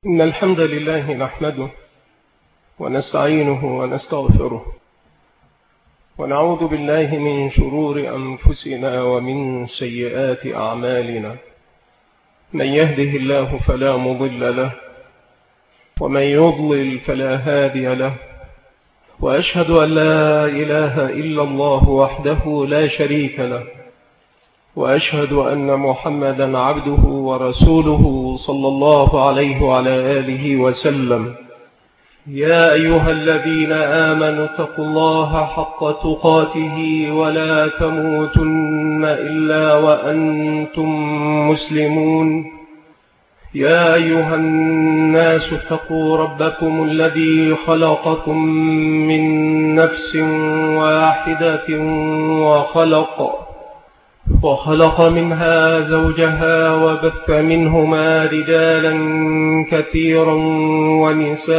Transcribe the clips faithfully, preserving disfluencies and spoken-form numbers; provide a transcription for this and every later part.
إن الحمد لله نحمده ونستعينه ونستغفره ونعوذ بالله من شرور أنفسنا ومن سيئات أعمالنا. من يهده الله فلا مضل له ومن يضلل فلا هادي له، وأشهد أن لا إله إلا الله وحده لا شريك له، وأشهد أن محمدا عبده ورسوله صلى الله عليه وعلى آله وسلم. يا أيها الذين آمنوا اتقوا الله حق تقاته ولا تموتن إلا وأنتم مسلمون. يا أيها الناس اتقوا ربكم الذي خلقكم من نفس واحدة وخلق وخلق منها زوجها وبث منهما رجالا كثيرا ونساء،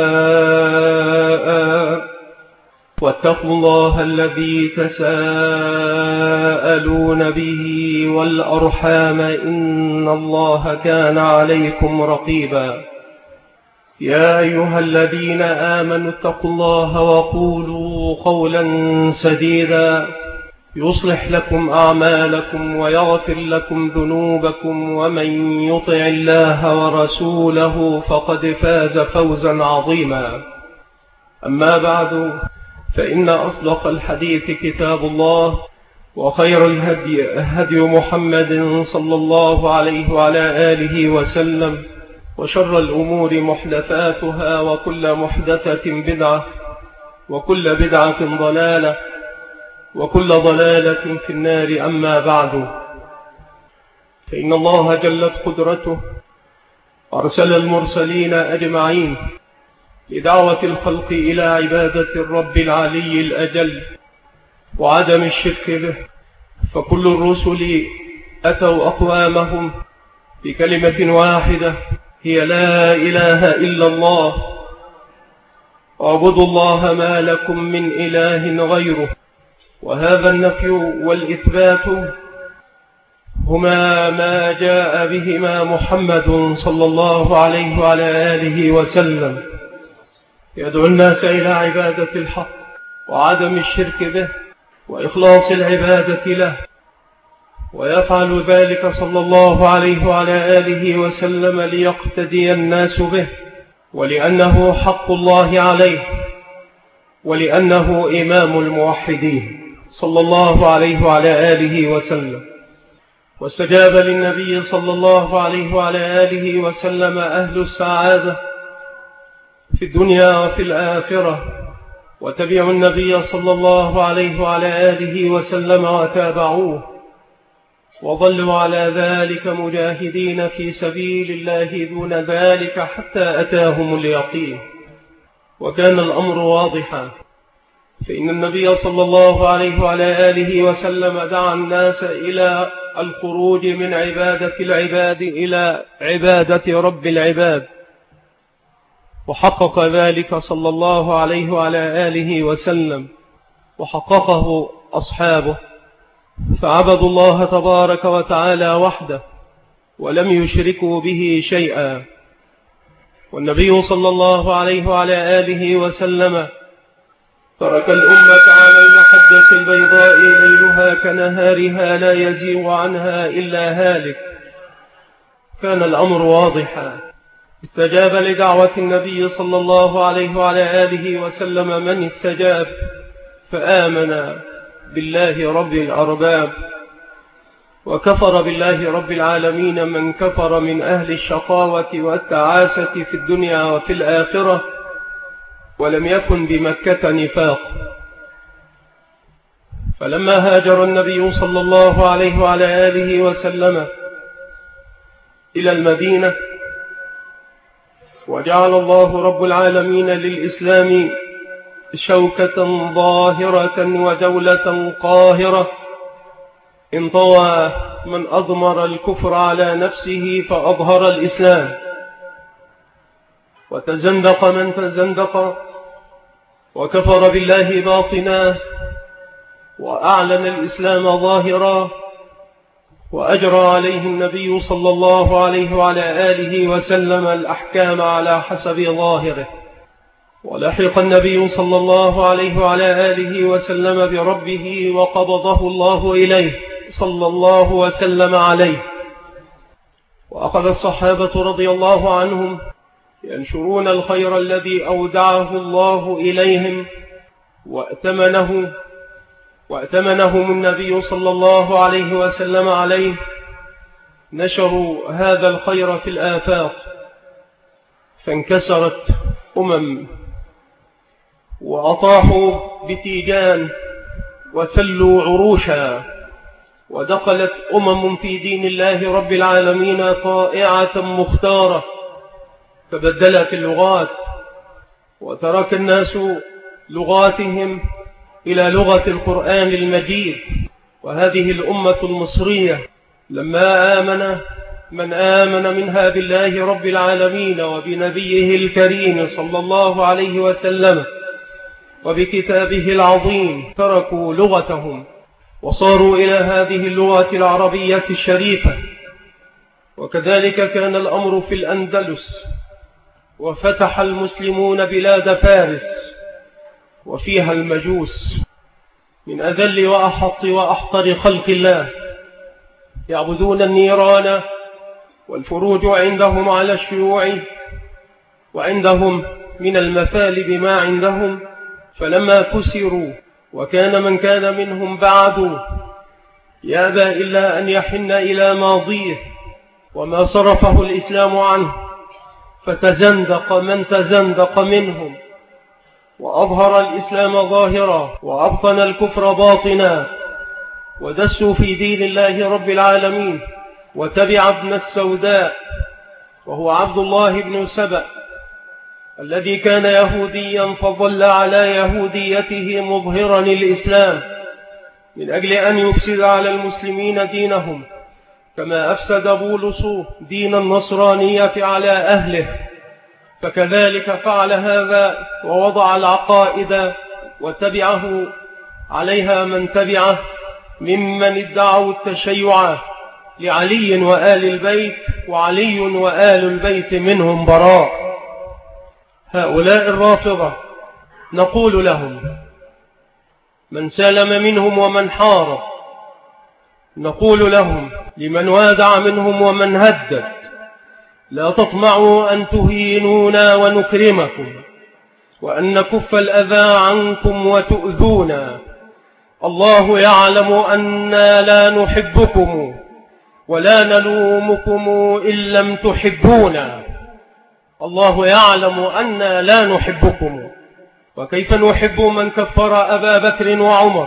واتقوا الله الذي تساءلون به والأرحام إن الله كان عليكم رقيبا. يا أيها الذين آمنوا اتقوا الله وقولوا قولا سديدا يصلح لكم أعمالكم ويغفر لكم ذنوبكم، ومن يطع الله ورسوله فقد فاز فوزا عظيما. أما بعد، فإن أصدق الحديث كتاب الله، وخير الهدي هدي محمد صلى الله عليه وعلى آله وسلم، وشر الأمور محدثاتها، وكل محدثة بدعة، وكل بدعة ضلالة، وكل ضلالة في النار. أما بعد، فإن الله جلت قدرته أرسل المرسلين أجمعين لدعوة الخلق إلى عبادة الرب العلي الأجل وعدم الشرك به. فكل الرسل أتوا أقوامهم بكلمة واحدة هي لا إله إلا الله، اعبدوا الله ما لكم من إله غيره. وهذا النفي والإثبات هما ما جاء بهما محمد صلى الله عليه وعلى آله وسلم، يدعو الناس إلى عبادة الحق وعدم الشرك به وإخلاص العبادة له، ويفعل ذلك صلى الله عليه وعلى آله وسلم ليقتدي الناس به، ولأنه حق الله عليه، ولأنه إمام الموحدين صلى الله عليه وعلى آله وسلم. واستجاب للنبي صلى الله عليه وعلى آله وسلم أهل السعادة في الدنيا وفي الآخرة، وتبعوا النبي صلى الله عليه وعلى آله وسلم وتابعوه، وظلوا على ذلك مجاهدين في سبيل الله دون ذلك حتى أتاهم اليقين. وكان الأمر واضحا، فإن النبي صلى الله عليه وعلى آله وسلم دعا الناس إلى الخروج من عبادة العباد إلى عبادة رب العباد، وحقق ذلك صلى الله عليه وعلى آله وسلم، وحققه أصحابه، فعبدوا الله تبارك وتعالى وحده ولم يشركوا به شيئا. والنبي صلى الله عليه وعلى آله وسلم ترك الأمة على المحجة البيضاء ليلها كنهارها لا يزيغ عنها إلا هالك. كان الأمر واضحا، استجاب لدعوة النبي صلى الله عليه وعلى آله وسلم من استجاب، فآمن بالله رب الأرباب، وكفر بالله رب العالمين من كفر من أهل الشقاوة والتعاسة في الدنيا وفي الآخرة، ولم يكن بمكة نفاق. فلما هاجر النبي صلى الله عليه وعلى آله وسلم إلى المدينة، وجعل الله رب العالمين للإسلام شوكة ظاهرة ودولة قاهرة، انطوى من أضمر الكفر على نفسه فأظهر الإسلام، وتزندق من تزندق وكفر بالله باطنا وأعلن الإسلام ظاهرا، وأجرى عليه النبي صلى الله عليه وعلى آله وسلم الأحكام على حسب ظاهره، ولحق النبي صلى الله عليه وعلى آله وسلم بربه وقبضه الله إليه صلى الله وسلم عليه. وأخذ الصحابة رضي الله عنهم ينشرون الخير الذي أودعه الله إليهم وأتمنه وأتمنهم النبي صلى الله عليه وسلم عليه، نشروا هذا الخير في الآفاق، فانكسرت أمم وأطاحوا بتيجان وثلوا عروشا، ودخلت أمم في دين الله رب العالمين طائعة مختارة، فبدلت اللغات وترك الناس لغاتهم إلى لغة القرآن المجيد. وهذه الأمة المصرية لما آمن من آمن منها بالله رب العالمين وبنبيه الكريم صلى الله عليه وسلم وبكتابه العظيم، تركوا لغتهم وصاروا إلى هذه اللغة العربية الشريفة. وكذلك كان الأمر في الأندلس، وفتح المسلمون بلاد فارس وفيها المجوس من أذل وأحط وأحقر خلق الله، يعبدون النيران، والفروج عندهم على الشيوع، وعندهم من المثالب ما عندهم. فلما كسروا وكان من كان منهم بعد يأبى إلا أن يحن إلى ماضيه وما صرفه الإسلام عنه، فتزندق من تزندق منهم، وأظهر الإسلام ظاهرا وأبطن الكفر باطنا، ودسوا في دين الله رب العالمين، وتبع ابن السوداء وهو عبد الله بن سبأ الذي كان يهوديا فظل على يهوديته مظهرا الإسلام من أجل أن يفسد على المسلمين دينهم، كما أفسد بولس دين النصرانية على أهله، فكذلك فعل هذا ووضع العقائد وتبعه عليها من تبعه ممن ادعوا التشيع لعلي وآل البيت، وعلي وآل البيت منهم براء. هؤلاء الرافضة نقول لهم من سلم منهم ومن حارب، نقول لهم لمن وادع منهم ومن هدد لا تطمعوا أن تهينونا ونكرمكم، وأن نكف الأذى عنكم وتؤذونا. الله يعلم أننا لا نحبكم ولا نلومكم إن لم تحبونا. الله يعلم أننا لا نحبكم، وكيف نحب من كفر أبا بكر وعمر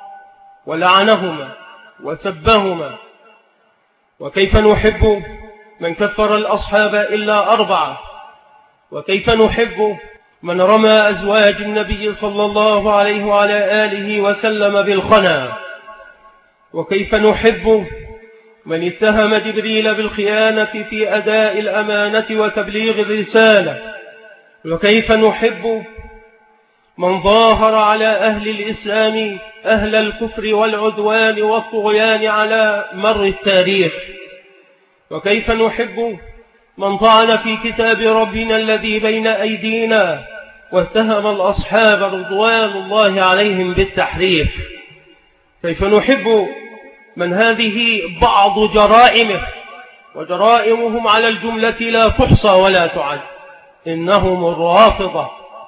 ولعنهما وسبهما؟ وكيف نحب من كفر الأصحاب إلا أربعة؟ وكيف نحب من رمى أزواج النبي صلى الله عليه وعلى آله وسلم بالخنا؟ وكيف نحب من اتهم جبريل بالخيانة في أداء الأمانة وتبليغ الرسالة؟ وكيف نحب من ظاهر على أهل الإسلام أهل الكفر والعدوان والطغيان على مر التاريخ؟ وكيف نحب من طعن في كتاب ربنا الذي بين أيدينا واتهم الأصحاب رضوان الله عليهم بالتحريف؟ كيف نحب من هذه بعض جرائمه، وجرائمهم على الجملة لا تحصى ولا تعد، إنهم الرافضة.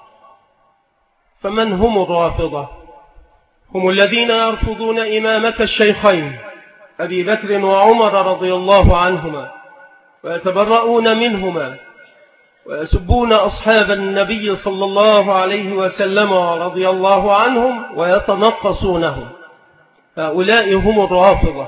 فمن هم الرافضة؟ هم الذين يرفضون إمامة الشيخين أبي بكر وعمر رضي الله عنهما، ويتبرؤون منهما، ويسبون أصحاب النبي صلى الله عليه وسلم رضي الله عنهم ويتنقصونهم. هؤلاء هم الرافضة.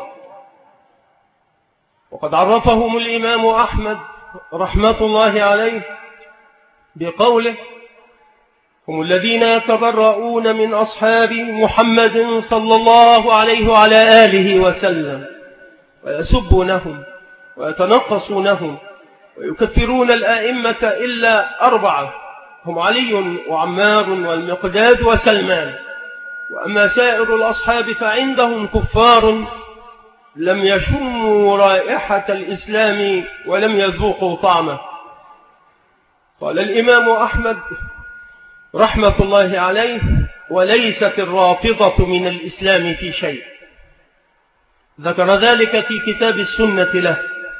وقد عرفهم الإمام أحمد رحمة الله عليه بقوله هم الذين يتبرؤون من أصحاب محمد صلى الله عليه وعلى آله وسلم ويسبونهم ويتنقصونهم ويكفرون الآئمة إلا أربعة، هم علي وعمار والمقداد وسلمان. وأما سائر الأصحاب فعندهم كفار لم يشموا رائحة الإسلام ولم يذوقوا طعمه. قال الإمام أحمد رحمة الله عليه: وليست الرافضة من الإسلام في شيء. ذكر ذلك في كتاب السنة له.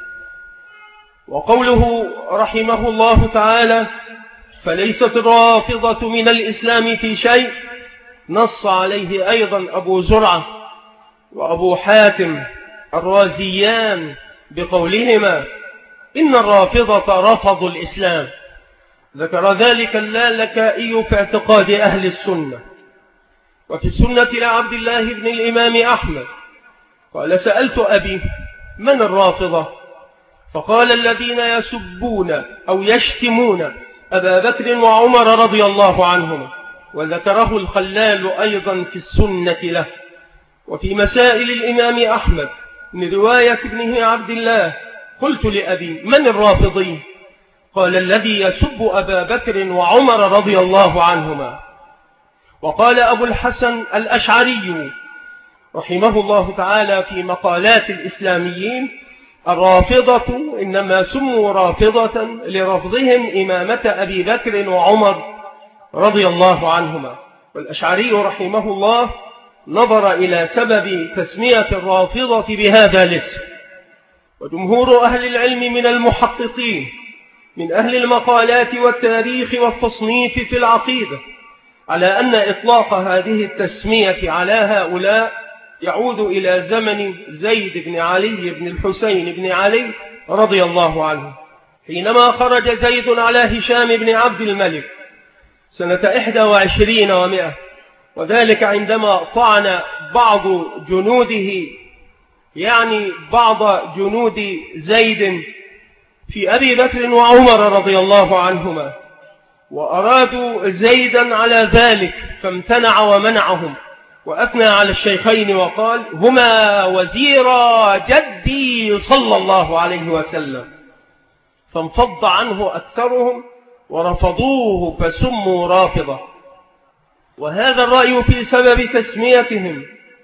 وقوله رحمه الله تعالى: فليست الرافضة من الإسلام في شيء، نص عليه أيضا أبو زرعة وأبو حاتم الرازيان بقولهما: إن الرافضة رفضوا الإسلام. ذكر ذلك اللالكائي في اعتقاد أهل السنة. وفي السنة لعبد الله بن الإمام أحمد قال: سألت أبي: من الرافضة؟ فقال: الذين يسبون أو يشتمون أبا بكر وعمر رضي الله عنهما. وذكره الخلال أيضا في السنة له. وفي مسائل الإمام أحمد من رواية ابنه عبد الله: قلت لأبي: من الرافضين؟ قال: الذي يسب أبا بكر وعمر رضي الله عنهما. وقال أبو الحسن الأشعري رحمه الله تعالى في مقالات الإسلاميين: الرافضة إنما سموا رافضة لرفضهم إمامة أبي بكر وعمر رضي الله عنهما. والأشعري رحمه الله نظر إلى سبب تسمية الرافضة بهذا الاسم. وجمهور أهل العلم من المحققين من أهل المقالات والتاريخ والتصنيف في العقيدة على أن إطلاق هذه التسمية على هؤلاء يعود إلى زمن زيد بن علي بن الحسين بن علي رضي الله عنه، حينما خرج زيد على هشام بن عبد الملك سنة إحدى وعشرين ومئة، وذلك عندما طعن بعض جنوده، يعني بعض جنود زيد، في أبي بكر وعمر رضي الله عنهما، وأرادوا زيدا على ذلك فامتنع ومنعهم، وأثنى على الشيخين وقال: هما وزيرا جدي صلى الله عليه وسلم. فانفض عنه أكثرهم ورفضوه فسموا رافضة. وهذا الرأي في سبب تسميتهم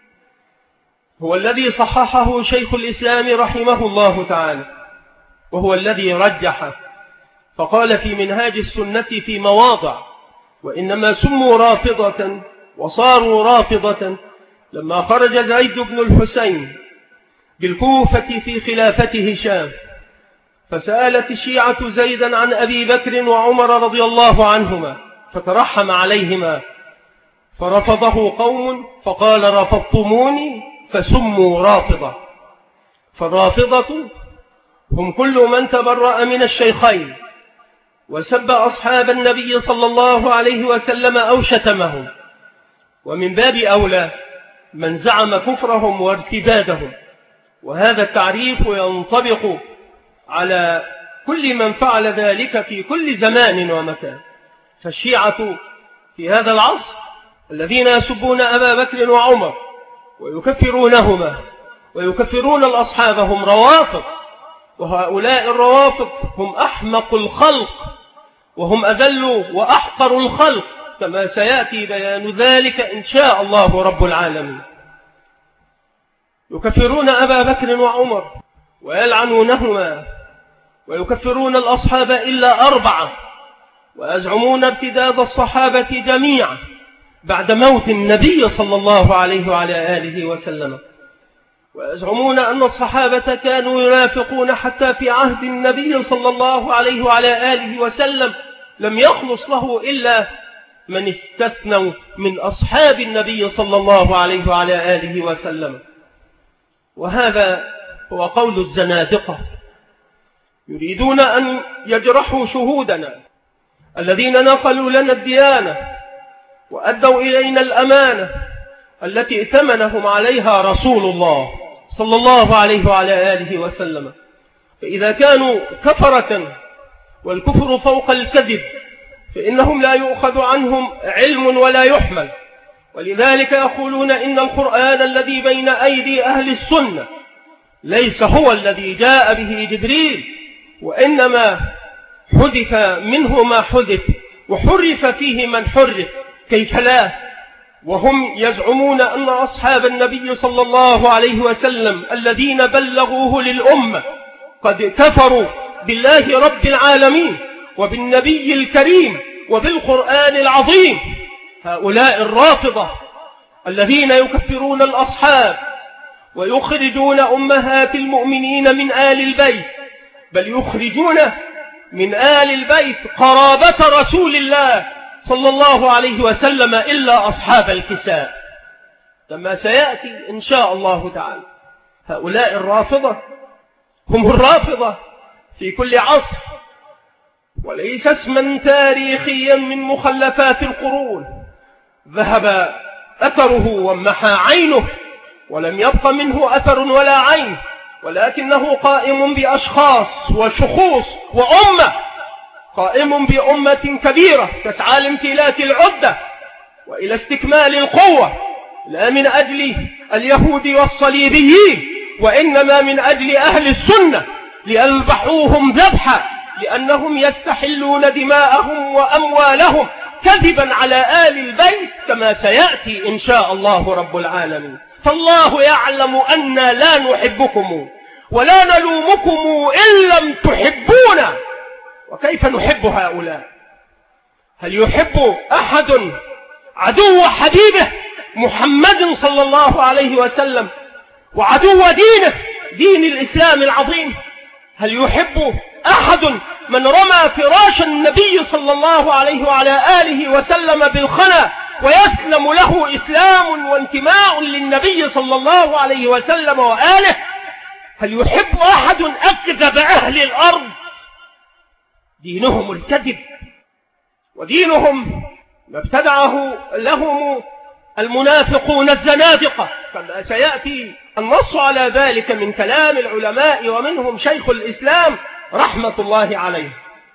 هو الذي صححه شيخ الإسلام رحمه الله تعالى، وهو الذي رجحه، فقال في منهاج السنة في مواضع: وإنما سموا رافضة وصاروا رافضة لما خرج زيد بن الحسين بالكوفة في خلافة هشام، فسألت الشيعة زيدا عن أبي بكر وعمر رضي الله عنهما فترحم عليهما، فرفضه قوم فقال: رفضتموني فسموا رافضة. فالرافضة هم كل من تبرأ من الشيخين وسب أصحاب النبي صلى الله عليه وسلم أو شتمهم، ومن باب أولى من زعم كفرهم وارتدادهم. وهذا التعريف ينطبق على كل من فعل ذلك في كل زمان ومكان. فالشيعة في هذا العصر الذين يسبون أبا بكر وعمر ويكفرونهما ويكفرون الأصحاب هم روافض، وهؤلاء الروافض هم أحمق الخلق وهم أذل وأحقر الخلق، كما سيأتي بيان ذلك إن شاء الله رب العالمين. يكفرون أبا بكر وعمر ويلعنونهما ويكفرون الأصحاب إلا أربعة، ويزعمون ارتداد الصحابة جميعا بعد موت النبي صلى الله عليه وعلى آله وسلم، ويزعمون أن الصحابة كانوا ينافقون حتى في عهد النبي صلى الله عليه وعلى آله وسلم لم يخلص له إلا من استثنوا من أصحاب النبي صلى الله عليه وعلى آله وسلم. وهذا هو قول الزنادقة، يريدون أن يجرحوا شهودنا الذين نقلوا لنا الديانة وأدوا إلينا الأمانة التي ائتمنهم عليها رسول الله صلى الله عليه وعلى آله وسلم. فإذا كانوا كفرة والكفر فوق الكذب فإنهم لا يؤخذ عنهم علم ولا يحمل، ولذلك يقولون إن القرآن الذي بين أيدي أهل السنة ليس هو الذي جاء به جبريل، وإنما حذف منه ما حذف وحرف فيه من حرف. كيف لا؟ وهم يزعمون أن أصحاب النبي صلى الله عليه وسلم الذين بلغوه للأمة قد كفروا بالله رب العالمين وبالنبي الكريم وبالقرآن العظيم. هؤلاء الرافضة الذين يكفرون الأصحاب ويخرجون أمهات المؤمنين من آل البيت، بل يخرجون من آل البيت قرابة رسول الله صلى الله عليه وسلم إلا أصحاب الكساء، كما سيأتي إن شاء الله تعالى. هؤلاء الرافضة هم الرافضة في كل عصر، وليس اسما تاريخيا من مخلفات القرون ذهب أثره ومحى عينه ولم يبق منه أثر ولا عين، ولكنه قائم بأشخاص وشخوص وأمة، قائم بأمة كبيرة تسعى لامتلاك العدة وإلى استكمال القوة، لا من أجل اليهود والصليبيين، وإنما من أجل أهل السنة ليذبحوهم ذبحا، لأنهم يستحلون دماءهم وأموالهم كذبا على آل البيت، كما سيأتي إن شاء الله رب العالمين. فالله يعلم أننا لا نحبكم ولا نلومكم إن لم تحبونا. وكيف نحب هؤلاء؟ هل يحب أحد عدو حبيبه محمد صلى الله عليه وسلم وعدو دينه، دين الإسلام العظيم؟ هل يحب أحد من رمى فراش النبي صلى الله عليه وعلى آله وسلم بالخنا ويسلم له إسلام وانتماء للنبي صلى الله عليه وسلم وآله؟ هل يحب أحد أكذب أهل الأرض؟ دينهم الكذب، ودينهم ما ابتدعه لهم المنافقون الزنادقة، كما سيأتي النص على ذلك من كلام العلماء ومنهم شيخ الإسلام رحمة الله عليه.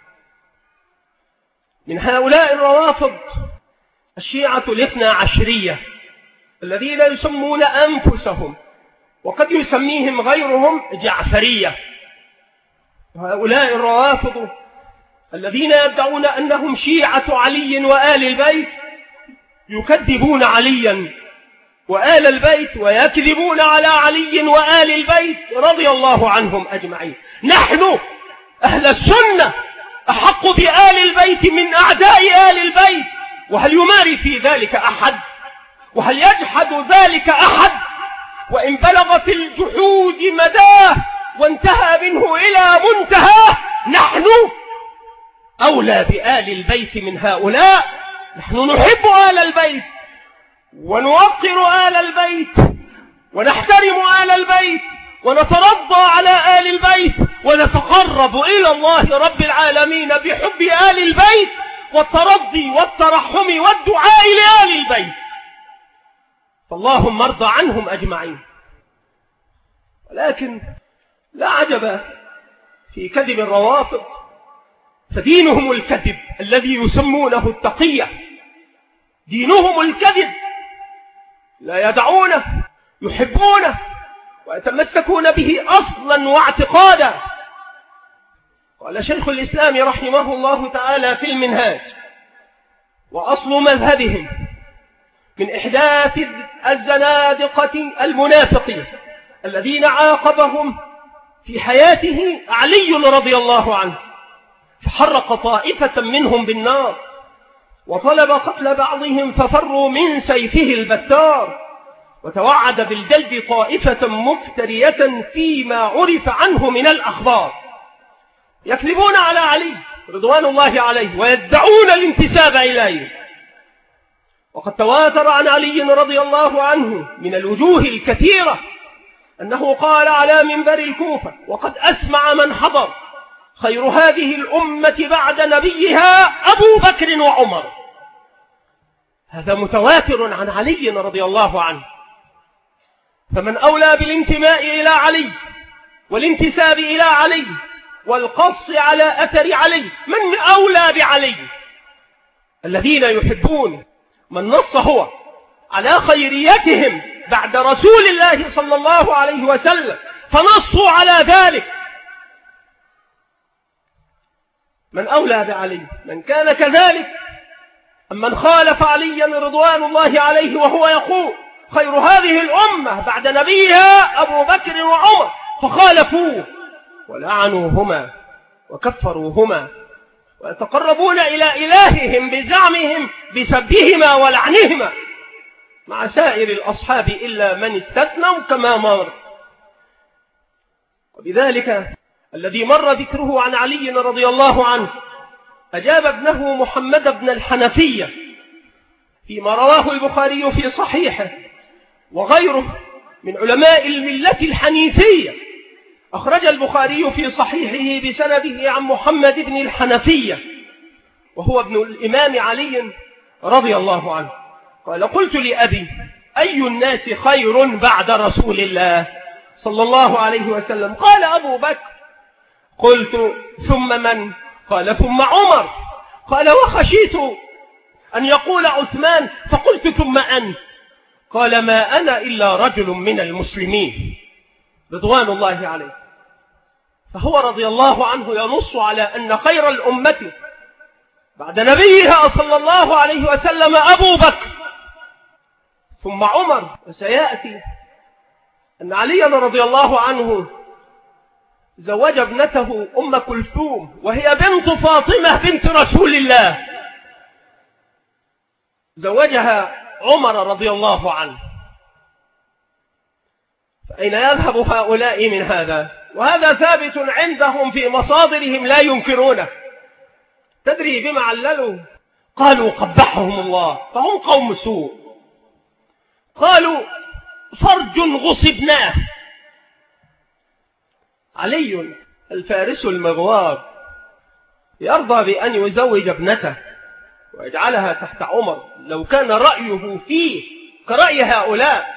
من هؤلاء الروافض الشيعة الاثنى عشرية الذين يسمون أنفسهم وقد يسميهم غيرهم جعفرية. هؤلاء الروافض الذين يدعون أنهم شيعة علي وآل البيت يكذبون عليا وآل البيت ويكذبون على علي وآل البيت رضي الله عنهم أجمعين. نحن أهل السنة أحق بآل البيت من أعداء آل البيت، وهل يماري في ذلك أحد؟ وهل يجحد ذلك أحد؟ وإن بلغ في الجحود مداه وانتهى منه إلى منتهاه، نحن أولى بآل البيت من هؤلاء. نحن نحب آل البيت ونوقر آل البيت ونحترم آل البيت ونترضى على آل البيت ونتقرب إلى الله رب العالمين بحب آل البيت والترضي والترحم والدعاء لآل البيت، فاللهم ارضى عنهم أجمعين. ولكن لا عجب في كذب الروافض، فدينهم الكذب الذي يسمونه التقية، دينهم الكذب، لا يدعونه، يحبونه ويتمسكون به أصلا واعتقادا. قال شيخ الإسلام رحمه الله تعالى في المنهاج: وأصل مذهبهم من إحداث الزنادقة المنافقين الذين عاقبهم في حياته علي رضي الله عنه، فحرق طائفة منهم بالنار وطلب قتل بعضهم ففروا من سيفه البتار، وتوعد بالجلد طائفة مفترية فيما عرف عنه من الأخبار، يكذبون على علي رضوان الله عليه ويدعون الانتساب إليه. وقد تواتر عن علي رضي الله عنه من الوجوه الكثيرة أنه قال على منبر الكوفة وقد أسمع من حضر: خير هذه الأمة بعد نبيها أبو بكر وعمر. هذا متواتر عن علي رضي الله عنه. فمن أولى بالانتماء إلى علي والانتساب إلى علي والقص على أثر علي؟ من أولى بعلي؟ الذين يحبون من نص هو على خيريتهم بعد رسول الله صلى الله عليه وسلم فنصوا على ذلك. من أولى بعلي؟ من كان كذلك أمن خالف عليا رضوان الله عليه وهو يقول خير هذه الأمة بعد نبيها أبو بكر وعمر، فخالفوه ولعنوهما وكفروهما ويتقربون إلى إلههم بزعمهم بسبهما ولعنهما مع سائر الأصحاب إلا من استثنوا كما مر. وبذلك الذي مر ذكره عن علي رضي الله عنه أجاب ابنه محمد بن الحنفية فيما رواه البخاري في صحيحه وغيره من علماء الملة الحنيفية. أخرج البخاري في صحيحه بسنده عن محمد بن الحنفية وهو ابن الإمام علي رضي الله عنه قال قلت لأبي أي الناس خير بعد رسول الله صلى الله عليه وسلم؟ قال أبو بكر. قلت ثم من؟ قال ثم عمر. قال وخشيت أن يقول عثمان فقلت ثم أنت. قال ما أنا إلا رجل من المسلمين رضوان الله عليه. فهو رضي الله عنه ينص على أن خير الأمة بعد نبيها صلى الله عليه وسلم أبو بكر ثم عمر. وسيأتي أن علي رضي الله عنه زوج ابنته أم كلثوم وهي بنت فاطمة بنت رسول الله، زوجها عمر رضي الله عنه. فأين يذهب هؤلاء من هذا؟ وهذا ثابت عندهم في مصادرهم لا ينكرونه. تدري بما عللوا؟ قالوا قبحهم الله، فهم قوم سوء. قالوا فرج غصبناه. علي الفارس المغوار يرضى بأن يزوج ابنته ويجعلها تحت عمر لو كان رأيه فيه كرأي هؤلاء.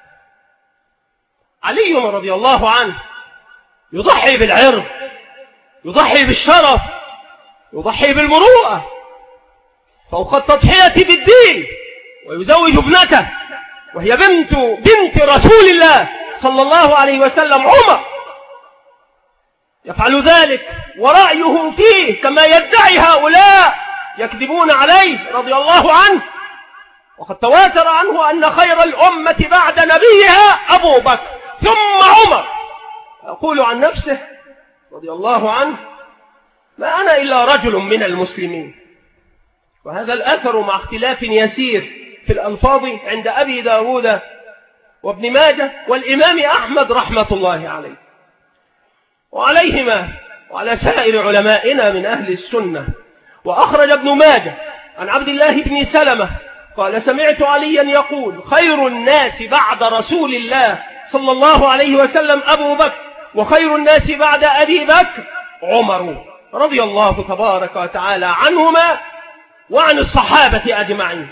علي رضي الله عنه يضحي بالعرض، يضحي بالشرف، يضحي بالمروءة فوق التضحية بالدين، ويزوج ابنته وهي بنت بنت رسول الله صلى الله عليه وسلم عمر. يفعل ذلك ورأيه فيه كما يدعي هؤلاء يكذبون عليه رضي الله عنه. وقد تواتر عنه أن خير الأمة بعد نبيها أبو بكر ثم عمر. يقول عن نفسه رضي الله عنه ما أنا إلا رجل من المسلمين. وهذا الأثر مع اختلاف يسير في الألفاظ عند أبي داود وابن ماجه والإمام أحمد رحمة الله عليه وعليهما وعلى سائر علمائنا من أهل السنة. وأخرج ابن ماجه عن عبد الله بن سلمة قال سمعت عليا يقول خير الناس بعد رسول الله صلى الله عليه وسلم أبو بكر وخير الناس بعد أبي بكر عمر رضي الله تبارك وتعالى عنهما وعن الصحابة أجمعين.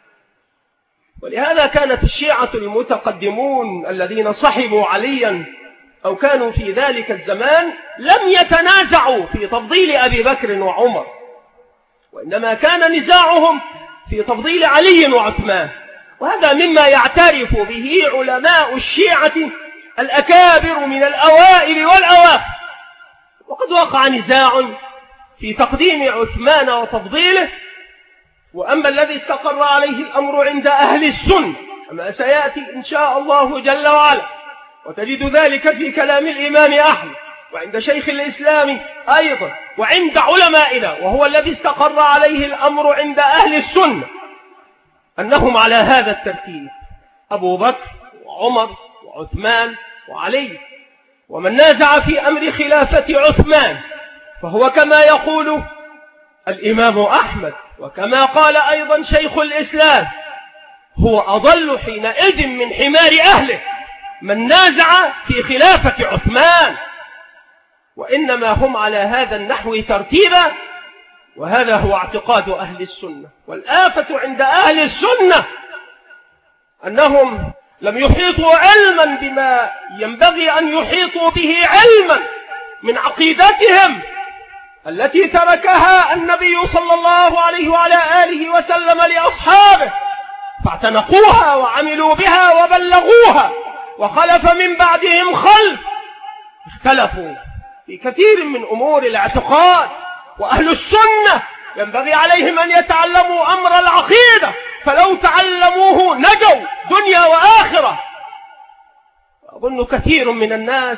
ولهذا كانت الشيعة المتقدمون الذين صحبوا عليا أو كانوا في ذلك الزمان لم يتنازعوا في تفضيل أبي بكر وعمر، وإنما كان نزاعهم في تفضيل علي وعثمان. وهذا مما يعترف به علماء الشيعة الأكابر من الأوائل والأواخر. وقد وقع نزاع في تقديم عثمان وتفضيله، وأما الذي استقر عليه الأمر عند أهل السنة كما سيأتي إن شاء الله جل وعلا، وتجد ذلك في كلام الإمام أحمد وعند شيخ الإسلام أيضا وعند علمائنا، وهو الذي استقر عليه الأمر عند أهل السنة أنهم على هذا الترتيب: أبو بكر وعمر وعثمان وعلي. ومن نازع في أمر خلافة عثمان فهو كما يقول الإمام أحمد وكما قال أيضا شيخ الإسلام هو أضل حينئذ من حمار أهله من نازع في خلافة عثمان. وإنما هم على هذا النحو ترتيبا، وهذا هو اعتقاد أهل السنة. والآفة عند أهل السنة أنهم لم يحيطوا علما بما ينبغي أن يحيطوا به علما من عقيدتهم التي تركها النبي صلى الله عليه وعلى آله وسلم لأصحابه، فاعتنقوها وعملوا بها وبلغوها، وخلف من بعدهم خلف اختلفوا في كثير من أمور الاعتقاد. وأهل السنة ينبغي عليهم أن يتعلموا أمر العقيدة، فلو تعلموه نجوا دنيا وآخرة. أظن كثير من الناس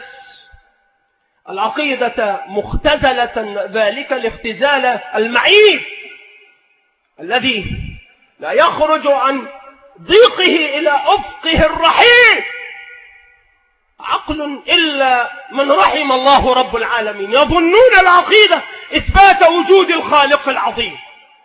العقيدة مختزلة ذلك الاختزال المعيب الذي لا يخرج عن ضيقه إلى أفقه الرحيم عقل إلا من رحم الله رب العالمين. يظنون العقيدة إثبات وجود الخالق العظيم،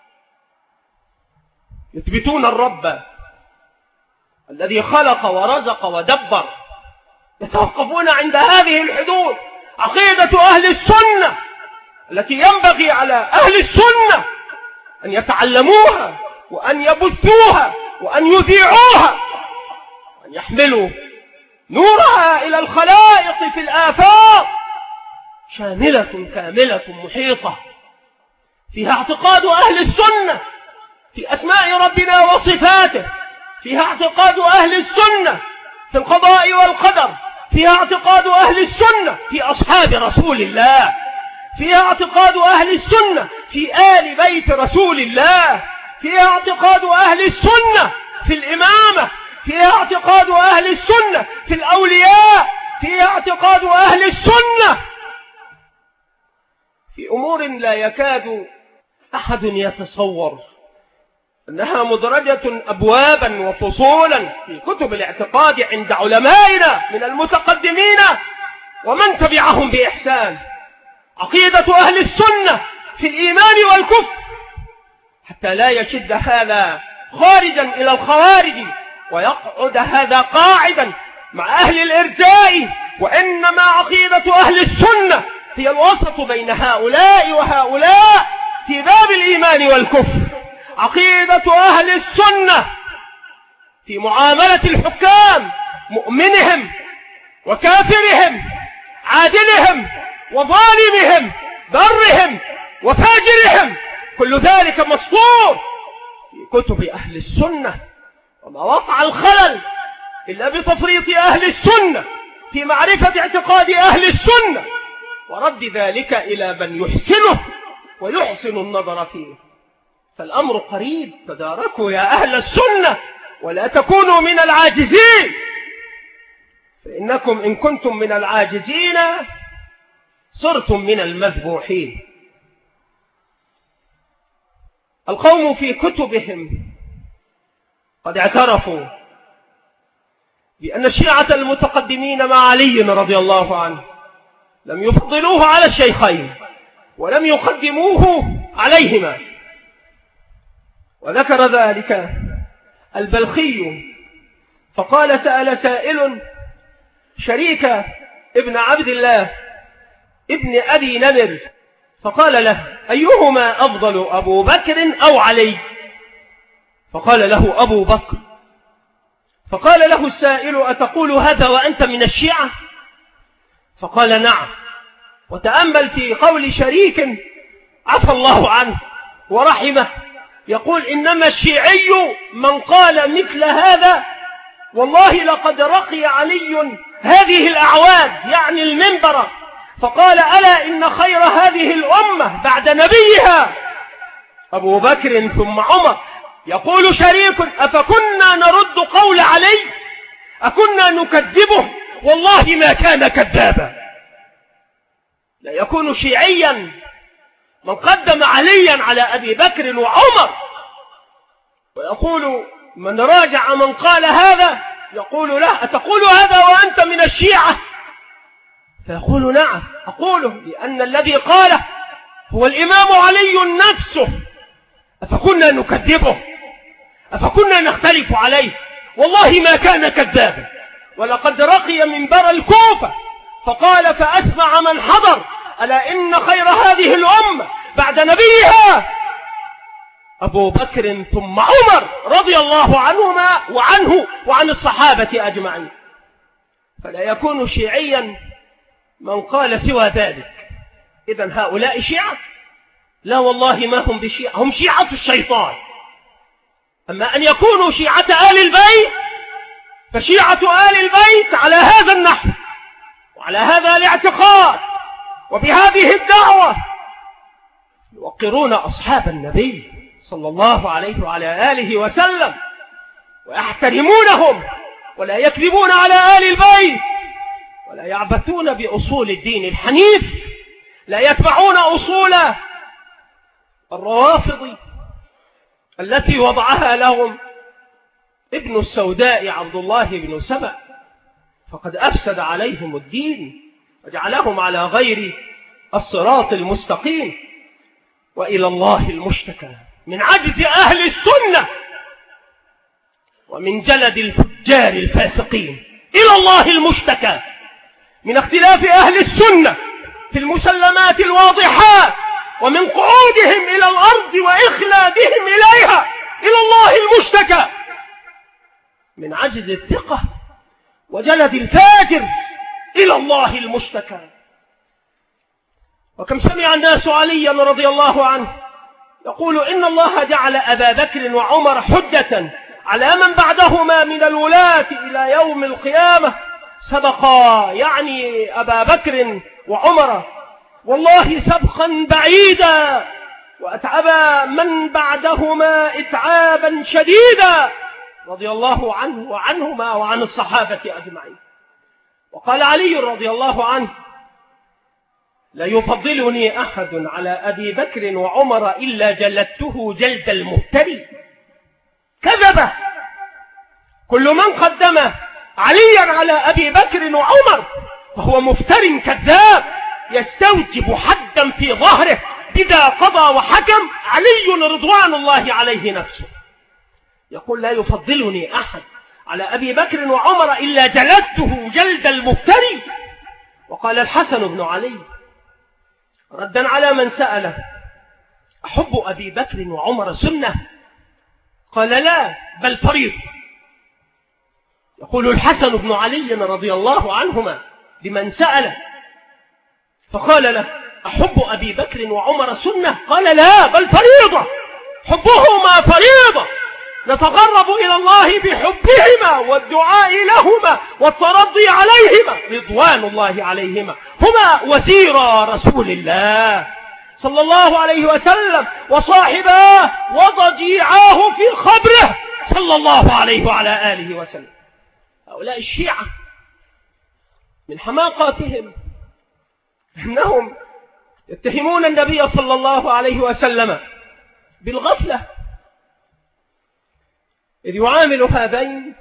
يثبتون الرب الذي خلق ورزق ودبر، يتوقفون عند هذه الحدود. عقيدة أهل السنة التي ينبغي على أهل السنة أن يتعلموها وأن يبثوها وأن يذيعوها وأن يحملوا نورها إلى الخلائق في الآفاق، شاملة كاملة محيطة، فيها اعتقاد أهل السنة في أسماء ربنا وصفاته، فيها اعتقاد أهل السنة في القضاء والقدر، فيها اعتقاد أهل السنة في أصحاب رسول الله، فيها اعتقاد أهل السنة في آل بيت رسول الله، فيها اعتقاد أهل السنة في الإمامة، فيها اعتقاد أهل السنة في الأولياء، فيها اعتقاد أهل السنة في أمور لا يكاد أحد يتصور أنها مدرجة أبوابا وفصولا في كتب الاعتقاد عند علمائنا من المتقدمين ومن تبعهم بإحسان. عقيدة أهل السنة في الإيمان والكفر، حتى لا يشد هذا خارجا إلى الخوارج ويقعد هذا قاعدا مع أهل الإرجاء، وإنما عقيدة أهل السنة هي الوسط بين هؤلاء وهؤلاء في باب الإيمان والكفر. عقيدة أهل السنة في معاملة الحكام، مؤمنهم وكافرهم، عادلهم وظالمهم، برهم وفاجرهم، كل ذلك مسطور في كتب أهل السنة. وما وقع الخلل إلا بتفريط أهل السنة في معرفة اعتقاد أهل السنة ورد ذلك إلى من يحسنه ويحسن النظر فيه. فالأمر قريب، تداركوا يا أهل السنة ولا تكونوا من العاجزين، فإنكم إن كنتم من العاجزين صرتم من المذبوحين. القوم في كتبهم قد اعترفوا بأن الشيعة المتقدمين مع علي رضي الله عنه لم يفضلوه على الشيخين ولم يقدموه عليهما، وذكر ذلك البلخي فقال: سأل سائل شريك ابن عبد الله ابن أبي نمر فقال له: أيهما أفضل، أبو بكر أو علي؟ فقال له: أبو بكر. فقال له السائل: أتقول هذا وأنت من الشيعة؟ فقال: نعم. وتأمل في قول شريك عفى الله عنه ورحمه، يقول: إنما الشيعي من قال مثل هذا والله لقد رقي علي هذه الأعواد، يعني المنبر، فقال: ألا إن خير هذه الأمة بعد نبيها أبو بكر ثم عمر. يقول شريك: أفكنا نرد قول علي؟ أكنا نكذبه؟ والله ما كان كذابا. لا يكون شيعيا من قدم عليا على أبي بكر وعمر. ويقول من راجع من قال هذا يقول له: أتقول هذا وأنت من الشيعة؟ فيقول: نعم أقوله، لأن الذي قاله هو الإمام علي نفسه. أفكنا نكذبه؟ أفكنا نختلف عليه؟ والله ما كان كذابا. ولقد رقي منبر الكوفة فقال: فأسمع من حضر ألا إن خير هذه الأمة بعد نبيها أبو بكر ثم عمر رضي الله عنهما وعنه وعن الصحابة أجمعين. فلا يكون شيعيا من قال سوى ذلك. إذن هؤلاء شيعة؟ لا والله ما هم بشيعة، هم شيعة الشيطان. أما أن يكونوا شيعة آل البيت فشيعة آل البيت على هذا النحو وعلى هذا الاعتقاد وبهذه الدعوة يوقرون أصحاب النبي صلى الله عليه وعلى آله وسلم ويحترمونهم ولا يكذبون على آل البيت ولا يعبثون بأصول الدين الحنيف، لا يتبعون أصول الروافض التي وضعها لهم ابن السوداء عبد الله بن سبأ، فقد أفسد عليهم الدين وجعلهم على غير الصراط المستقيم. وإلى الله المشتكى من عجز أهل السنة ومن جلد الفجار الفاسقين. إلى الله المشتكى من اختلاف أهل السنة في المسلمات الواضحات ومن قعودهم إلى الأرض وإخلادهم إليها. إلى الله المشتكى من عجز الثقة وجلد الفاجر. إلى الله المشتكى. وكم سمع الناس عليا رضي الله عنه يقول إن الله جعل أبا بكر وعمر حجة على من بعدهما من الولاة إلى يوم القيامة، سبقا يعني أبا بكر وعمر والله سبقا بعيدا، وأتعب من بعدهما إتعابا شديدا رضي الله عنه وعنهما وعن الصحابة أجمعين. وقال علي رضي الله عنه لا يفضلني أحد على أبي بكر وعمر إلا جلدته جلد المفتري. كذب كل من قدم عليا على أبي بكر وعمر فهو مفتر كذاب يستوجب حدا في ظهره إذا قضى وحكم علي رضوان الله عليه نفسه. يقول لا يفضلني أحد على أبي بكر وعمر إلا جلدته جلد المفتري. وقال الحسن بن علي ردا على من سأله أحب أبي بكر وعمر سنة؟ قال لا بل فريض. يقول الحسن بن علي رضي الله عنهما لمن سأله فقال له أحب أبي بكر وعمر سنة؟ قال لا بل فريضة. حبهما فريضة نتقرب إلى الله بحبهما والدعاء لهما والترضي عليهما رضوان الله عليهما، هما وزيرا رسول الله صلى الله عليه وسلم وصاحباه وضجيعاه في خبره صلى الله عليه وعلى آله وسلم. هؤلاء الشيعة من حماقاتهم أنهم يتهمون النبي صلى الله عليه وسلم بالغفلة، إذ يعامل هذين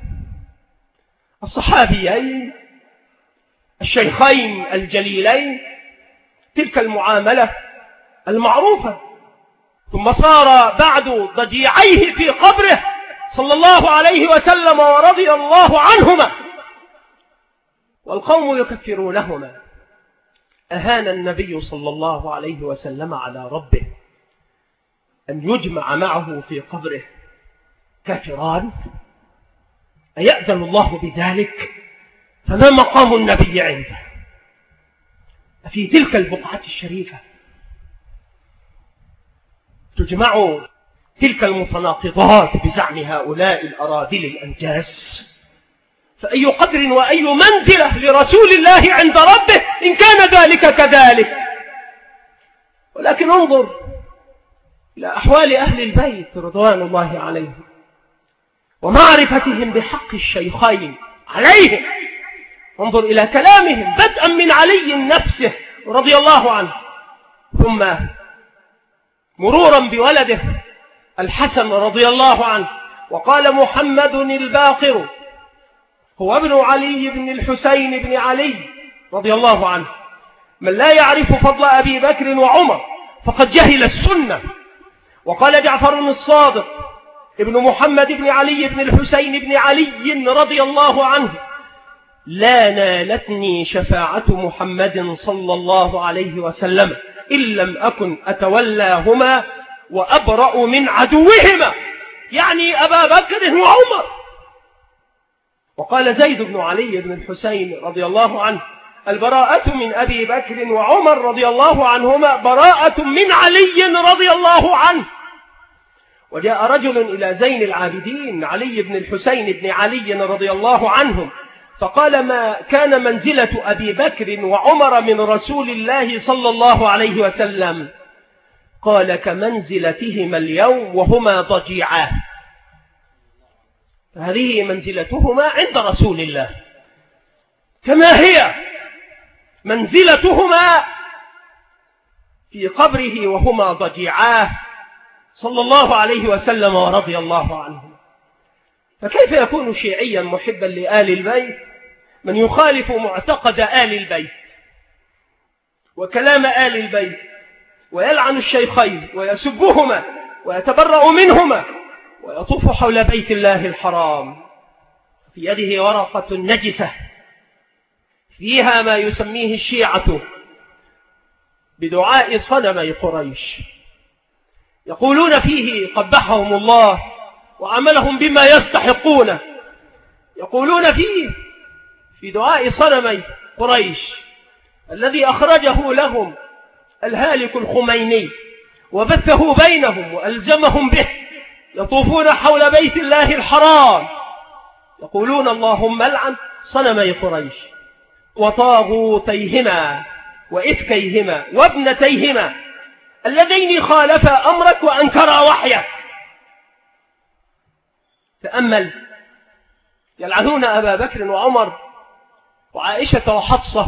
الصحابيين الشيخين الجليلين تلك المعاملة المعروفة، ثم صار بعد ضجيعيه في قبره صلى الله عليه وسلم ورضي الله عنهما والقوم يكفرونهما. أهان النبي صلى الله عليه وسلم على ربه أن يجمع معه في قبره كافران؟ أيأذن الله بذلك؟ فما مقام النبي عنده في تلك البقعة الشريفة تجمع تلك المتناقضات بزعم هؤلاء الأراذل الأنجاس؟ فأي قدر وأي منزلة لرسول الله عند ربه إن كان ذلك كذلك. ولكن انظر إلى أحوال أهل البيت رضوان الله عليهم ومعرفتهم بحق الشيخين عليهم. انظر إلى كلامهم بدءا من علي نفسه رضي الله عنه ثم مرورا بولده الحسن رضي الله عنه. وقال محمد الباقر هو ابن علي بن الحسين بن علي رضي الله عنه من لا يعرف فضل أبي بكر وعمر فقد جهل السنة. وقال جعفر الصادق ابن محمد بن علي بن الحسين بن علي رضي الله عنه لا نالتني شفاعة محمد صلى الله عليه وسلم إن لم أكن أتولاهما وأبرأ من عدوهما، يعني أبا بكر وعمر. وقال زيد بن علي بن الحسين رضي الله عنه البراءة من أبي بكر وعمر رضي الله عنهما براءة من علي رضي الله عنه. وجاء رجل إلى زين العابدين علي بن الحسين بن علي رضي الله عنهم فقال ما كان منزلة أبي بكر وعمر من رسول الله صلى الله عليه وسلم؟ قال كمنزلتهما اليوم وهما ضجيعان. هذه منزلتهما عند رسول الله كما هي منزلتهما في قبره وهما ضجيعاه صلى الله عليه وسلم ورضي الله عنه. فكيف يكون شيعيا محبا لآل البيت من يخالف معتقد آل البيت وكلام آل البيت ويلعن الشيخين ويسبهما ويتبرأ منهما ويطوف حول بيت الله الحرام في يده ورقة نجسة فيها ما يسميه الشيعة بدعاء صنمي قريش، يقولون فيه قبحهم الله وعملهم بما يستحقونه. يقولون فيه في دعاء صنمي قريش الذي أخرجه لهم الهالك الخميني وبثه بينهم وألزمهم به، يطوفون حول بيت الله الحرام يقولون اللهم العن صنمي قريش وطاغوتيهما وإفكيهما وابنتيهما اللذين خالفا أمرك وأنكرا وحيك. تأمل، يلعنون أبا بكر وعمر وعائشة وحفصة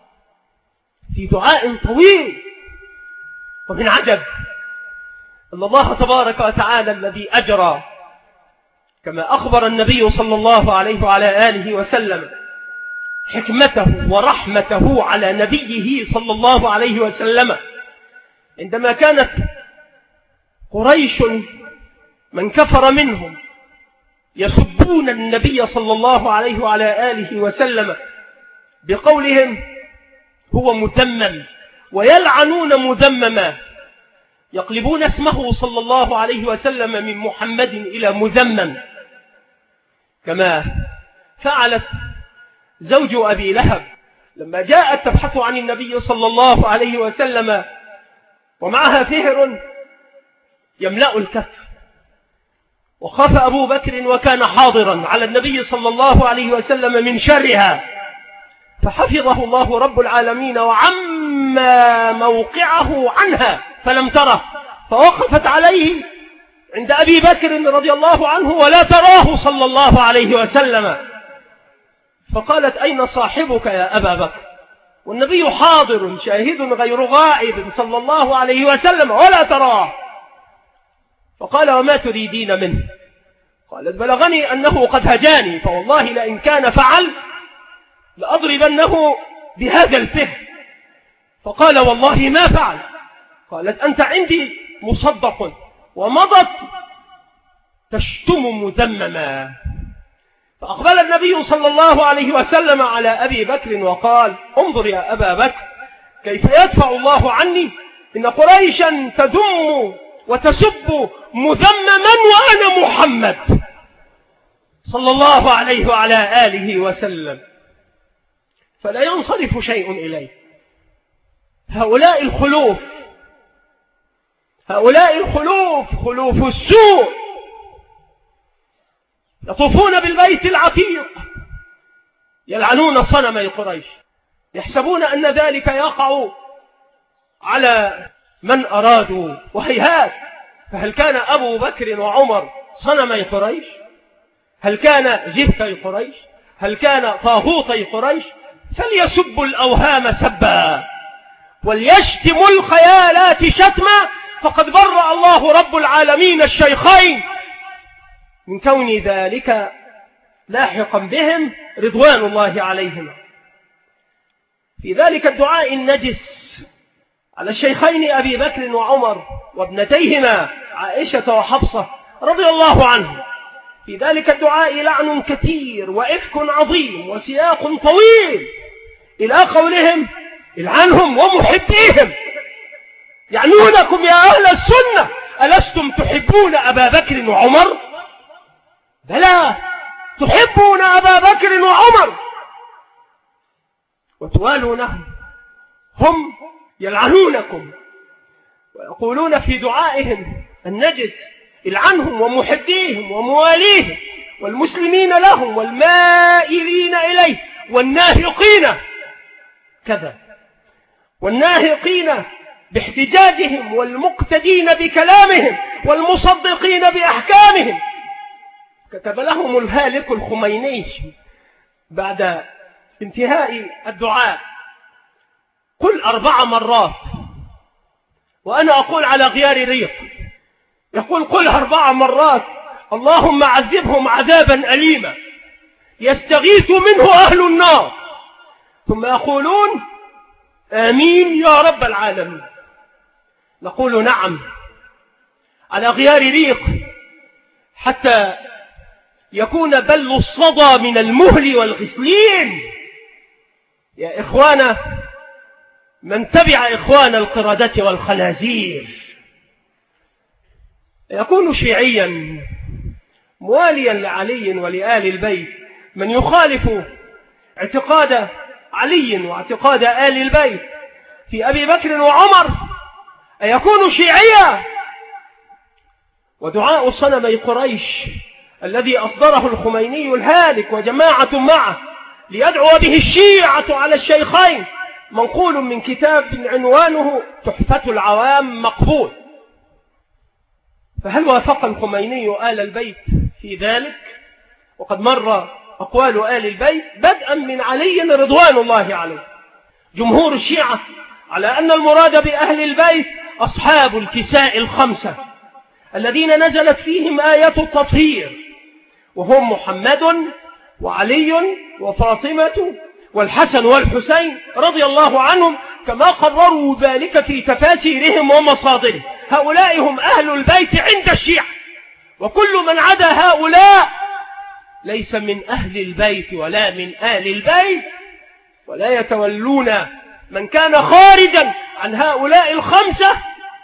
في دعاء طويل. ومن عجب أن الله تبارك وتعالى الذي أجرى كما أخبر النبي صلى الله عليه وعلى آله وسلم حكمته ورحمته على نبيه صلى الله عليه وسلم عندما كانت قريش من كفر منهم يسبون النبي صلى الله عليه وعلى آله وسلم بقولهم هو مذمم ويلعنون مذمما، يقلبون اسمه صلى الله عليه وسلم من محمد إلى مذمم، كما فعلت زوج أبي لهب لما جاءت تبحث عن النبي صلى الله عليه وسلم ومعها فهر يملأ الكف، وخاف أبو بكر وكان حاضرا على النبي صلى الله عليه وسلم من شرها، فحفظه الله رب العالمين وعما موقعه عنها فلم تره، فوقفت عليه عند أبي بكر رضي الله عنه ولا تراه صلى الله عليه وسلم، فقالت أين صاحبك يا أبا بكر؟ والنبي حاضر شاهد غير غائب صلى الله عليه وسلم ولا تراه. فقال وما تريدين منه؟ قالت بلغني أنه قد هجاني فوالله لئن كان فعل لأضربنه بهذا الفهم. فقال والله ما فعل. قالت أنت عندي مصدق، ومضت تشتم مذمما. فأقبل النبي صلى الله عليه وسلم على أبي بكر وقال انظر يا أبا بكر كيف يدفع الله عني، إن قريشا تذم وتسب مذمما وأنا محمد صلى الله عليه وعلى آله وسلم، فلا ينصرف شيء إليه. هؤلاء الخلوف هؤلاء الخلوف خلوف السوء يطوفون بالبيت العتيق يلعنون صنمي قريش، يحسبون أن ذلك يقع على من أرادوا، وهيهات. فهل كان أبو بكر وعمر صنمي قريش؟ هل كان جبتي قريش؟ هل كان طاغوتي قريش؟ فليسبوا الأوهام سبا وليشتموا الخيالات شتما، فقد برأ الله رب العالمين الشيخين من كون ذلك لاحقا بهم رضوان الله عليهم. في ذلك الدعاء النجس على الشيخين أبي بكر وعمر وابنتيهما عائشة وحفصة رضي الله عنهم، في ذلك الدعاء لعن كثير وإفك عظيم وسياق طويل إلى قولهم العنهم ومحبيهم. يعنونكم يا أهل السنة ألستم تحبون أبا بكر وعمر؟ بلى تحبون أبا بكر وعمر وتوالونهم، هم يلعنونكم ويقولون في دعائهم النجس العنهم ومحديهم ومواليهم والمسلمين لهم والمائلين إليه والناهقين كذا والناهقين باحتجاجهم والمقتدين بكلامهم والمصدقين بأحكامهم. كتب لهم الهالك الخميني بعد انتهاء الدعاء: قل أربع مرات. وأنا أقول على غيار ريق، يقول: قل أربع مرات: اللهم عذبهم عذابا أليما يستغيث منه أهل النار. ثم يقولون: آمين يا رب العالمين. نقول: نعم، على غيار ريق، حتى يكون بل الصدى من المهل والغسلين. يا إخوانا، من تبع إخوان القردة والخنازير يكون شيعيا مواليا لعلي ولآل البيت. من يخالف اعتقاد علي واعتقاد آل البيت في أبي بكر وعمر يكون شيعيا. ودعاء صنمي قريش الذي أصدره الخميني الهالك وجماعة معه ليدعو به الشيعة على الشيخين منقول من كتاب عنوانه تحفة العوام مقبول. فهل وافق الخميني آل البيت في ذلك؟ وقد مر أقوال آل البيت بدءا من علي رضوان الله عليه. جمهور الشيعة على أن المراد بأهل البيت أصحاب الكساء الخمسة الذين نزلت فيهم آية التطهير، وهم محمد وعلي وفاطمة والحسن والحسين رضي الله عنهم، كما قرروا ذلك في تفاسيرهم ومصادرهم. هؤلاء هم أهل البيت عند الشيعة، وكل من عدا هؤلاء ليس من أهل البيت ولا من آل البيت، ولا يتولون من كان خارجا عن هؤلاء الخمسة.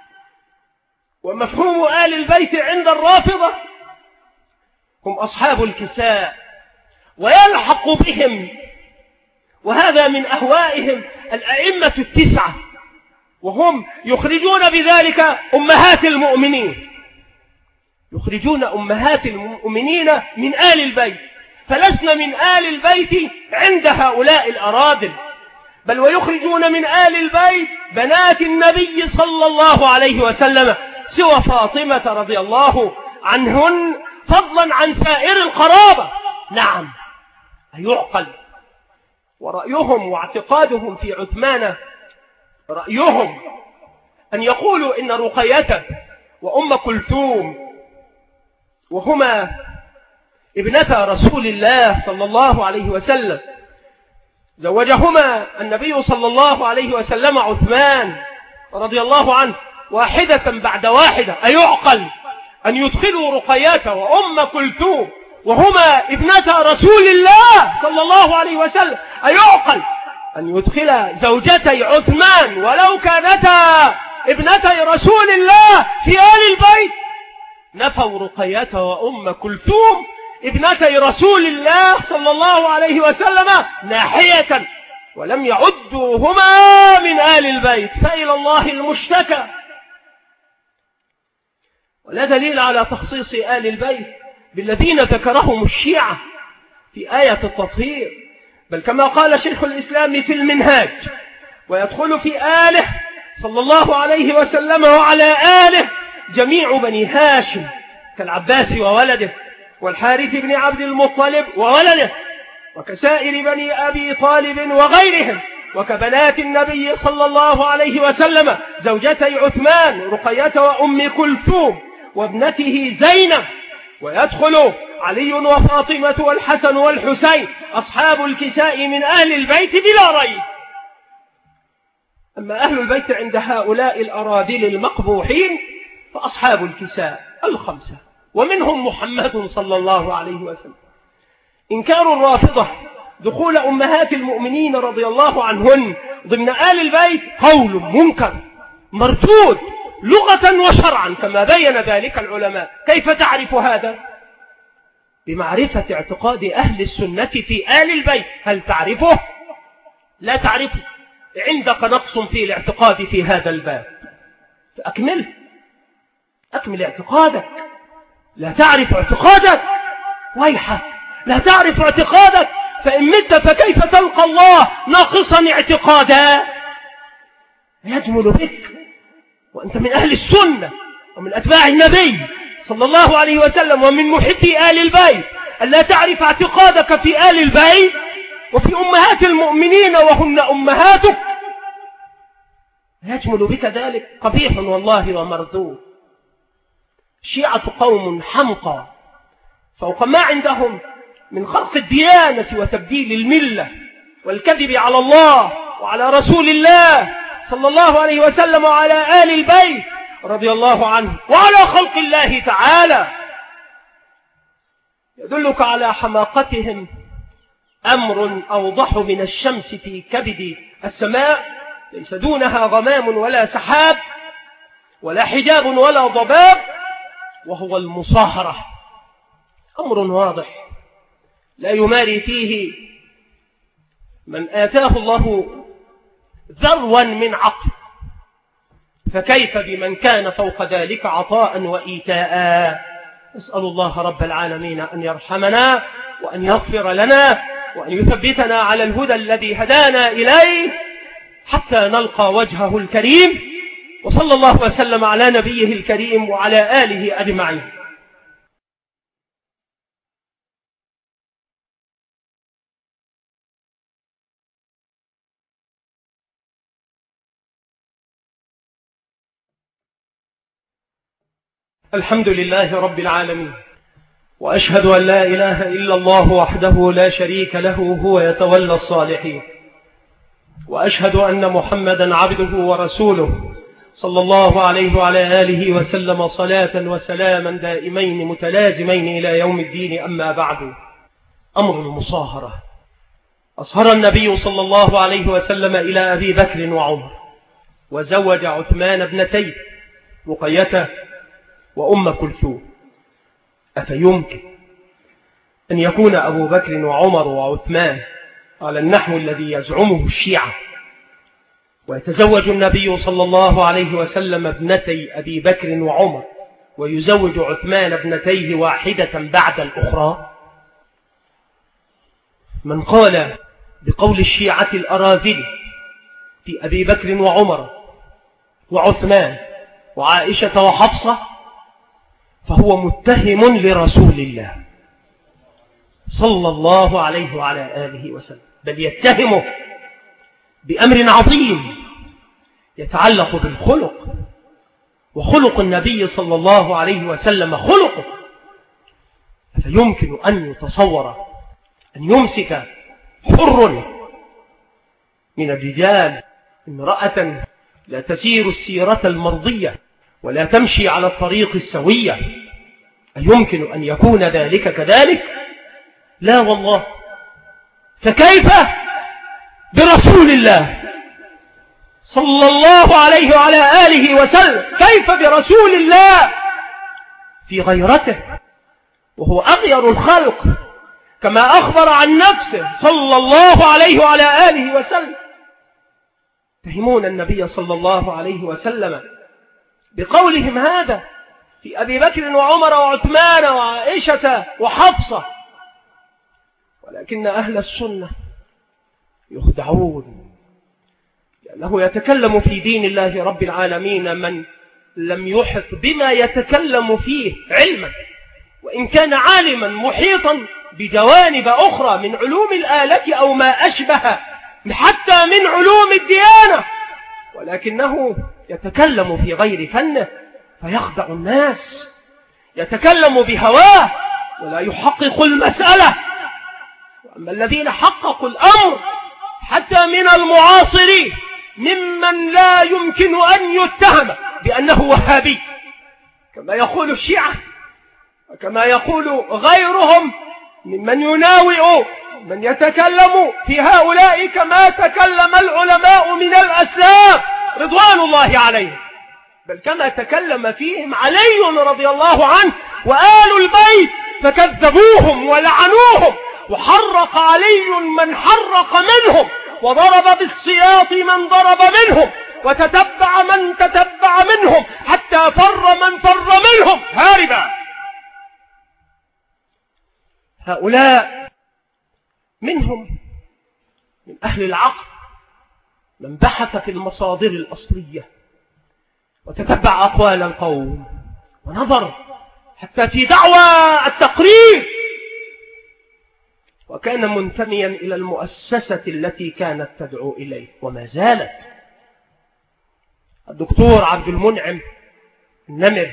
ومفهوم آل البيت عند الرافضة هم أصحاب الكساء، ويلحق بهم، وهذا من أهوائهم، الأئمة التسعة، وهم يخرجون بذلك أمهات المؤمنين، يخرجون أمهات المؤمنين من آل البيت. فلسنا من آل البيت عند هؤلاء الأراذل، بل ويخرجون من آل البيت بنات النبي صلى الله عليه وسلم سوى فاطمة رضي الله عنهن، فضلا عن سائر القرابة. نعم، يعقل. ورأيهم واعتقادهم في عثمان، رأيهم أن يقولوا إن رقية وأم كلثوم وهما ابنتا رسول الله صلى الله عليه وسلم زوجهما النبي صلى الله عليه وسلم عثمان رضي الله عنه واحدة بعد واحدة. أيعقل أن يدخلوا رقية وأم كلثوم وهما ابنتا رسول الله صلى الله عليه وسلم؟ أيعقل أن يدخل زوجتي عثمان ولو كانتا ابنتي رسول الله في آل البيت؟ نفوا رقية وأم كلثوم ابنتي رسول الله صلى الله عليه وسلم ناحية، ولم يعدوهما من آل البيت، فإلى الله المشتكى. ولا دليل على تخصيص آل البيت بالذين ذكرهم الشيعة في آية التطهير، بل كما قال شيخ الإسلام في المنهاج: ويدخل في آله صلى الله عليه وسلم وعلى آله جميع بني هاشم كالعباس وولده، والحارث بن عبد المطلب وولده، وكسائر بني أبي طالب وغيرهم، وكبنات النبي صلى الله عليه وسلم زوجتي عثمان رقية وأم كلثوم وابنته زينب. ويدخل علي وفاطمة والحسن والحسين أصحاب الكساء من أهل البيت بلا ريب. أما أهل البيت عند هؤلاء الأراذل المقبوحين فأصحاب الكساء الخمسة، ومنهم محمد صلى الله عليه وسلم. إنكار الرافضة دخول أمهات المؤمنين رضي الله عنهن ضمن آل البيت قول منكر مردود لغة وشرعا، كما بين ذلك العلماء. كيف تعرف هذا؟ بمعرفة اعتقاد أهل السنة في آل البيت. هل تعرفه؟ لا تعرفه، عندك نقص في الاعتقاد في هذا الباب، فأكمله، أكمل اعتقادك. لا تعرف اعتقادك، ويحك، لا تعرف اعتقادك، فإن مت فكيف تلقى الله ناقصا اعتقادا؟ يجمل بك وأنت من أهل السنة ومن أتباع النبي صلى الله عليه وسلم ومن محبي آل البيت، ألا تعرف اعتقادك في آل البيت وفي أمهات المؤمنين وهن أمهاتك؟ يجمل بك ذلك؟ قبيح والله ومردود. الشيعة قوم حمقى فوق ما عندهم من خرق الديانة وتبديل الملة والكذب على الله وعلى رسول الله صلى الله عليه وسلم وعلى آل البيت رضي الله عنه وعلى خلق الله تعالى. يدلك على حماقتهم أمر أوضح من الشمس في كبد السماء، ليس دونها غمام ولا سحاب ولا حجاب ولا ضباب، وهو المصاهرة. أمر واضح لا يماري فيه من آتاه الله ذروا من عقل، فكيف بمن كان فوق ذلك عطاء وإيتاء؟ نسأل الله رب العالمين أن يرحمنا وأن يغفر لنا وأن يثبتنا على الهدى الذي هدانا إليه حتى نلقى وجهه الكريم. وصلى الله وسلم على نبيه الكريم وعلى آله أجمعين. الحمد لله رب العالمين، وأشهد أن لا إله إلا الله وحده لا شريك له هو يتولى الصالحين، وأشهد أن محمدا عبده ورسوله صلى الله عليه وعلى آله وسلم صلاة وسلاما دائمين متلازمين إلى يوم الدين. أما بعد، أمر المصاهرة. أصهر النبي صلى الله عليه وسلم إلى أبي بكر وعمر، وزوج عثمان ابنتيه رقية وأم كلثوم. أفيمكن أن يكون أبو بكر وعمر وعثمان على النحو الذي يزعمه الشيعة، ويتزوج النبي صلى الله عليه وسلم ابنتي أبي بكر وعمر، ويزوج عثمان ابنتيه واحدة بعد الأخرى؟ من قال بقول الشيعة الأراذل في أبي بكر وعمر وعثمان وعائشة وحفصة فهو متهم لرسول الله صلى الله عليه وعلى آله وسلم، بل يتهمه بأمر عظيم يتعلق بالخلق، وخلق النبي صلى الله عليه وسلم خلقه. فيمكن أن يتصور أن يمسك حر من الرجال امرأة لا تسير السيرة المرضية ولا تمشي على الطريق السوية؟ أيمكن أن يكون ذلك كذلك؟ لا والله. فكيف برسول الله صلى الله عليه وعلى آله وسلم؟ كيف برسول الله في غيرته وهو أغير الخلق كما أخبر عن نفسه صلى الله عليه وعلى آله وسلم؟ تهمون النبي صلى الله عليه وسلم بقولهم هذا في أبي بكر وعمر وعثمان وعائشة وحفصة، ولكن أهل السنة يخدعون، لأنه يتكلم في دين الله رب العالمين من لم يحط بما يتكلم فيه علما، وإن كان عالما محيطا بجوانب أخرى من علوم الآلة أو ما أشبه حتى من علوم الديانة، ولكنه يتكلم في غير فنه فيخدع الناس، يتكلم بهواه ولا يحقق المسألة. وأما الذين حققوا الأمر حتى من المعاصرين ممن لا يمكن أن يتهم بأنه وهابي كما يقول الشيعة وكما يقول غيرهم ممن يناوئ من يتكلم في هؤلاء كما تكلم العلماء من الأسلام رضوان الله عليهم، بل كما تكلم فيهم علي رضي الله عنه وآل البيت فكذبوهم ولعنوهم، وحرق علي من حرق منهم، وضرب بالسياط من ضرب منهم، وتتبع من تتبع منهم، حتى فر من فر منهم هاربا. هؤلاء منهم من أهل العقل من بحث في المصادر الأصلية وتتبع أقوال القوم ونظر حتى في دعوى التقريب، وكان منتميا إلى المؤسسة التي كانت تدعو إليه وما زالت. الدكتور عبد المنعم النمر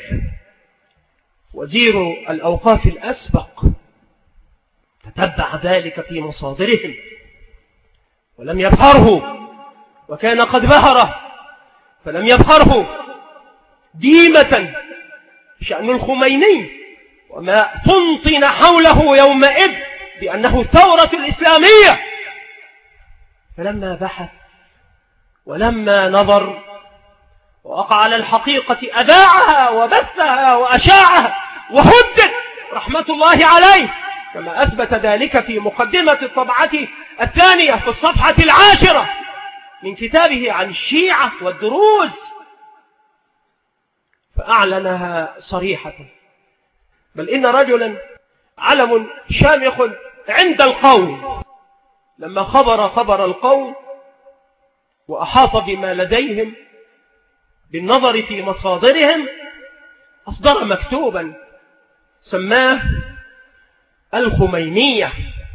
وزير الأوقاف الأسبق تتبع ذلك في مصادرهم ولم يبهره، وكان قد بهره فلم يبهره ديمة شأن الخميني وما تنطن حوله يومئذ بأنه الثورة الإسلامية. فلما بحث ولما نظر ووقع على الحقيقة أذاعها وبثها وأشاعها وهدت رحمة الله عليه، كما أثبت ذلك في مقدمة الطبعة الثانية في الصفحة العاشرة من كتابه عن الشيعة والدروز، فأعلنها صريحة. بل إن رجلا علم شامخ عند القوم لما خبر خبر القوم وأحاط بما لديهم بالنظر في مصادرهم أصدر مكتوبا سماه الخمينية،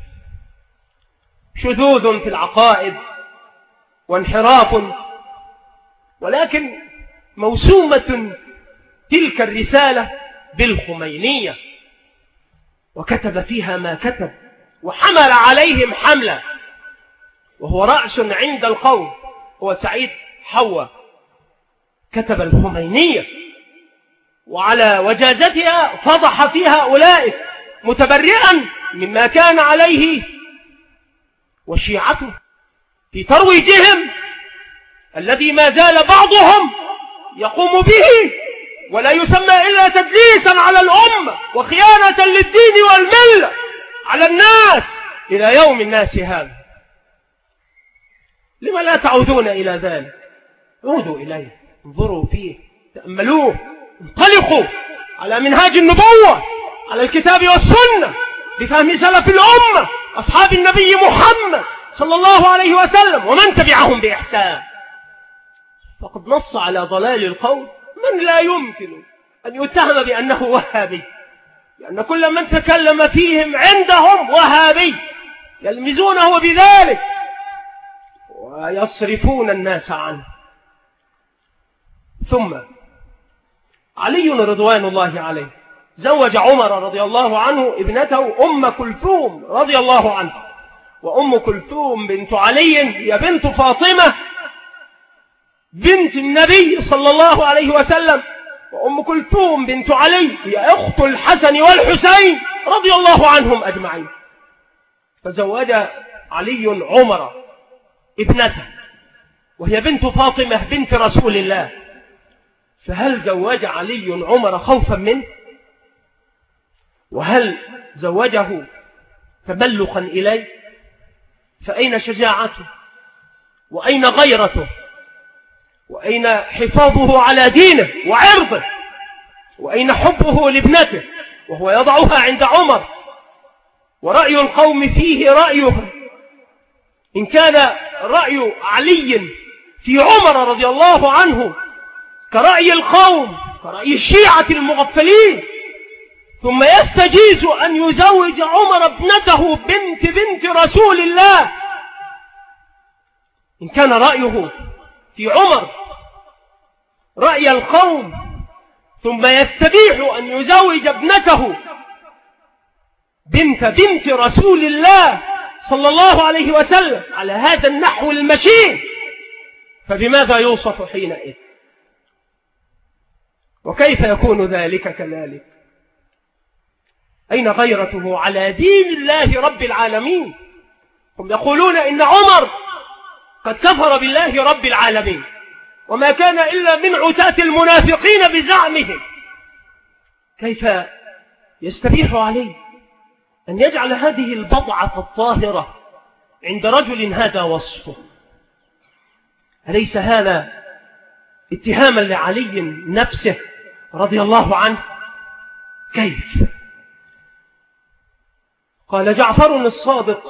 شذوذ في العقائد وانحراف، ولكن موسومة تلك الرسالة بالخمينية، وكتب فيها ما كتب وحمل عليهم حملة، وهو رأس عند القوم هو سعيد حوا، كتب الخمينية وعلى وجازتها فضح فيها أولئك متبرئا مما كان عليه وشيعته في ترويجهم الذي ما زال بعضهم يقوم به ولا يسمى إلا تدليسا على الأمة وخيانة للدين والملة على الناس إلى يوم الناس هذا. لما لا تعودون إلى ذلك؟ عودوا إليه، انظروا فيه، تأملوه، انطلقوا على منهاج النبوة، على الكتاب والسنة بفهم سلف الأمة أصحاب النبي محمد صلى الله عليه وسلم ومن تبعهم بإحسان. فقد نص على ضلال القوم من لا يمكن أن يتهم بأنه وهابي، لأن كل من تكلم فيهم عندهم وهابي، يلمزونه بذلك ويصرفون الناس عنه. ثم علي رضوان الله عليه زوج عمر رضي الله عنه ابنته أم كلثوم رضي الله عنها، وأم كلثوم بنت علي هي بنت فاطمة بنت النبي صلى الله عليه وسلم، وأم كلثوم بنت علي هي أخت الحسن والحسين رضي الله عنهم أجمعين. فزوج علي عمر ابنته وهي بنت فاطمة بنت رسول الله، فهل زوج علي عمر خوفا منه؟ وهل زوجه تملقا إليه؟ فأين شجاعته؟ وأين غيرته؟ وأين حفاظه على دينه وعرضه؟ وأين حبه لابنته وهو يضعها عند عمر؟ ورأي القوم فيه رأيه، إن كان رأي علي في عمر رضي الله عنه كرأي القوم كرأي الشيعة المغفلين، ثم يستجيز أن يزوج عمر ابنته بنت بنت رسول الله، إن كان رأيه في عمر رأي القوم ثم يستبيح أن يزوج ابنته بنت بنت رسول الله صلى الله عليه وسلم على هذا النحو المشين، فبماذا يوصف حينئذ؟ وكيف يكون ذلك كذلك؟ أين غيرته على دين الله رب العالمين؟ هم يقولون إن عمر قد كفر بالله رب العالمين وما كان إلا من عتاة المنافقين بزعمهم. كيف يستبيح عليه أن يجعل هذه البضعة الطاهرة عند رجل هذا وصفه؟ أليس هذا اتهاما لعلي نفسه رضي الله عنه؟ كيف؟ قال جعفر الصادق: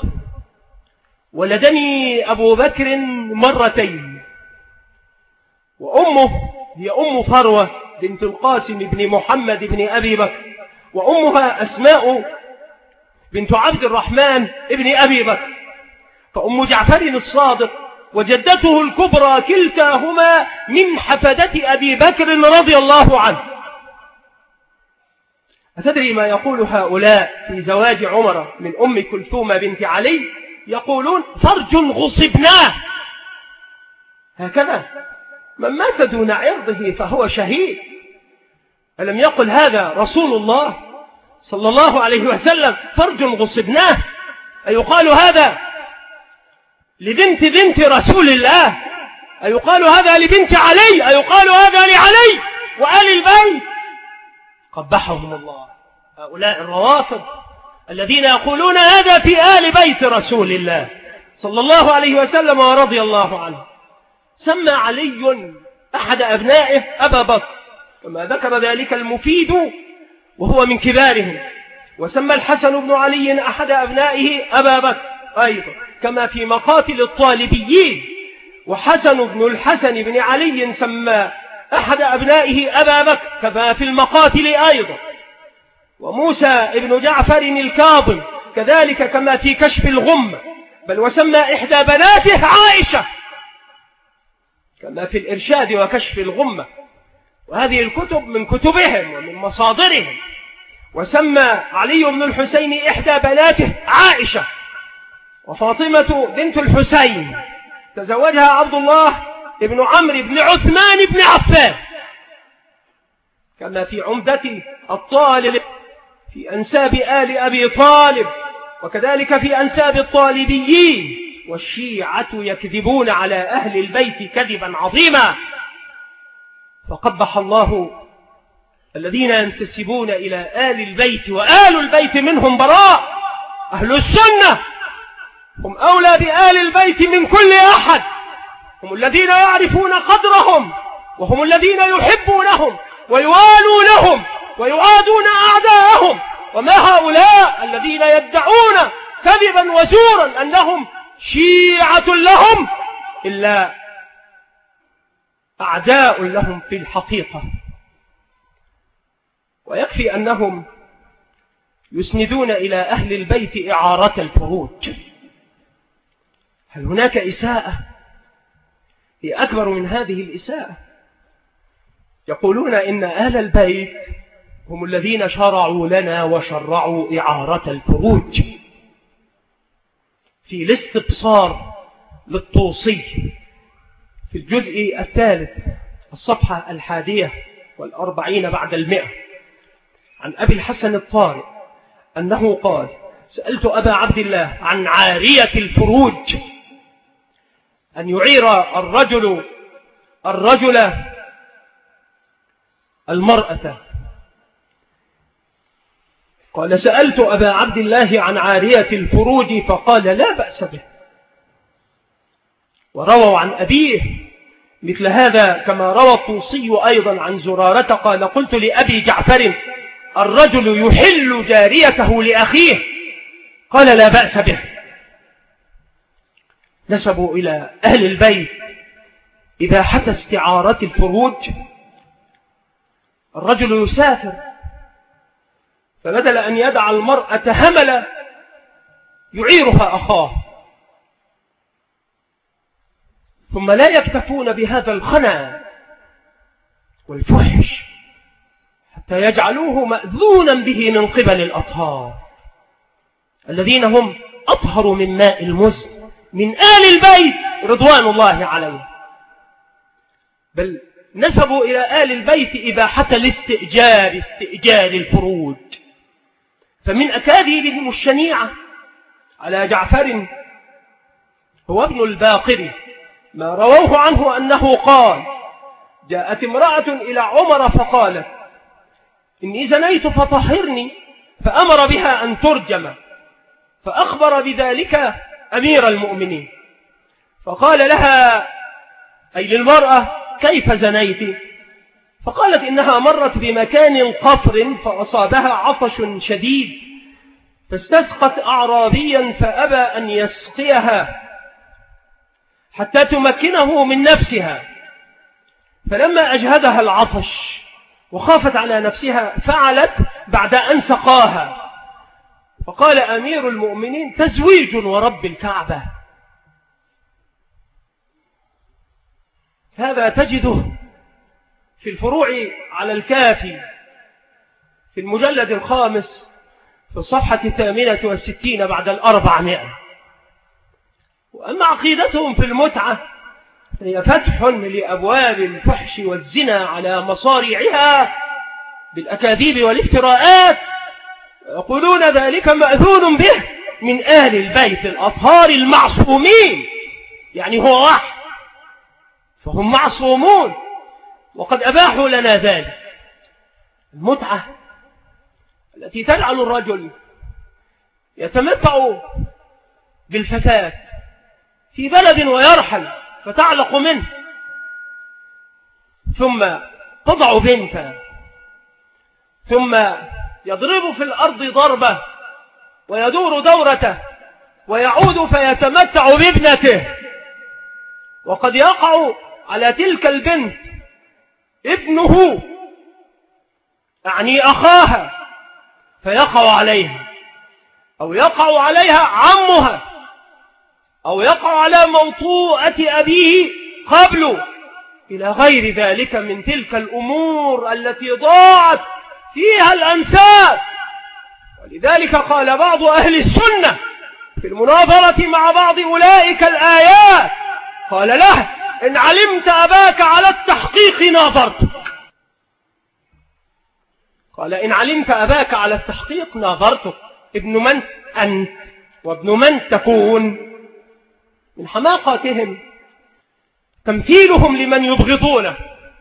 ولدني أبو بكر مرتين، وأمه هي أم فروة بنت القاسم بن محمد بن أبي بكر، وأمها أسماء بنت عبد الرحمن بن أبي بكر. فأم جعفر الصادق وجدته الكبرى كلتاهما من حفدة أبي بكر رضي الله عنه. أتدري ما يقول هؤلاء في زواج عمر من أم كلثوم بنت علي؟ يقولون فرج غصبناه. هكذا من مات دون عرضه فهو شهيد. ألم يقل هذا رسول الله صلى الله عليه وسلم؟ فرج غصبناه. أيقال هذا لبنت بنت رسول الله؟ أيقال هذا لبنت علي؟ أيقال هذا لعلي وآل البيت؟ قبحهم الله هؤلاء الروافض الذين يقولون هذا في آل بيت رسول الله صلى الله عليه وسلم ورضي الله عنه. سمى علي أحد أبنائه أبا بكر كما ذكر ذلك المفيد وهو من كبارهم، وسمى الحسن بن علي أحد أبنائه أبا بكر أيضا كما في مقاتل الطالبيين، وحسن بن الحسن بن علي سمى أحد أبنائه أبا بكر كما في المقاتل أيضا، وموسى بن جعفر الكاظم كذلك كما في كشف الغمة، بل وسمى إحدى بناته عائشة كما في الإرشاد وكشف الغمة، وهذه الكتب من كتبهم ومن مصادرهم. وسمى علي بن الحسين إحدى بناته عائشة، وفاطمة بنت الحسين تزوجها عبد الله بن عمرو بن عثمان بن عفان كما في عمدة الطالب في أنساب آل أبي طالب، وكذلك في أنساب الطالبيين. والشيعة يكذبون على أهل البيت كذبا عظيما، فقبح الله الذين ينتسبون إلى آل البيت، وآل البيت منهم براء. أهل السنة هم أولى بآل البيت من كل أحد، هم الذين يعرفون قدرهم، وهم الذين يحبونهم ويوالونهم ويعادون أعداءهم. وما هؤلاء الذين يدعون كذبا وزورا أنهم شيعة لهم إلا أعداء لهم في الحقيقة. ويكفي أنهم يسندون إلى أهل البيت إعارة الفروج. هل هناك إساءة هي أكبر من هذه الإساءة؟ يقولون إن أهل البيت هم الذين شرعوا لنا وشرعوا إعارة الفروج. في الاستبصار للطوسي في الجزء الثالث الصفحة الحادية والأربعين بعد المئة عن أبي الحسن الطارئ أنه قال: سألت أبا عبد الله عن عارية الفروج، أن يعير الرجل الرجل المرأة. قال: سألت أبا عبد الله عن عارية الفروج فقال: لا بأس به. ورووا عن أبيه مثل هذا كما روى الطوسي أيضا عن زرارة قال: قلت لأبي جعفر: الرجل يحل جاريته لأخيه؟ قال: لا بأس به. نسبوا إلى أهل البيت إباحة استعارة الفروج. الرجل يسافر، فبدل أن يدع المرأة هملا يعيرها أخاه، ثم لا يكتفون بهذا الخنا والفحش حتى يجعلوه مأذونا به من قبل الأطهار الذين هم أطهر من ماء المزن من آل البيت رضوان الله عليهم. بل نسبوا إلى آل البيت إباحة الاستئجار، استئجار الفروج. فمن أكاذيبهم الشنيعة على جعفر هو ابن الباقر ما رووه عنه أنه قال: جاءت امرأة إلى عمر فقالت: إني زنيت فطهرني، فأمر بها أن ترجم، فأخبر بذلك أمير المؤمنين، فقال لها أي للمرأة: كيف زنيت؟ فقالت: إنها مرت بمكان قفر فأصابها عطش شديد، فاستسقت أعرابيا فأبى أن يسقيها حتى تمكنه من نفسها، فلما أجهدها العطش وخافت على نفسها فعلت بعد أن سقاها. فقال أمير المؤمنين: تزويج ورب الكعبة. هذا تجده في الفروع على الكافي في المجلد الخامس في الصفحة الثامنة والستين بعد الأربعمائة. وأما عقيدتهم في المتعة هي فتح لأبواب الفحش والزنا على مصاريعها بالأكاذيب والافتراءات، يقولون ذلك مأذون به من آل البيت الأطهار المعصومين، يعني هو واحد فهم معصومون وقد أباحوا لنا ذلك. المتعة التي تجعل الرجل يتمتع بالفتاة في بلد ويرحل فتعلق منه، ثم تضع بنتا، ثم يضرب في الأرض ضربة ويدور دورته ويعود فيتمتع بابنته، وقد يقع على تلك البنت ابنه أعني أخاها فيقع عليها، أو يقع عليها عمها، أو يقع على موطوءة أبيه قبله، إلى غير ذلك من تلك الأمور التي ضاعت فيها الأنساب. ولذلك قال بعض أهل السنة في المناظرة مع بعض أولئك الآيات، قال له: إن علمت أباك على التحقيق ناظرتك. قال: إن علمت أباك على التحقيق ناظرتك. ابن من أنت وابن من تكون؟ من حماقاتهم تمثيلهم لمن يبغضونه،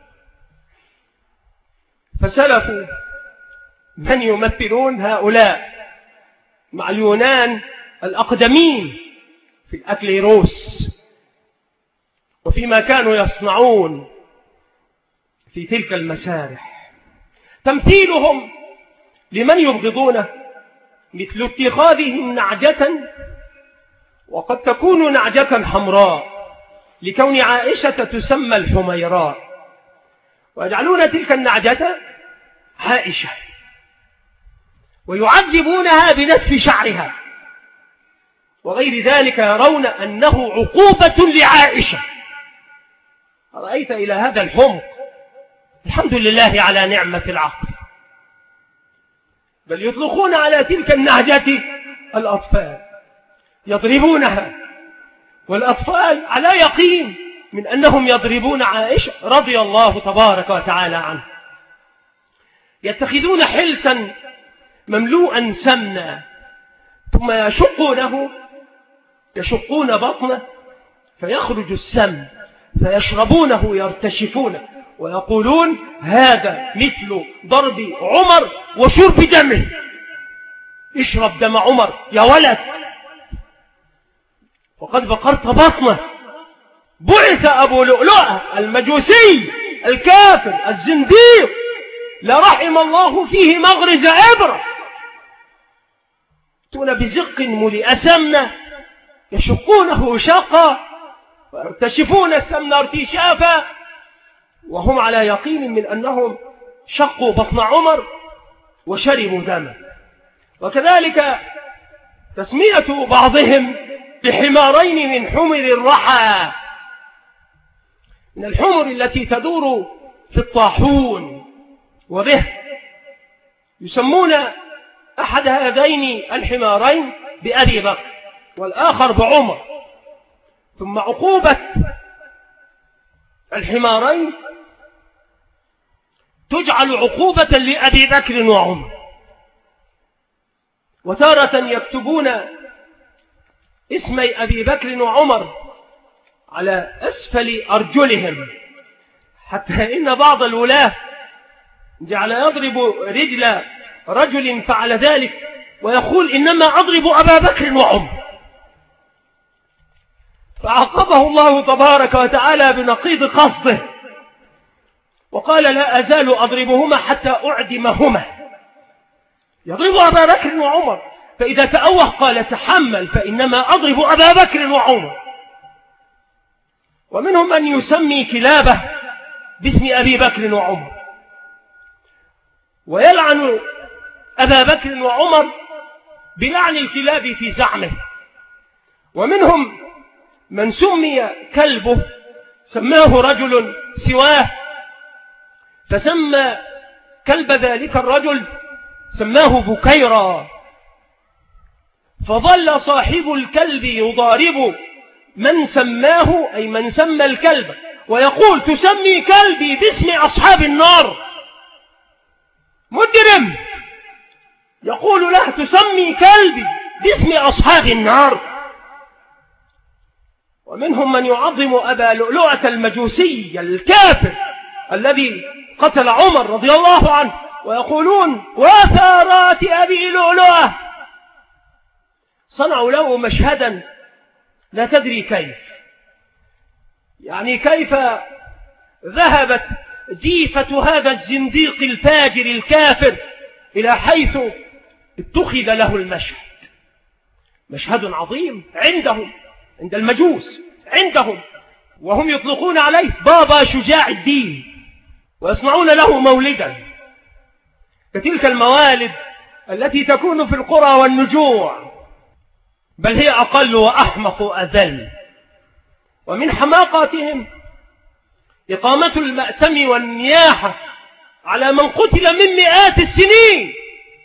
فسلفوا من يمثلون هؤلاء مع اليونان الأقدمين في الأكليروس وفيما كانوا يصنعون في تلك المسارح. تمثيلهم لمن يبغضونه مثل اتخاذهم نعجة، وقد تكون نعجة حمراء لكون عائشة تسمى الحميراء، ويجعلون تلك النعجة عائشة ويعذبونها بنتف شعرها وغير ذلك، يرون أنه عقوبة لعائشة. رأيت إلى هذا الحمق؟ الحمد لله على نعمة العقل. بل يطلقون على تلك النعجة الأطفال يضربونها، والأطفال على يقين من أنهم يضربون عائشة رضي الله تبارك وتعالى عنها. يتخذون حلسا مملوءا سمنا ثم يشقونه يشقون بطنه فيخرج السم فيشربونه يرتشفونه ويقولون: هذا مثل ضرب عمر وشرب دمه، اشرب دم عمر يا ولد، وقد بقرت بطنه. بعث أبو لؤلؤة المجوسي الكافر الزنديق لرحم الله فيه مغرز إبرة، تون بزق ملئ سمنة يشقونه شقا ويرتشفون السمن ارتشافا، وهم على يقين من أنهم شقوا بطن عمر وشربوا دمه. وكذلك تسمية بعضهم بحمارين من حمر الرحى، من الحمر التي تدور في الطاحون، وبه يسمون أحد هذين الحمارين بأبي بكر والآخر بعمر. ثم عقوبة الحمارين تجعل عقوبة لأبي بكر وعمر، وتارة يكتبون اسمي أبي بكر وعمر على أسفل أرجلهم، حتى إن بعض الولاة جعل يضرب رجل رجل فعل ذلك ويقول: إنما أضرب أبا بكر وعمر. فعاقبه الله تبارك وتعالى بنقيض قصده وقال: لا أزال أضربهما حتى أعدمهما. يضرب أبا بكر وعمر، فإذا تأوه قال: تحمل فإنما أضرب أبا بكر وعمر. ومنهم من يسمي كلابه باسم أبي بكر وعمر، ويلعن أبا بكر وعمر بلعن الكلاب في زعمه. ومنهم من سمي كلبه، سماه رجل سواه، فسمى كلب ذلك الرجل سماه بكيرا، فظل صاحب الكلب يضارب من سماه، أي من سمى الكلب، ويقول تسمي كلبي باسم أصحاب النار. مجرم يقول له تسمي كلبي باسم أصحاب النار. ومنهم من يعظم أبا لؤلؤة المجوسي الكافر الذي قتل عمر رضي الله عنه، ويقولون وثارات أبي لؤلؤة. صنعوا له مشهدا لا تدري كيف، يعني كيف ذهبت جيفة هذا الزنديق الفاجر الكافر إلى حيث اتخذ له المشهد. مشهد عظيم عندهم، عند المجوس عندهم، وهم يطلقون عليه بابا شجاع الدين، ويصنعون له مولدا كتلك الموالد التي تكون في القرى والنجوع، بل هي أقل وأحمق أذل. ومن حماقاتهم إقامة المأتم والنياحة على من قتل من مئات السنين،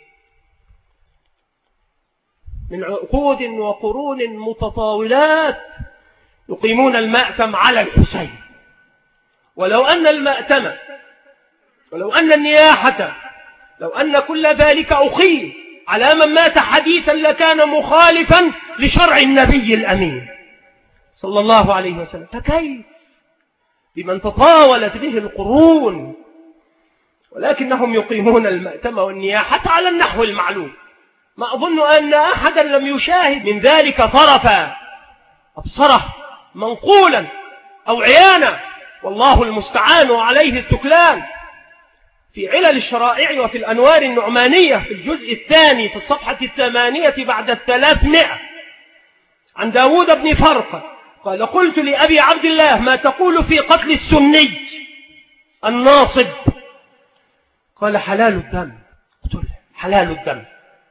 من عقود وقرون متطاولات يقيمون المأتم على الحسين. ولو أن المأتم، ولو أن النياحة، لو أن كل ذلك أقيم على من مات حديثا لكان مخالفا لشرع النبي الأمين صلى الله عليه وسلم، فكيف بمن تطاولت به القرون؟ ولكنهم يقيمون المأتم والنياحة على النحو المعلوم. ما أظن أن أحدا لم يشاهد من ذلك طرفا أبصره منقولا أو عيانا، والله المستعان وعليه التكلان. في علل الشرائع وفي الأنوار النعمانية في الجزء الثاني في الصفحة الثمانية بعد الثلاثمائة عن داود بن فرقة قال قلت لأبي عبد الله ما تقول في قتل السني الناصب؟ قال حلال الدم. قلت له حلال الدم،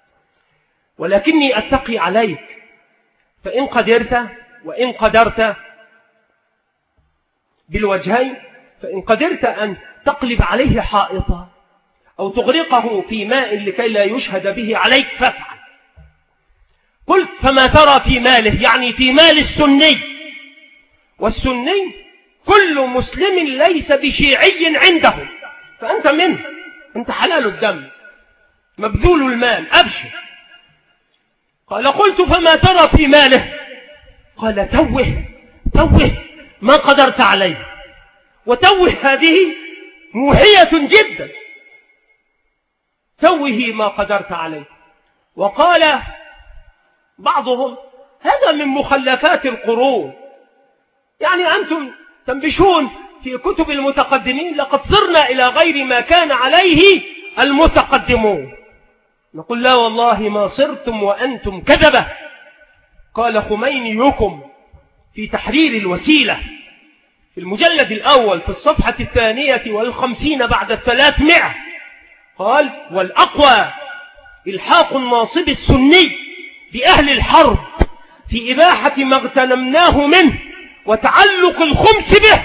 ولكني أتقي عليك، فإن قدرت وإن قدرت بالوجهين، فإن قدرت أن تقلب عليه حائطا أو تغرقه في ماء لكي لا يشهد به عليك فافعل. قلت فما ترى في ماله؟ يعني في مال السني، والسني كل مسلم ليس بشيعي عنده، فأنت منه، أنت حلال الدم مبذول المال، أبشر. قال قلت فما ترى في ماله؟ قال توه توه ما قدرت عليه. وتوه هذه موحية جدا، توه ما قدرت عليه. وقال بعضهم هذا من مخلفات القرون، يعني أنتم تنبشون في كتب المتقدمين لقد صرنا إلى غير ما كان عليه المتقدمون. نقول لا والله ما صرتم وأنتم كذبة. قال خمينيكم في تحرير الوسيلة في المجلد الأول في الصفحة الثانية والخمسين بعد الثلاثمائة قال والأقوى إلحاق الناصب السني بأهل الحرب في إباحة ما اغتنمناه منه وتعلق الخمس به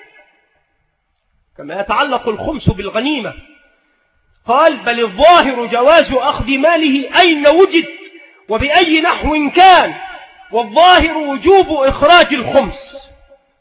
كما يتعلق الخمس بالغنيمة. قال بل الظاهر جواز أخذ ماله أين وجد وبأي نحو كان، والظاهر وجوب إخراج الخمس.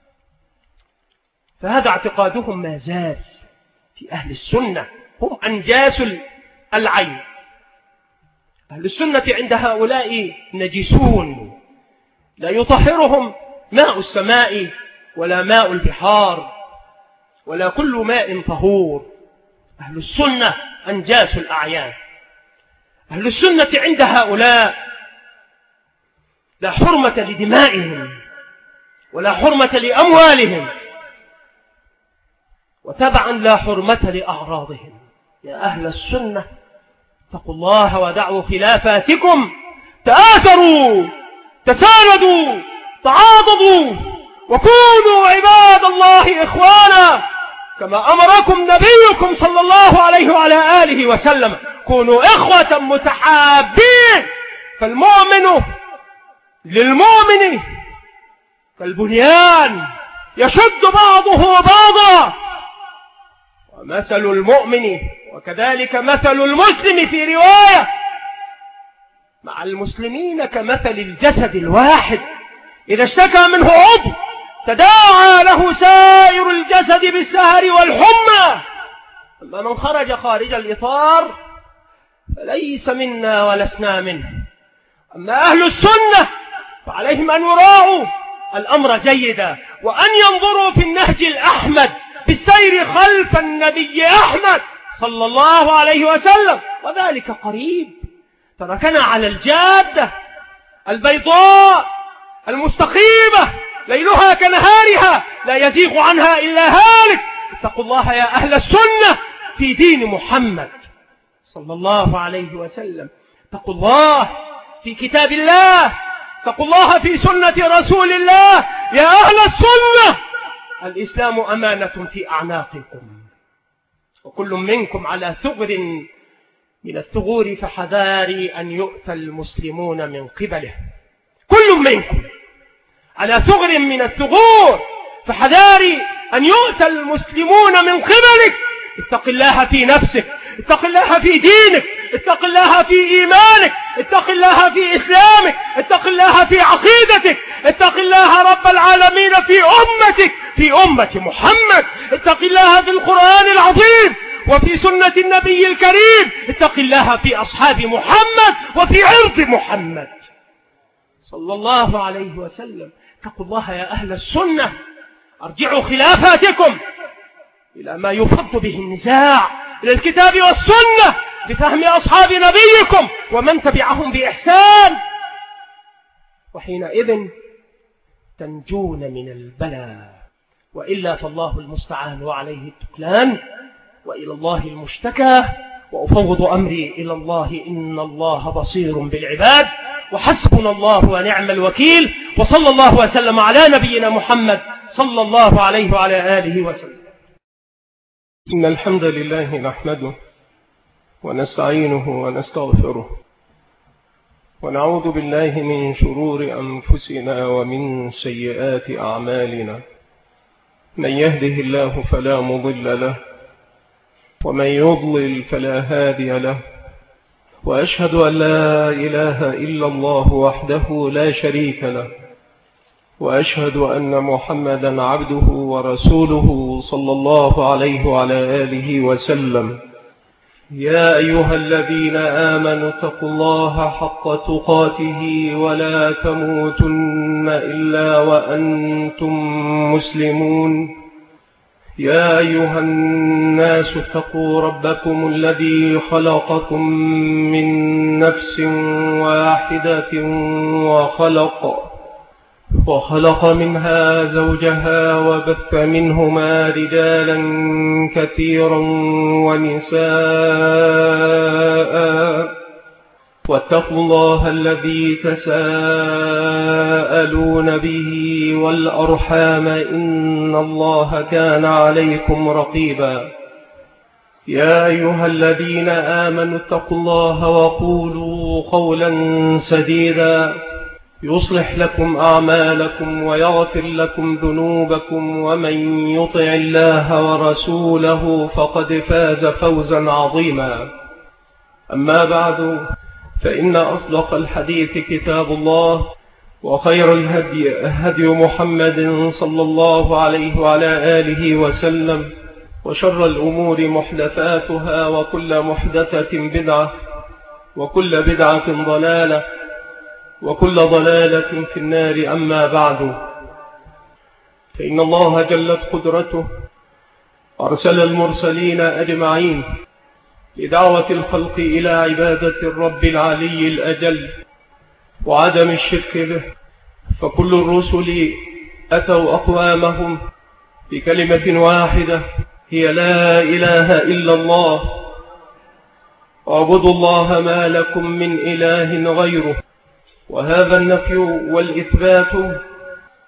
فهذا اعتقادهم ما زال في أهل السنة، هم أنجاس العين. أهل السنة عند هؤلاء نجسون لا يطهرهم ماء السماء ولا ماء البحار ولا كل ماء طهور. أهل السنة أنجاس الأعيان. أهل السنة عند هؤلاء لا حرمة لدمائهم ولا حرمة لأموالهم، وتبعا لا حرمة لأعراضهم. يا أهل السنة اتقوا الله ودعوا خلافاتكم، تآثروا تساندوا تعاضدوا وكونوا عباد الله إخوانا. كما أمركم نبيكم صلى الله عليه وعلى آله وسلم: كونوا إخوة متحابين، فالمؤمن للمؤمن كالبنيان يشد بعضه بعضا. ومثل المؤمن وكذلك مثل المسلم في رواية مع المسلمين كمثل الجسد الواحد، إذا اشتكى منه عضو تداعى له سائر الجسد بالسهر والحمى. أما من خرج خارج الإطار فليس منا ولسنا منه. أما أهل السنة فعليهم أن يراعوا الأمر جيدا، وأن ينظروا في النهج الأحمد بالسير خلف النبي أحمد صلى الله عليه وسلم، وذلك قريب. تركنا على الجادة البيضاء المستقيمة ليلها كنهارها لا يزيغ عنها إلا هالك. اتقوا الله يا أهل السنة في دين محمد صلى الله عليه وسلم. اتقوا الله في كتاب الله، اتقوا الله في سنة رسول الله. يا أهل السنة، الإسلام أمانة في أعناقكم، وكل منكم على ثغر من الثغور فحذاري أن يؤتى المسلمون من قبله. كل منكم على ثغر من الثغور فحذاري أن يؤتى المسلمون من قبلك. اتق الله في نفسك، اتق الله في دينك، اتق الله في إيمانك، اتق الله في إسلامك، اتق الله في عقيدتك، اتق الله رب العالمين في أمتك، في أمة محمد. اتق الله في القرآن العظيم وفي سنة النبي الكريم. اتق الله في أصحاب محمد وفي عرض محمد صلى الله عليه وسلم. اتقوا الله يا أهل السنة، ارجعوا خلافاتكم إلى ما يفض به النزاع، إلى الكتاب والسنة بفهم أصحاب نبيكم ومن تبعهم بإحسان، وحينئذ تنجون من البلاء. وإلا فالله المستعان وعليه التكلان، وإلى الله المشتكى، وأفوض أمري إلى الله إن الله بصير بالعباد، وحسبنا الله ونعم الوكيل. وصلى الله وسلم على نبينا محمد صلى الله عليه وعلى آله وسلم. إن الحمد لله نحمده ونستعينه ونستغفره، ونعوذ بالله من شرور أنفسنا ومن سيئات أعمالنا. من يهده الله فلا مضل له، ومن يضلل فلا هادي له. وأشهد أن لا إله إلا الله وحده لا شريك له، وأشهد أن محمدا عبده ورسوله صلى الله عليه وعلى آله وسلم. يا أيها الذين آمنوا اتقوا الله حق تقاته ولا تموتن إلا وأنتم مسلمون. يا أيها الناس اتقوا ربكم الذي خلقكم من نفس واحدة وخلق وخلق منها زوجها وبث منهما رجالا كثيرا ونساء، واتقوا الله الذي تساءلون به والأرحام إن الله كان عليكم رقيبا. يا أيها الذين آمنوا اتقوا الله وقولوا قولا سديدا يصلح لكم أعمالكم ويغفر لكم ذنوبكم، ومن يطع الله ورسوله فقد فاز فوزا عظيما. أما بعد، فإن أصدق الحديث كتاب الله، وخير الهدي هدي محمد صلى الله عليه وعلى آله وسلم، وشر الأمور محدثاتها، وكل محدثة بدعة، وكل بدعة ضلالة، وكل ضلالة في النار. أما بعد، فإن الله جلت قدرته أرسل المرسلين أجمعين لدعوة الخلق إلى عبادة الرب العلي الأجل وعدم الشرك به. فكل الرسل أتوا أقوامهم بكلمة واحدة هي لا إله إلا الله، اعبدوا الله ما لكم من إله غيره. وهذا النفي والإثبات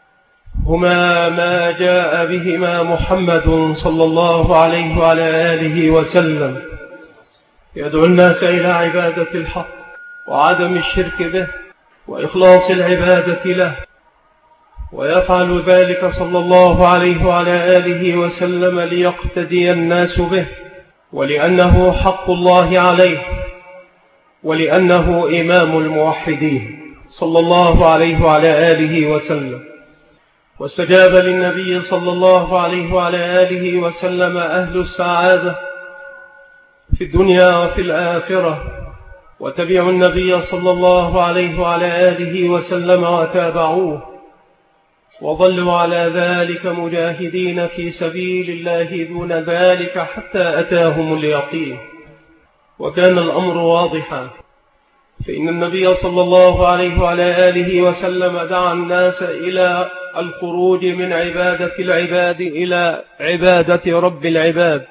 هما ما جاء بهما محمد صلى الله عليه وعلى آله وسلم، يدعو الناس إلى عبادة الحق وعدم الشرك به وإخلاص العبادة له، ويفعل ذلك صلى الله عليه وعلى آله وسلم ليقتدي الناس به، ولأنه حق الله عليه، ولأنه إمام الموحدين صلى الله عليه وعلى آله وسلم. واستجاب للنبي صلى الله عليه وعلى آله وسلم أهل السعادة في الدنيا وفي الآخرة، وتبعوا النبي صلى الله عليه وعلى آله وسلم وتابعوه، وظلوا على ذلك مجاهدين في سبيل الله دون ذلك حتى أتاهم اليقين. وكان الأمر واضحا، فإن النبي صلى الله عليه وعلى آله وسلم دعا الناس إلى الخروج من عبادة العباد إلى عبادة رب العباد،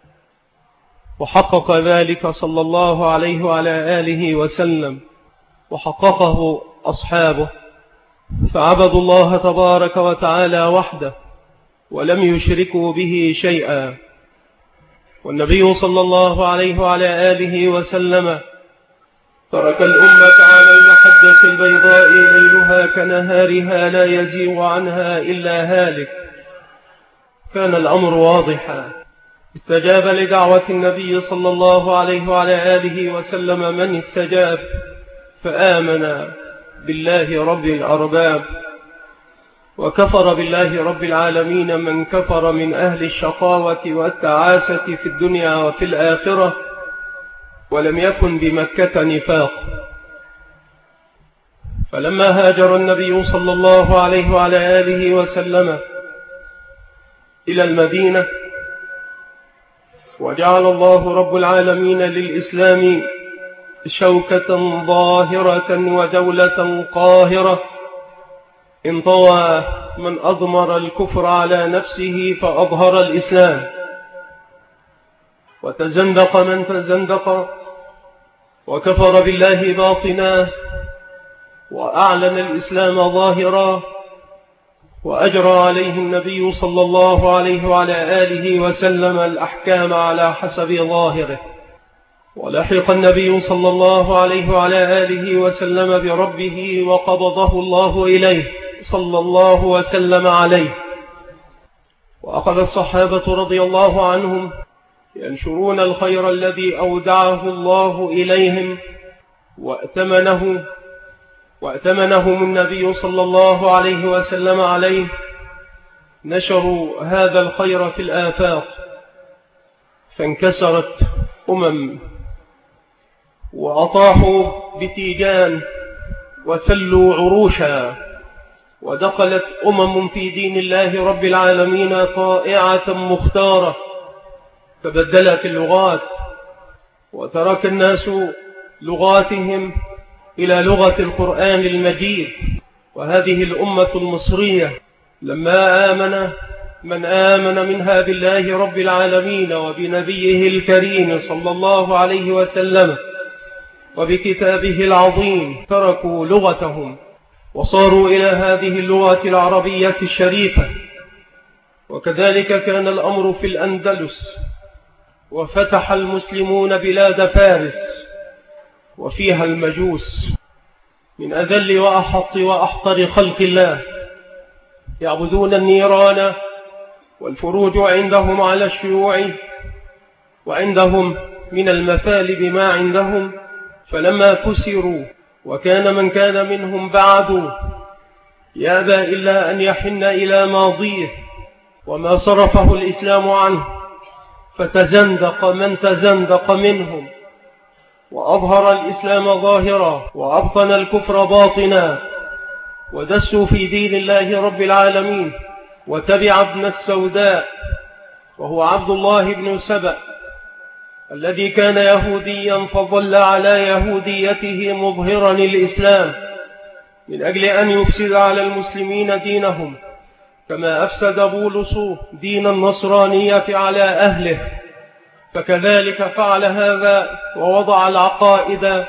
وحقق ذلك صلى الله عليه وعلى آله وسلم، وحققه أصحابه، فعبدوا الله تبارك وتعالى وحده ولم يشركوا به شيئا. والنبي صلى الله عليه وعلى آله وسلم ترك الأمة على المحجة البيضاء ليلها كنهارها لا يزيغ عنها إلا هالك. كان الأمر واضحا، استجاب لدعوة النبي صلى الله عليه وعلى آله وسلم من استجاب، فآمن بالله رب الأرباب، وكفر بالله رب العالمين من كفر من أهل الشقاوة والتعاسة في الدنيا وفي الآخرة، ولم يكن بمكة نفاق. فلما هاجر النبي صلى الله عليه وعلى آله وسلم إلى المدينة، وجعل الله رب العالمين للإسلام شوكة ظاهرة ودولة قاهرة، انطوى من أضمر الكفر على نفسه فأظهر الإسلام، وتزندق من تزندق وكفر بالله باطنا، وأعلن الإسلام ظاهرا، وأجرى عليه النبي صلى الله عليه وعلى آله وسلم الأحكام على حسب ظاهره. ولحق النبي صلى الله عليه وعلى آله وسلم بربه، وقبضه الله إليه صلى الله وسلم عليه. وأخذ الصحابة رضي الله عنهم ينشرون الخير الذي أودعه الله إليهم، وأتمنه وأتمنهم النبي صلى الله عليه وسلم عليه، نشروا هذا الخير في الآفاق، فانكسرت أمم، وأطاحوا بتيجان، وثلوا عروشا، ودخلت أمم في دين الله رب العالمين طائعة مختارة، فبدلت اللغات، وترك الناس لغاتهم إلى لغة القرآن المجيد. وهذه الأمة المصرية لما آمن من آمن منها بالله رب العالمين وبنبيه الكريم صلى الله عليه وسلم وبكتابه العظيم، تركوا لغتهم وصاروا إلى هذه اللغة العربية الشريفة. وكذلك كان الأمر في الأندلس، وفتح المسلمون بلاد فارس، وفيها المجوس من أذل وأحط وأحقر خلق الله، يعبدون النيران، والفروج عندهم على الشيوع، وعندهم من المثالب ما عندهم. فلما كسروا وكان من كان منهم بعد يأبى إلا أن يحن إلى ماضيه وما صرفه الإسلام عنه، فتزندق من تزندق منهم، وأظهر الإسلام ظاهرا وأبطن الكفر باطنا، ودسوا في دين الله رب العالمين، وتبع ابن السوداء وهو عبد الله بن سبأ الذي كان يهوديا، فظل على يهوديته مظهرا الإسلام من أجل أن يفسد على المسلمين دينهم، كما أفسد بولس دين النصرانية على أهله، فكذلك فعل هذا ووضع العقائد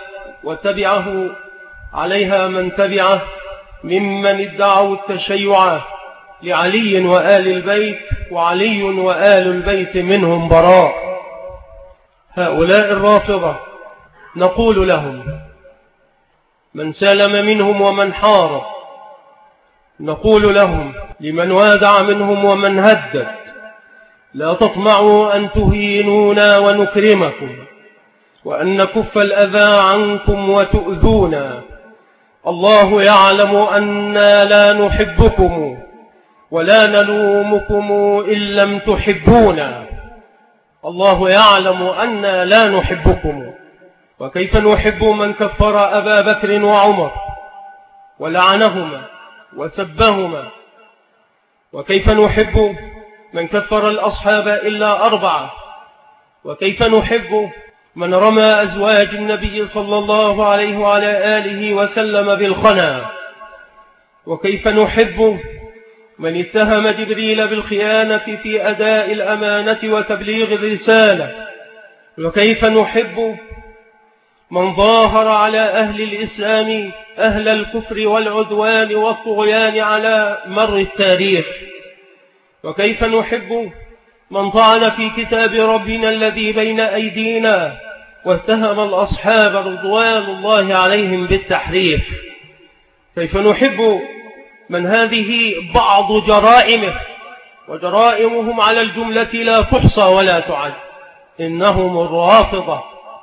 وتبعه عليها من تبعه ممن ادعوا التشيع لعلي وآل البيت، وعلي وآل البيت منهم براء. هؤلاء الرافضة نقول لهم: من سلم منهم ومن حارب، نقول لهم لمن وادع منهم ومن هدد: لا تطمعوا أن تهينونا ونكرمكم، وأن نكف الأذى عنكم وتؤذونا. الله يعلم أننا لا نحبكم ولا نلومكم إن لم تحبونا. الله يعلم أننا لا نحبكم، وكيف نحب من كفر أبا بكر وعمر ولعنهما وسبهما؟ وكيف نحب من كفر الأصحاب إلا أربعة؟ وكيف نحب من رمى أزواج النبي صلى الله عليه وعلى آله وسلم بالخنا؟ وكيف نحب من اتهم جبريل بالخيانة في أداء الأمانة وتبليغ الرسالة؟ وكيف نحب من ظاهر على أهل الإسلام أهل الكفر والعدوان والطغيان على مر التاريخ؟ وكيف نحب من طعن في كتاب ربنا الذي بين أيدينا واتهم الأصحاب رضوان الله عليهم بالتحريف؟ كيف نحب من هذه بعض جرائمه، وجرائمهم على الجملة لا تحصى ولا تعد، إنهم الرافضة.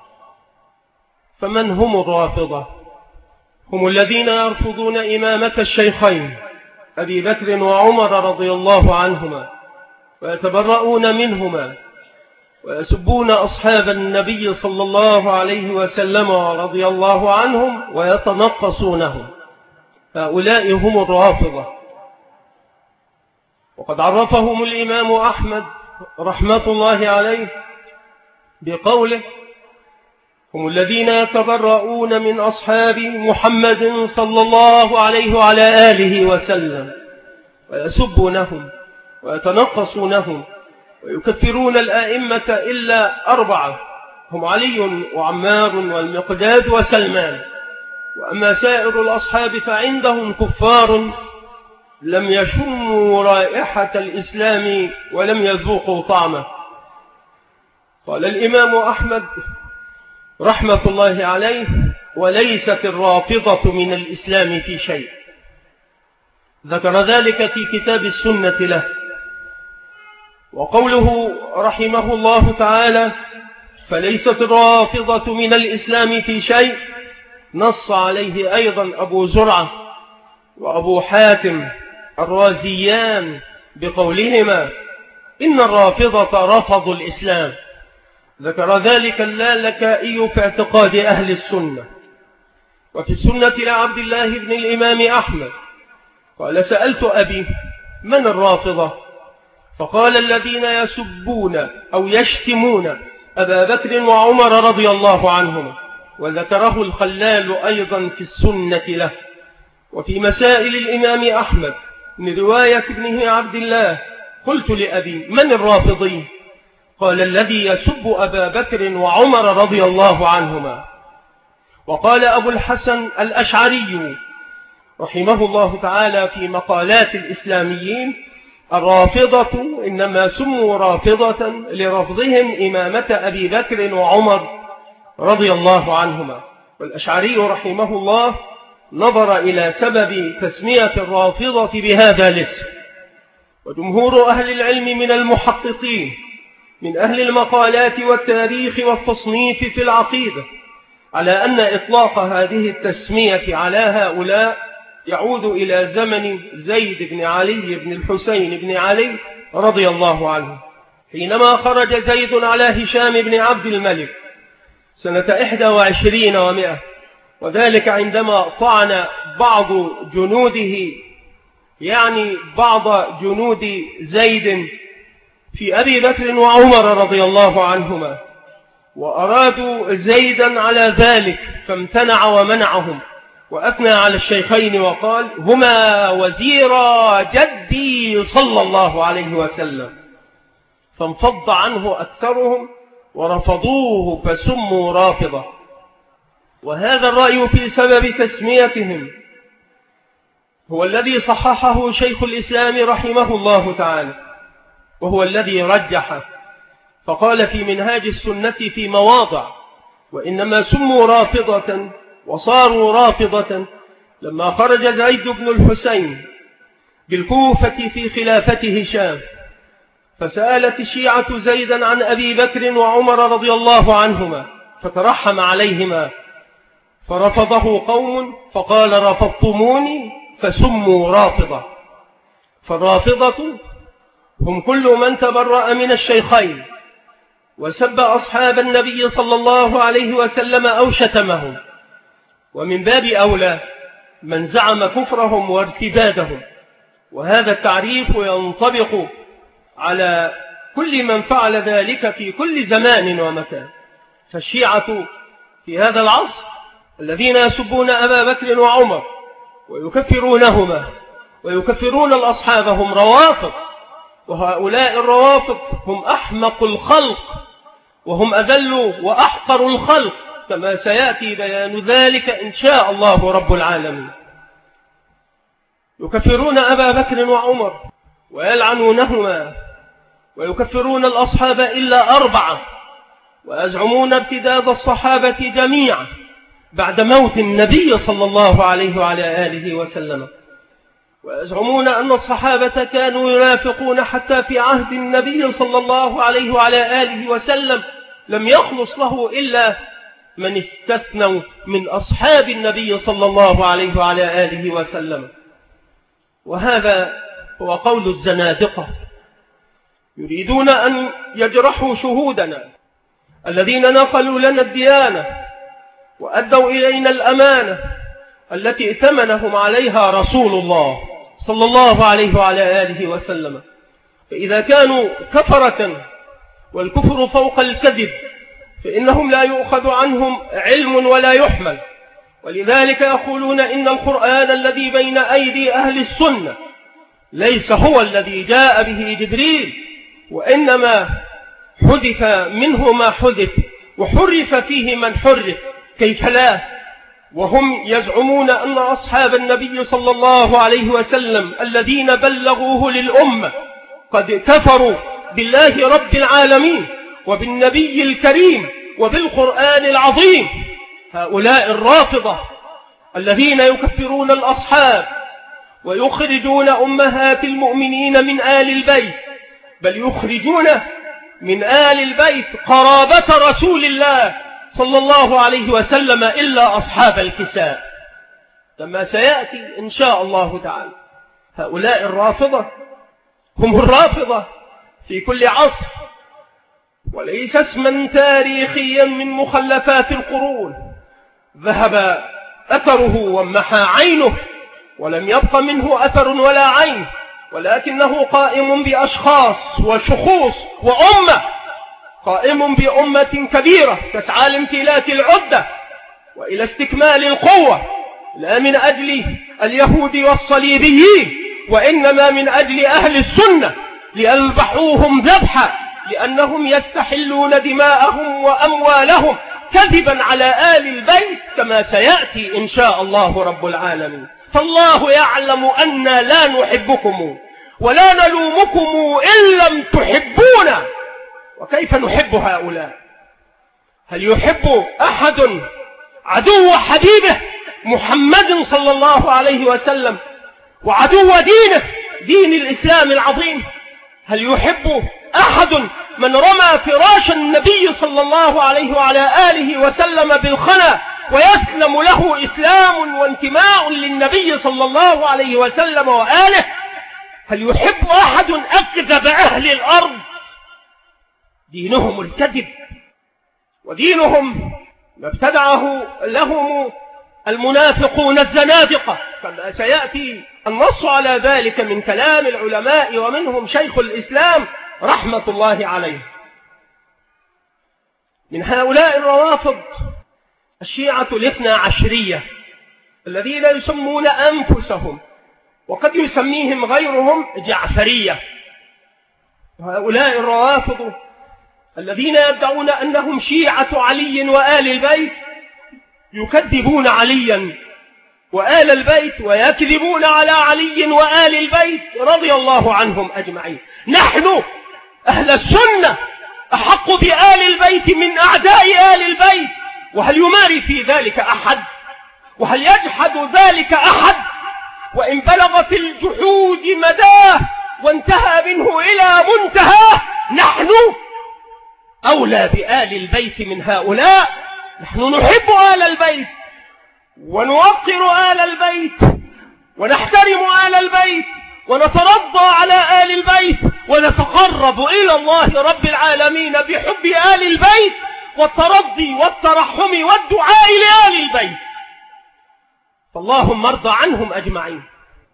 فمن هم الرافضة؟ هم الذين يرفضون إمامة الشيخين أبي بكر وعمر رضي الله عنهما، ويتبرؤون منهما، ويسبون أصحاب النبي صلى الله عليه وسلم رضي الله عنهم ويتنقصونهم. هؤلاء هم الرافضة. وقد عرفهم الإمام أحمد رحمة الله عليه بقوله: هم الذين يتبرؤون من أصحاب محمد صلى الله عليه وعلى آله وسلم ويسبونهم ويتنقصونهم ويكفرون الآئمة إلا أربعة، هم علي وعمار والمقداد وسلمان. وأما سائر الأصحاب فعندهم كفار لم يشموا رائحة الإسلام ولم يذوقوا طعمه. قال الإمام أحمد رحمة الله عليه: وليست الرافضة من الإسلام في شيء. ذكر ذلك في كتاب السنة له. وقوله رحمه الله تعالى: فليست الرافضة من الإسلام في شيء، نص عليه أيضا أبو زرعة وأبو حاتم الرازيان بقولهما: إن الرافضة رفضوا الإسلام. ذكر ذلك اللالكائي في اعتقاد أهل السنة. وفي السنة لعبد الله بن الإمام أحمد قال: سألت أبي: من الرافضة؟ فقال: الذين يسبون أو يشتمون أبا بكر وعمر رضي الله عنهما. وذكره الخلال أيضا في السنة له. وفي مسائل الإمام أحمد من رواية ابنه عبد الله: قلت لأبي: من الرافضين؟ قال: الذي يسب أبا بكر وعمر رضي الله عنهما. وقال أبو الحسن الأشعري رحمه الله تعالى في مقالات الإسلاميين: الرافضة إنما سموا رافضة لرفضهم إمامة أبي بكر وعمر رضي الله عنهما. والأشعري رحمه الله نظر إلى سبب تسمية الرافضة بهذا الاسم. وجمهور أهل العلم من المحققين من أهل المقالات والتاريخ والتصنيف في العقيدة على أن إطلاق هذه التسمية على هؤلاء يعود إلى زمن زيد بن علي بن الحسين بن علي رضي الله عنه، حينما خرج زيد على هشام بن عبد الملك سنة إحدى وعشرين ومئة، وذلك عندما طعن بعض جنوده، يعني بعض جنود زيد، في أبي بكر وعمر رضي الله عنهما، وأرادوا زيدا على ذلك فامتنع ومنعهم، وأثنى على الشيخين وقال: هما وزيرا جدي صلى الله عليه وسلم. فانفض عنه أكثرهم ورفضوه فسموا رافضة. وهذا الرأي في سبب تسميتهم هو الذي صححه شيخ الإسلام رحمه الله تعالى، وهو الذي رجحه، فقال في منهاج السنة في مواضع: وإنما سموا رافضة وصاروا رافضة لما خرج زيد بن الحسين بالكوفة في خلافة هشام، فسألت الشيعة زيدا عن أبي بكر وعمر رضي الله عنهما فترحم عليهما، فرفضه قوم فقال: رفضتموني فسموا رافضة. فالرافضة هم كل من تبرأ من الشيخين وسب أصحاب النبي صلى الله عليه وسلم أو شتمهم، ومن باب أولى من زعم كفرهم وارتدادهم، وهذا التعريف ينطبق على كل من فعل ذلك في كل زمان ومكان. فالشيعة في هذا العصر الذين يسبون أبا بكر وعمر ويكفرونهما ويكفرون الأصحاب هم روافض، وهؤلاء الروافض هم أحمق الخلق وهم أذل وأحقر الخلق، كما سيأتي بيان ذلك إن شاء الله رب العالمين. يكفرون أبا بكر وعمر ويلعنونهما ويكفرون الأصحاب إلا أربعة، ويزعمون ارتداد الصحابة جميعا بعد موت النبي صلى الله عليه وعلى آله وسلم، ويزعمون أن الصحابة كانوا ينافقون حتى في عهد النبي صلى الله عليه وعلى آله وسلم لم يخلص له إلا من استثنوا من أصحاب النبي صلى الله عليه وعلى آله وسلم. وهذا هو قول الزنادقة، يريدون أن يجرحوا شهودنا الذين نقلوا لنا الديانة وأدوا إلينا الأمانة التي ائتمنهم عليها رسول الله صلى الله عليه وعلى آله وسلم. فإذا كانوا كفرة والكفر فوق الكذب فإنهم لا يؤخذ عنهم علم ولا يحمل، ولذلك يقولون إن القرآن الذي بين أيدي أهل السنة ليس هو الذي جاء به جبريل، وإنما حذف منه ما حذف وحرف فيه من حرف. كيف لا؟ وهم يزعمون أن أصحاب النبي صلى الله عليه وسلم الذين بلغوه للأمة قد كفروا بالله رب العالمين وبالنبي الكريم وبالقرآن العظيم. هؤلاء الرافضة الذين يكفرون الأصحاب ويخرجون أمهات المؤمنين من آل البيت، بل يخرجون من آل البيت قرابة رسول الله صلى الله عليه وسلم إلا أصحاب الكساء، كما سيأتي إن شاء الله تعالى. هؤلاء الرافضة هم الرافضة في كل عصر، وليس اسما تاريخيا من مخلفات القرون ذهب أثره ومحى عينه ولم يبق منه أثر ولا عين، ولكنه قائم بأشخاص وشخوص وأمة، قائم بأمة كبيرة تسعى لامتلاك العدة وإلى استكمال القوة، لا من أجل اليهود والصليبيين وإنما من أجل أهل السنة ليذبحوهم ذبحا، لأنهم يستحلون دماءهم وأموالهم كذبا على آل البيت، كما سيأتي إن شاء الله رب العالمين. فالله يعلم أننا لا نحبكم ولا نلومكم إن لم تحبونا. وكيف نحب هؤلاء؟ هل يحب أحد عدو حبيبه محمد صلى الله عليه وسلم وعدو دينه دين الإسلام العظيم؟ هل يحب أحد من رمى فراش النبي صلى الله عليه وعلى آله وسلم بالخنا ويسلم له إسلام وانتماء للنبي صلى الله عليه وسلم وآله؟ هل يحب أحد أكذب أهل الأرض؟ دينهم الكذب، ودينهم ما ابتدعه لهم المنافقون الزنادقة، كما سيأتي النص على ذلك من كلام العلماء ومنهم شيخ الإسلام رحمة الله عليه. من هؤلاء الروافض الشيعة الاثنى عشرية الذين يسمون أنفسهم وقد يسميهم غيرهم جعفرية. هؤلاء الروافض الذين يدعون أنهم شيعة علي وآل البيت يكذبون عليا وآل البيت ويكذبون على علي وآل البيت رضي الله عنهم أجمعين. نحن أهل السنة أحق بآل البيت من أعداء آل البيت، وهل يماري في ذلك أحد؟ وهل يجحد ذلك أحد؟ وإن بلغت الجحود مداه وانتهى منه إلى منتهاه، نحن أولى بآل البيت من هؤلاء. نحن نحب آل البيت ونوقر آل البيت ونحترم آل البيت ونترضى على آل البيت ونتقرب إلى الله رب العالمين بحب آل البيت والترضي والترحم والدعاء لآل البيت، فاللهم ارضى عنهم أجمعين.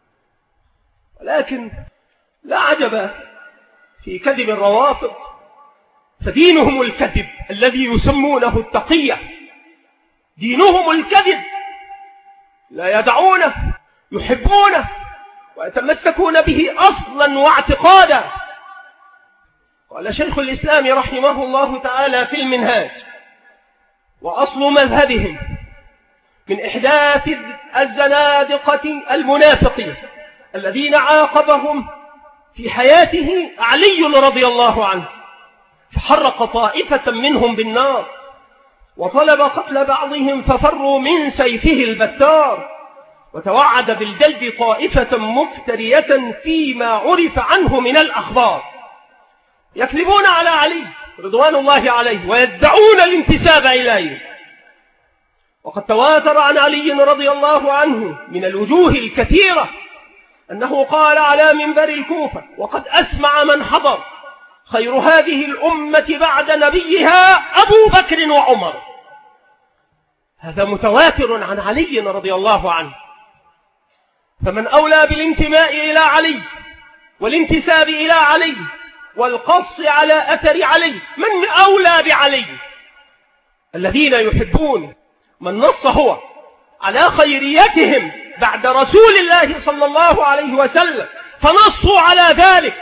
ولكن لا عجب في كذب الروافض، فدينهم الكذب الذي يسمونه التقية، دينهم الكذب، لا يدعونه، يحبونه ويتمسكون به أصلا واعتقادا. قال شيخ الإسلام رحمه الله تعالى في المنهاج: وأصل مذهبهم من إحداث الزنادقة المنافقين الذين عاقبهم في حياته علي رضي الله عنه، فحرق طائفة منهم بالنار وطلب قتل بعضهم ففروا من سيفه البتار، وتوعد بالجلد طائفة مفترية فيما عرف عنه من الأخبار. يكذبون على علي رضوان الله عليه ويدعون الانتساب إليه. وقد تواتر عن علي رضي الله عنه من الوجوه الكثيرة أنه قال على منبر الكوفة وقد أسمع من حضر: خير هذه الأمة بعد نبيها أبو بكر وعمر. هذا متواتر عن علي رضي الله عنه. فمن أولى بالانتماء إلى علي والانتساب إلى علي والقص على أثر علي؟ من أولى بعلي؟ الذين يحبون من نص هو على خيريتهم بعد رسول الله صلى الله عليه وسلم فنصوا على ذلك.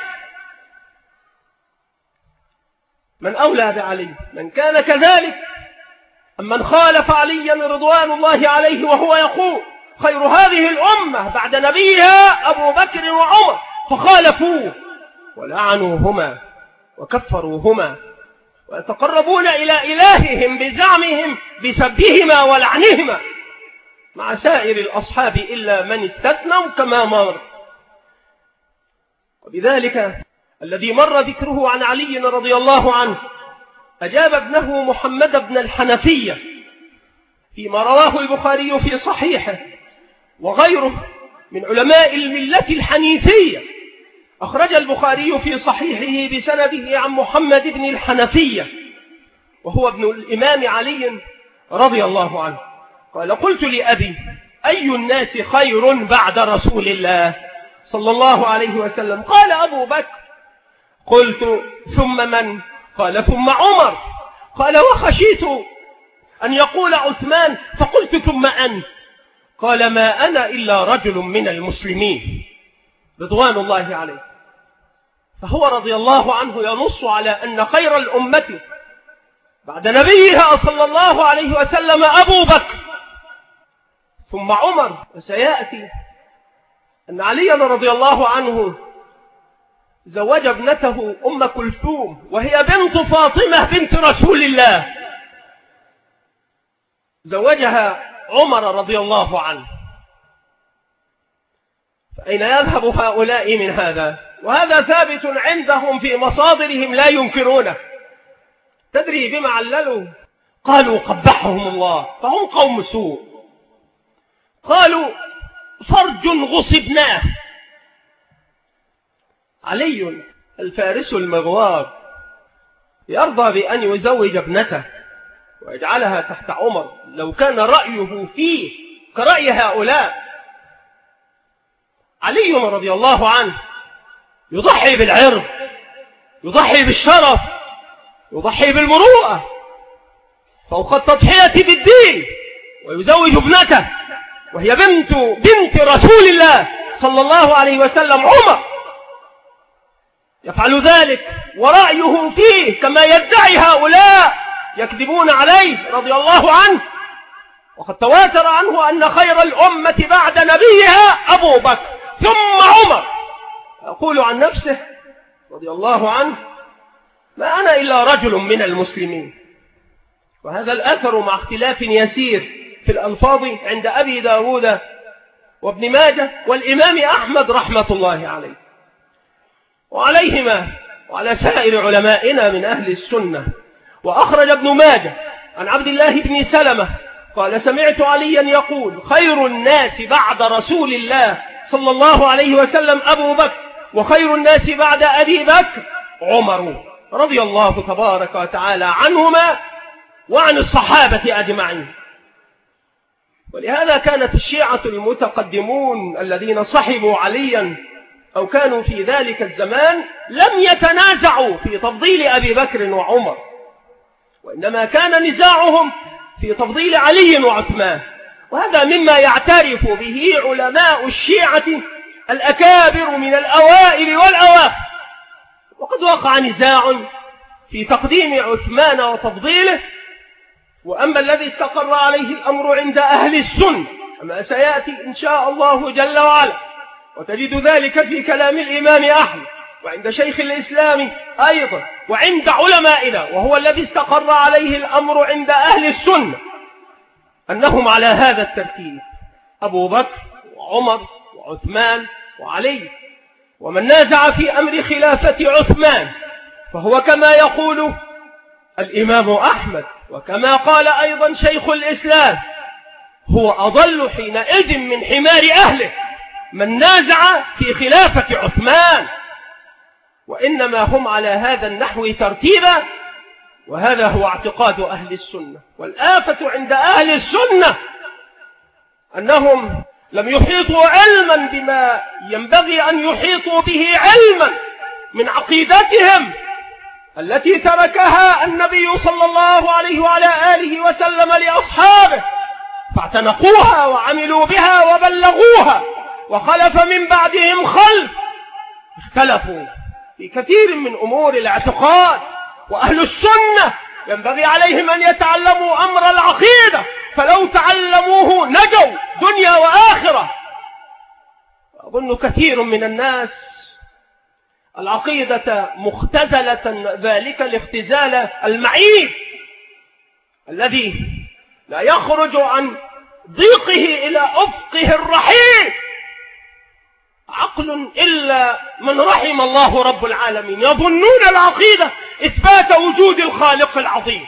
من أولى بعلي؟ من كان كذلك أم من خالف عليا رضوان الله عليه وهو يقول خير هذه الأمة بعد نبيها أبو بكر وعمر، فخالفوه ولعنوهما وكفروهما ويتقربون إلى إلههم بزعمهم بسبهما ولعنهما مع سائر الأصحاب إلا من استثنوا كما مر. وبذلك الذي مر ذكره عن علي رضي الله عنه أجاب ابنه محمد بن الحنفية فيما رواه البخاري في صحيحه وغيره من علماء الملة الحنيفية. أخرج البخاري في صحيحه بسنده عن محمد بن الحنفية وهو ابن الإمام علي رضي الله عنه قال: قلت لأبي: أي الناس خير بعد رسول الله صلى الله عليه وسلم؟ قال: أبو بكر. قلت: ثم من؟ قال: ثم عمر. قال: وخشيت أن يقول عثمان فقلت: ثم أنت؟ قال: ما أنا إلا رجل من المسلمين رضوان الله عليه. فهو رضي الله عنه ينص على أن خير الأمة بعد نبيها صلى الله عليه وسلم أبو بكر ثم عمر. وسيأتي أن علي رضي الله عنه زوج ابنته أم كلثوم وهي بنت فاطمة بنت رسول الله، زوجها عمر رضي الله عنه. فأين يذهب هؤلاء من هذا؟ وهذا ثابت عندهم في مصادرهم لا ينكرونه. تدري بما عللوا؟ قالوا: قبحهم الله، فهم قوم سوء. قالوا: فرج غصبناه. علي الفارس المغوار يرضى بأن يزوج ابنته ويجعلها تحت عمر لو كان رأيه فيه كرأي هؤلاء. علي رضي الله عنه يضحي بالعرض، يضحي بالشرف، يضحي بالمروءة فوق التضحية بالدين، ويزوج ابنته وهي بنت بنت رسول الله صلى الله عليه وسلم عمر، يفعل ذلك ورأيه فيه كما يدعي هؤلاء يكذبون عليه رضي الله عنه. وقد تواتر عنه أن خير الأمة بعد نبيها أبو بكر ثم عمر. يقول عن نفسه رضي الله عنه: ما أنا إلا رجل من المسلمين. وهذا الأثر مع اختلاف يسير في الألفاظ عند أبي داود وابن ماجه والإمام أحمد رحمة الله عليه وعليهما وعلى سائر علمائنا من أهل السنة. وأخرج ابن ماجه عن عبد الله بن سلمة قال: سمعت عليا يقول: خير الناس بعد رسول الله صلى الله عليه وسلم أبو بكر، وخير الناس بعد أبي بكر عمر، رضي الله تبارك وتعالى عنهما وعن الصحابة أجمعين. ولهذا كانت الشيعة المتقدمون الذين صحبوا عليا أو كانوا في ذلك الزمان لم يتنازعوا في تفضيل أبي بكر وعمر، وإنما كان نزاعهم في تفضيل علي وعثمان. وهذا مما يعترف به علماء الشيعة الأكابر من الأوائل والأواخر. وقد وقع نزاع في تقديم عثمان وتفضيله، وأما الذي استقر عليه الأمر عند أهل السنة كما سيأتي إن شاء الله جل وعلا، وتجد ذلك في كلام الإمام أحمد وعند شيخ الإسلام أيضا وعند علمائنا، وهو الذي استقر عليه الأمر عند أهل السنة، أنهم على هذا الترتيب: أبو بكر وعمر وعثمان وعلي. ومن نازع في أمر خلافة عثمان فهو كما يقول الإمام أحمد وكما قال أيضا شيخ الإسلام هو أضل حينئذ من حمار أهله من نازع في خلافة عثمان. وإنما هم على هذا النحو ترتيبا، وهذا هو اعتقاد أهل السنة. والآفة عند أهل السنة أنهم لم يحيطوا علما بما ينبغي أن يحيطوا به علما من عقيدتهم التي تركها النبي صلى الله عليه وعلى آله وسلم لأصحابه، فاعتنقوها وعملوا بها وبلغوها، وخلف من بعدهم خلف اختلفوا في كثير من أمور الاعتقاد. وأهل السنة ينبغي عليهم أن يتعلموا أمر العقيدة، فلو تعلموه نجوا دنيا وآخرة. أظن كثير من الناس العقيدة مختزلة ذلك الاختزال المعيب الذي لا يخرج عن ضيقه إلى أفقه الرحيم عقل إلا من رحم الله رب العالمين. يظنون العقيدة إثبات وجود الخالق العظيم،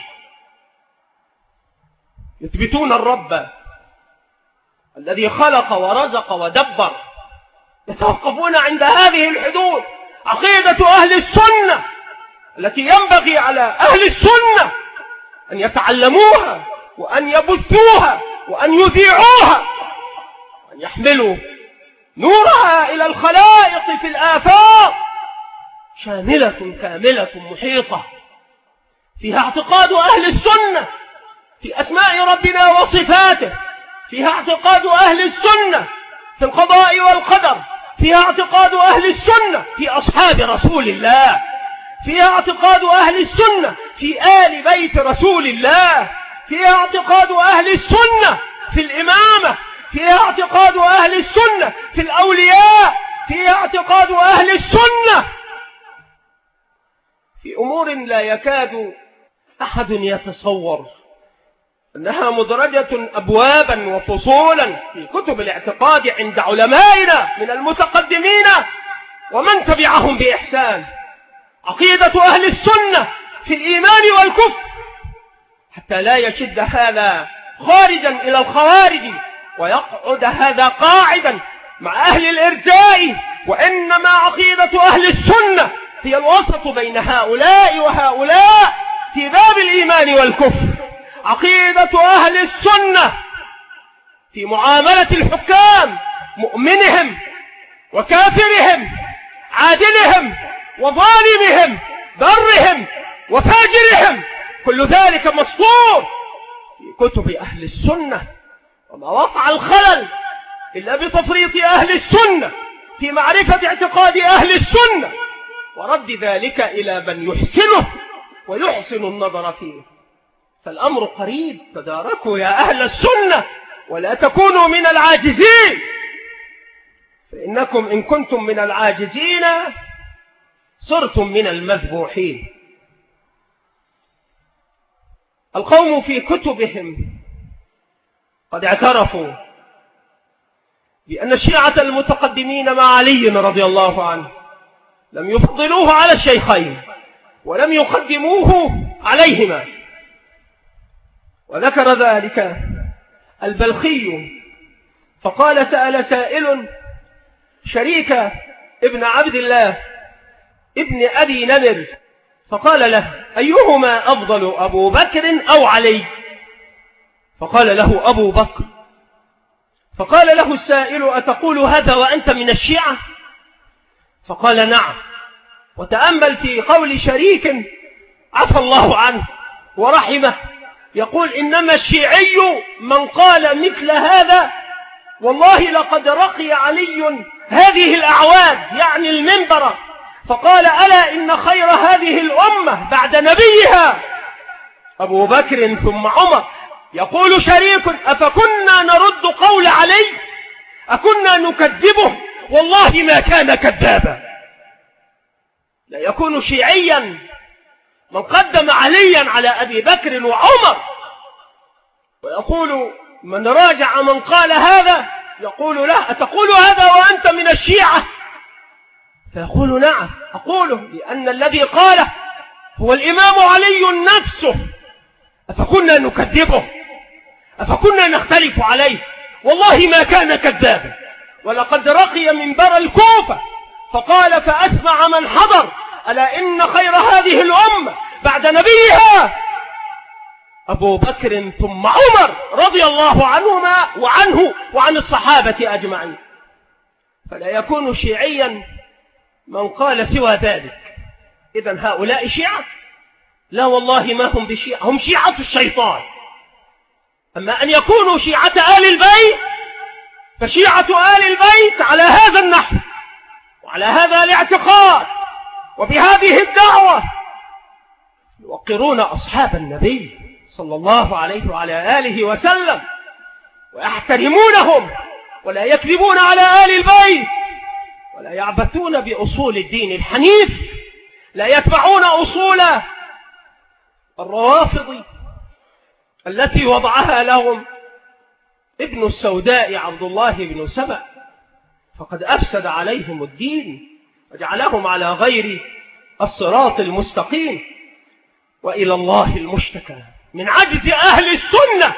يثبتون الرب الذي خلق ورزق ودبر، يتوقفون عند هذه الحدود. عقيدة أهل السنة التي ينبغي على أهل السنة أن يتعلموها وأن يبثوها وأن يذيعوها وأن يحملوا نورها إلى الخلائق في الآفاق، شاملة كاملة محيطة، فيها اعتقاد أهل السنة في أسماء ربنا وصفاته، فيها اعتقاد أهل السنة في القضاء والقدر، فيها اعتقاد أهل السنة في أصحاب رسول الله، فيها اعتقاد أهل السنة في آل بيت رسول الله، فيها اعتقاد أهل السنة في الإمامة، فيها اعتقاد أهل السنة في الأولياء، فيها اعتقاد أهل السنة في أمور لا يكاد أحد يتصور أنها مدرجة أبوابا وفصولا في كتب الاعتقاد عند علمائنا من المتقدمين ومن تبعهم بإحسان. عقيدة أهل السنة في الإيمان والكفر، حتى لا يشد هذا خارجا إلى الخوارج ويقعد هذا قاعدا مع أهل الإرجاء. وإنما عقيدة أهل السنة هي الوسط بين هؤلاء وهؤلاء في باب الإيمان والكفر. عقيدة أهل السنة في معاملة الحكام، مؤمنهم وكافرهم، عادلهم وظالمهم، برهم وفاجرهم، كل ذلك مسطور في كتب أهل السنة. وما وقع الخلل إلا بتفريط أهل السنة في معرفة اعتقاد أهل السنة ورد ذلك إلى من يحسنه ويحسن النظر فيه. فالأمر قريب، تداركوا يا أهل السنة ولا تكونوا من العاجزين، فإنكم إن كنتم من العاجزين صرتم من المذبوحين. القوم في كتبهم قد اعترفوا بأن الشيعة المتقدمين مع علي رضي الله عنه لم يفضلوه على الشيخين ولم يقدموه عليهما، وذكر ذلك البلخي فقال: سأل سائل شريك ابن عبد الله ابن أبي نمر فقال له: أيهما أفضل، أبو بكر أو علي؟ فقال له: أبو بكر. فقال له السائل: أتقول هذا وأنت من الشيعة؟ فقال: نعم. وتأمل في قول شريك عفى الله عنه ورحمه، يقول: إنما الشيعي من قال مثل هذا والله لقد رقي علي هذه الأعواد، يعني المنبر، فقال: ألا إن خير هذه الأمة بعد نبيها أبو بكر ثم عمر. يقول شريك: أفكنا نرد قول علي؟ أكنا نكذبه؟ والله ما كان كذابا. لا يكون شيعيا من قدم عليا على أبي بكر وعمر. ويقول من راجع من قال هذا يقول له: أتقول هذا وأنت من الشيعة؟ فيقول: نعم أقوله، لأن الذي قاله هو الإمام علي نفسه. أفكنا نكذبه؟ أفكنا نختلف عليه؟ والله ما كان كذابا. ولقد رقي منبر الكوفة فقال: فأسمع من حضر ألا إن خير هذه الأمة بعد نبيها أبو بكر ثم عمر رضي الله عنهما وعنه وعن الصحابة أجمعين. فلا يكون شيعيا من قال سوى ذلك. إذن هؤلاء شيعة؟ لا والله ما هم بشيعة، هم شيعة الشيطان. أما أن يكونوا شيعة آل البيت فشيعة آل البيت على هذا النحو وعلى هذا الاعتقاد وبهذه الدعوة يوقرون أصحاب النبي صلى الله عليه وعلى آله وسلم ويحترمونهم ولا يكذبون على آل البيت ولا يعبثون بأصول الدين الحنيف، لا يتبعون أصول الروافض التي وضعها لهم ابن السوداء عبد الله بن سبأ، فقد أفسد عليهم الدين وجعلهم على غير الصراط المستقيم. وإلى الله المشتكى من عجز أهل السنة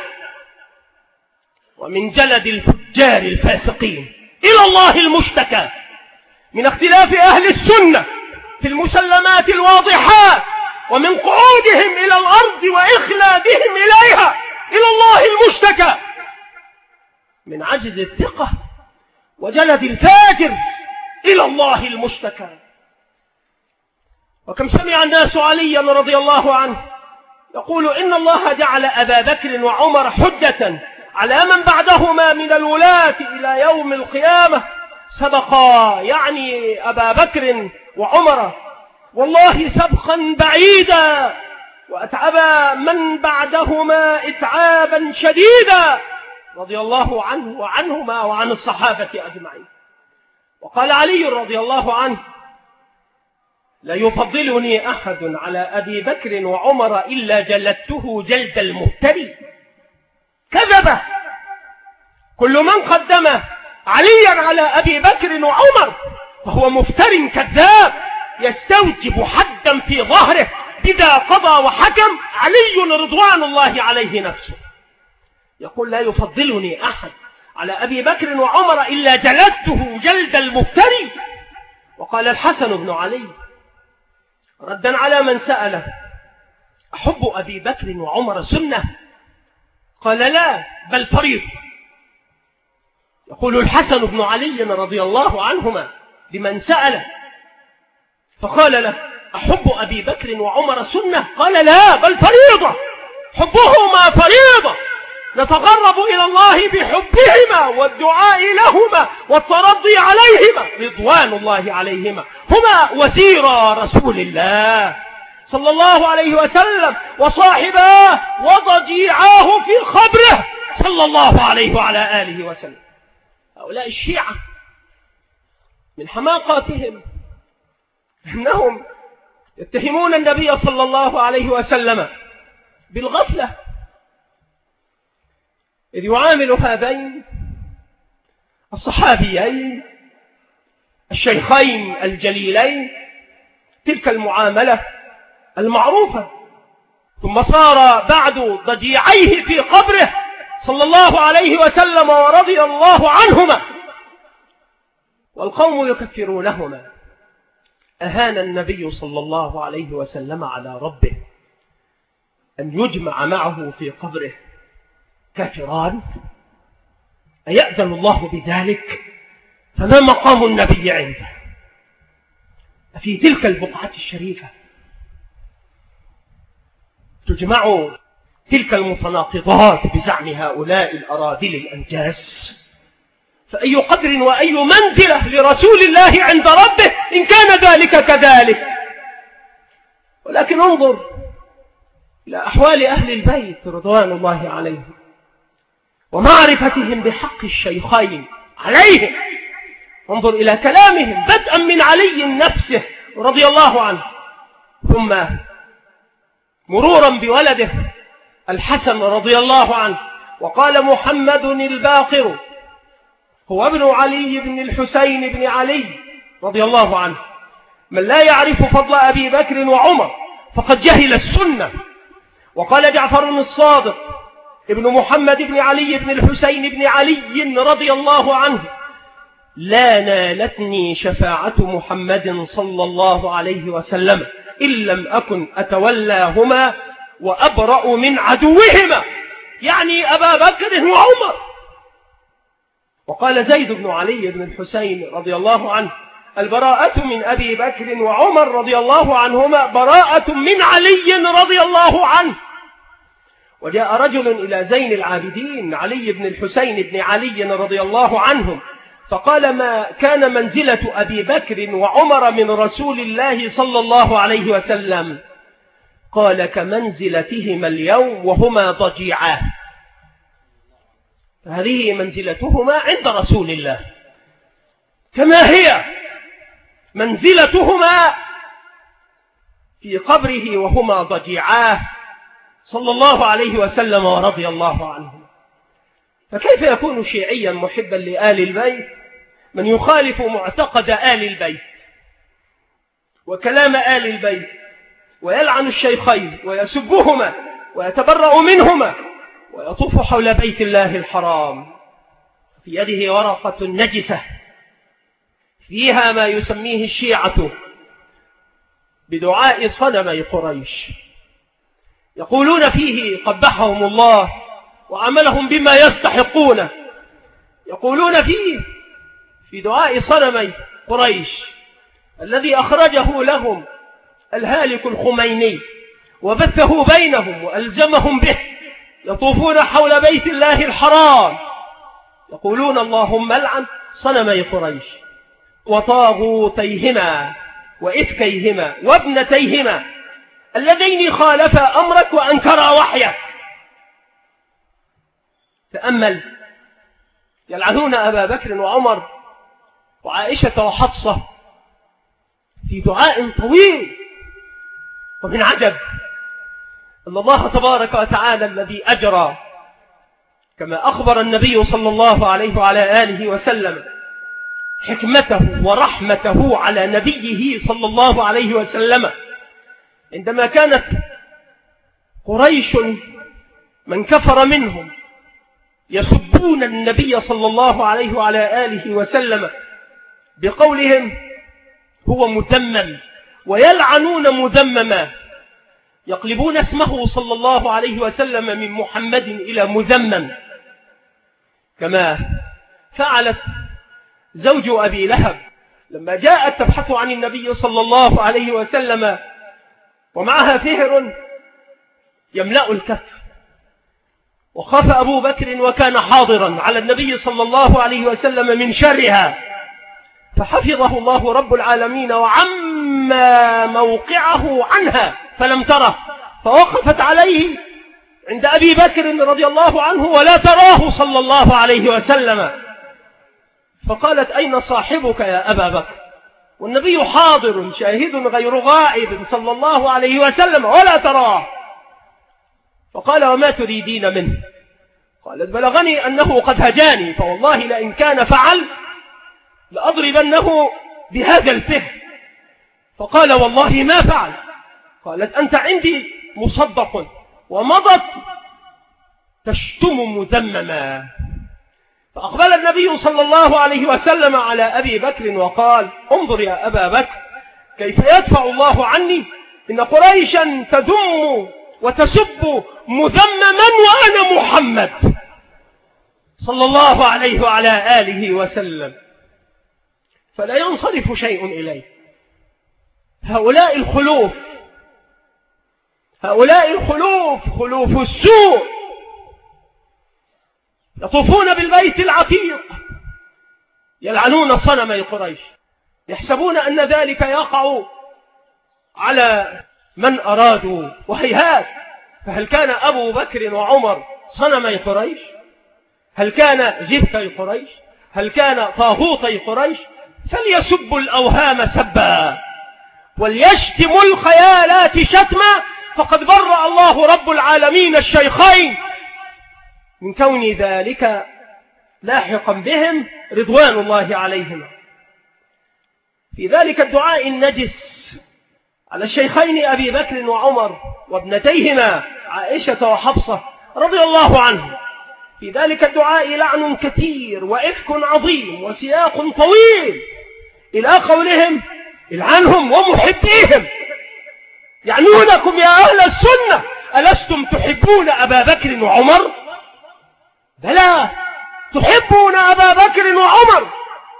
ومن جلد الفجار الفاسقين. إلى الله المشتكى من اختلاف أهل السنة في المسلمات الواضحات ومن قعودهم إلى الأرض وإخلادهم إليها. إلى الله المشتكى من عجز الثقة وجلد الفاجر. إلى الله المشتكى. وكم سمع الناس عليا رضي الله عنه يقول: إن الله جعل أبا بكر وعمر حجة على من بعدهما من الولاة إلى يوم القيامة، سبقا يعني أبا بكر وعمر والله سبقا بعيدا، وأتعبا من بعدهما إتعابا شديدا رضي الله عنه وعنهما وعن الصحابة أجمعين. وقال علي رضي الله عنه: لا يفضلني أحد على أبي بكر وعمر إلا جلدته جلد المفتري. كذب كل من قدم عليا على أبي بكر وعمر فهو مفتر كذاب يستوجب حدا في ظهره إذا قضى وحكم علي رضوان الله عليه نفسه. يقول: لا يفضلني أحد على أبي بكر وعمر إلا جلدته جلد المفتري. وقال الحسن بن علي ردا على من سأله: أحب أبي بكر وعمر سنة؟ قال: لا بل فريضة. يقول الحسن بن علي رضي الله عنهما لمن سأله فقال له: أحب أبي بكر وعمر سنة؟ قال: لا بل فريضة. حبهما فريضة نتقرب إلى الله بحبهما والدعاء لهما والترضي عليهما رضوان الله عليهما، هما وزيرا رسول الله صلى الله عليه وسلم وصاحباه وضجيعاه في قبره صلى الله عليه وعلى آله وسلم. هؤلاء الشيعة من حماقاتهم أنهم يتهمون النبي صلى الله عليه وسلم بالغفلة، إذ يعامل هذين الصحابيين الشيخين الجليلين تلك المعاملة المعروفة، ثم صار بعد ضجيعيه في قبره صلى الله عليه وسلم ورضي الله عنهما والقوم يكفرونهما. أهان النبي صلى الله عليه وسلم على ربه أن يجمع معه في قبره كافران؟ أيأذن الله بذلك؟ فما مقام النبي عنده في تلك البقعة الشريفة تجمع تلك المتناقضات بزعم هؤلاء الأراذل الأنجاس؟ فأي قدر وأي منزلة لرسول الله عند ربه إن كان ذلك كذلك. ولكن انظر إلى أحوال أهل البيت رضوان الله عليهم ومعرفتهم بحق الشيخين عليهم. انظر إلى كلامهم بدءا من علي نفسه رضي الله عنه، ثم مرورا بولده الحسن رضي الله عنه. وقال محمد الباقر هو ابن علي بن الحسين بن علي رضي الله عنه: من لا يعرف فضل أبي بكر وعمر فقد جهل السنة. وقال جعفر الصادق ابن محمد بن علي بن الحسين بن علي رضي الله عنه: لا نالتني شفاعة محمد صلى الله عليه وسلم إن لم أكن أتولاهما وأبرأ من عدوهما، يعني أبا بكر وعمر. وقال زيد بن علي بن الحسين رضي الله عنه: البراءة من أبي بكر وعمر رضي الله عنهما براءة من علي رضي الله عنه. وجاء رجل إلى زين العابدين علي بن الحسين بن علي رضي الله عنهم فقال: ما كان منزلة أبي بكر وعمر من رسول الله صلى الله عليه وسلم؟ قال: كمنزلتهما اليوم وهما ضجيعان. هذه منزلتهما عند رسول الله كما هي منزلتهما في قبره وهما ضجيعاه صلى الله عليه وسلم ورضي الله عنه. فكيف يكون شيعيا محبا لآل البيت من يخالف معتقد آل البيت وكلام آل البيت ويلعن الشيخين ويسبهما ويتبرأ منهما ويطوف حول بيت الله الحرام في يده ورقة نجسة فيها ما يسميه الشيعة بدعاء صنمي قريش، يقولون فيه قبحهم الله وعملهم بما يستحقونه. يقولون فيه في دعاء صنمي قريش الذي أخرجه لهم الهالك الخميني وبثه بينهم وألزمهم به، يطوفون حول بيت الله الحرام يقولون: اللهم العن صنمي قريش وطاغوتيهما وإفكيهما وابنتيهما اللذين خالفا أمرك وأنكرا وحيك. تأمل، يلعنون أبا بكر وعمر وعائشة وحفصة في دعاء طويل. ومن عجب أن الله تبارك وتعالى الذي أجرى كما أخبر النبي صلى الله عليه وعلى آله وسلم حكمته ورحمته على نبيه صلى الله عليه وسلم عندما كانت قريش من كفر منهم يسبون النبي صلى الله عليه وعلى آله وسلم بقولهم هو مذمم ويلعنون مذمما، يقلبون اسمه صلى الله عليه وسلم من محمد إلى مذمم، كما فعلت زوج أبي لهب لما جاءت تبحث عن النبي صلى الله عليه وسلم ومعها فهر يملأ الكف، وخاف أبو بكر وكان حاضرا على النبي صلى الله عليه وسلم من شرها، فحفظه الله رب العالمين وعم موقعه عنها فلم تره، فوقفت عليه عند أبي بكر رضي الله عنه ولا تراه صلى الله عليه وسلم، فقالت أين صاحبك يا أبا بكر؟ والنبي حاضر شاهد غير غائب صلى الله عليه وسلم ولا تراه. فقال وما تريدين منه؟ قالت بلغني أنه قد هجاني، فوالله لئن كان فعل لأضربنه بهذا الفه. فقال والله ما فعل. قالت أنت عندي مصدق، ومضت تشتم مذمما. فأقبل النبي صلى الله عليه وسلم على أبي بكر وقال انظر يا أبا بكر كيف يدفع الله عني، إن قريشا تذم وتسب مذمما وأنا محمد صلى الله عليه وعلى آله وسلم، فلا ينصرف شيء إليه. هؤلاء الخلوف هؤلاء الخلوف خلوف السوء يطوفون بالبيت العتيق يلعنون صنمي قريش، يحسبون أن ذلك يقع على من أرادوا، وهيهات. فهل كان أبو بكر وعمر صنمي قريش؟ هل كان جبتي قريش؟ هل كان طاغوتي قريش؟ فليسبوا الأوهام سبا وليشتموا الخيالات شتما، فقد برأ الله رب العالمين الشيخين من كون ذلك لاحقا بهم رضوان الله عليهم. في ذلك الدعاء النجس على الشيخين أبي بكر وعمر وابنتيهما عائشة وحفصة رضي الله عنهم، في ذلك الدعاء لعن كثير وإفك عظيم وسياق طويل إلى قولهم العنهم ومحبيهم، يعنونكم يا أهل السنة ألستم تحبون أبا بكر وعمر؟ بلى تحبون أبا بكر وعمر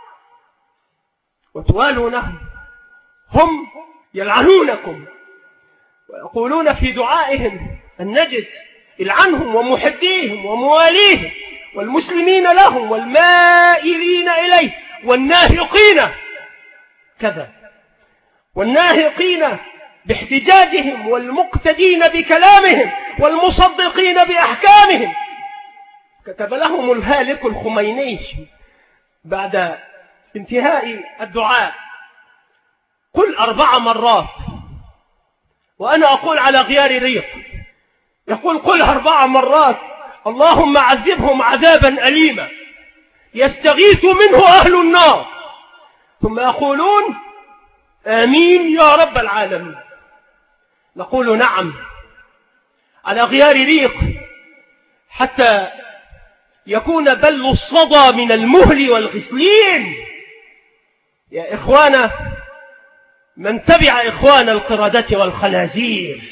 وتوالونهم، هم يلعنونكم ويقولون في دعائهم النجس العنهم ومحديهم ومواليهم والمسلمين لهم والمائلين إليه والناهقين كذا، والناهقين باحتجاجهم والمقتدين بكلامهم والمصدقين بأحكامهم. كتب لهم الهالك الخميني بعد انتهاء الدعاء قل أربع مرات، وأنا أقول على غيار ريق، يقول قل أربع مرات اللهم عذبهم عذابا أليما يستغيث منه أهل النار، ثم يقولون آمين يا رب العالمين. نقول نعم على غيار ريق حتى يكون بل الصدى من المهل والغسلين. يا إخوانا من تبع إخوان القردة والخنازير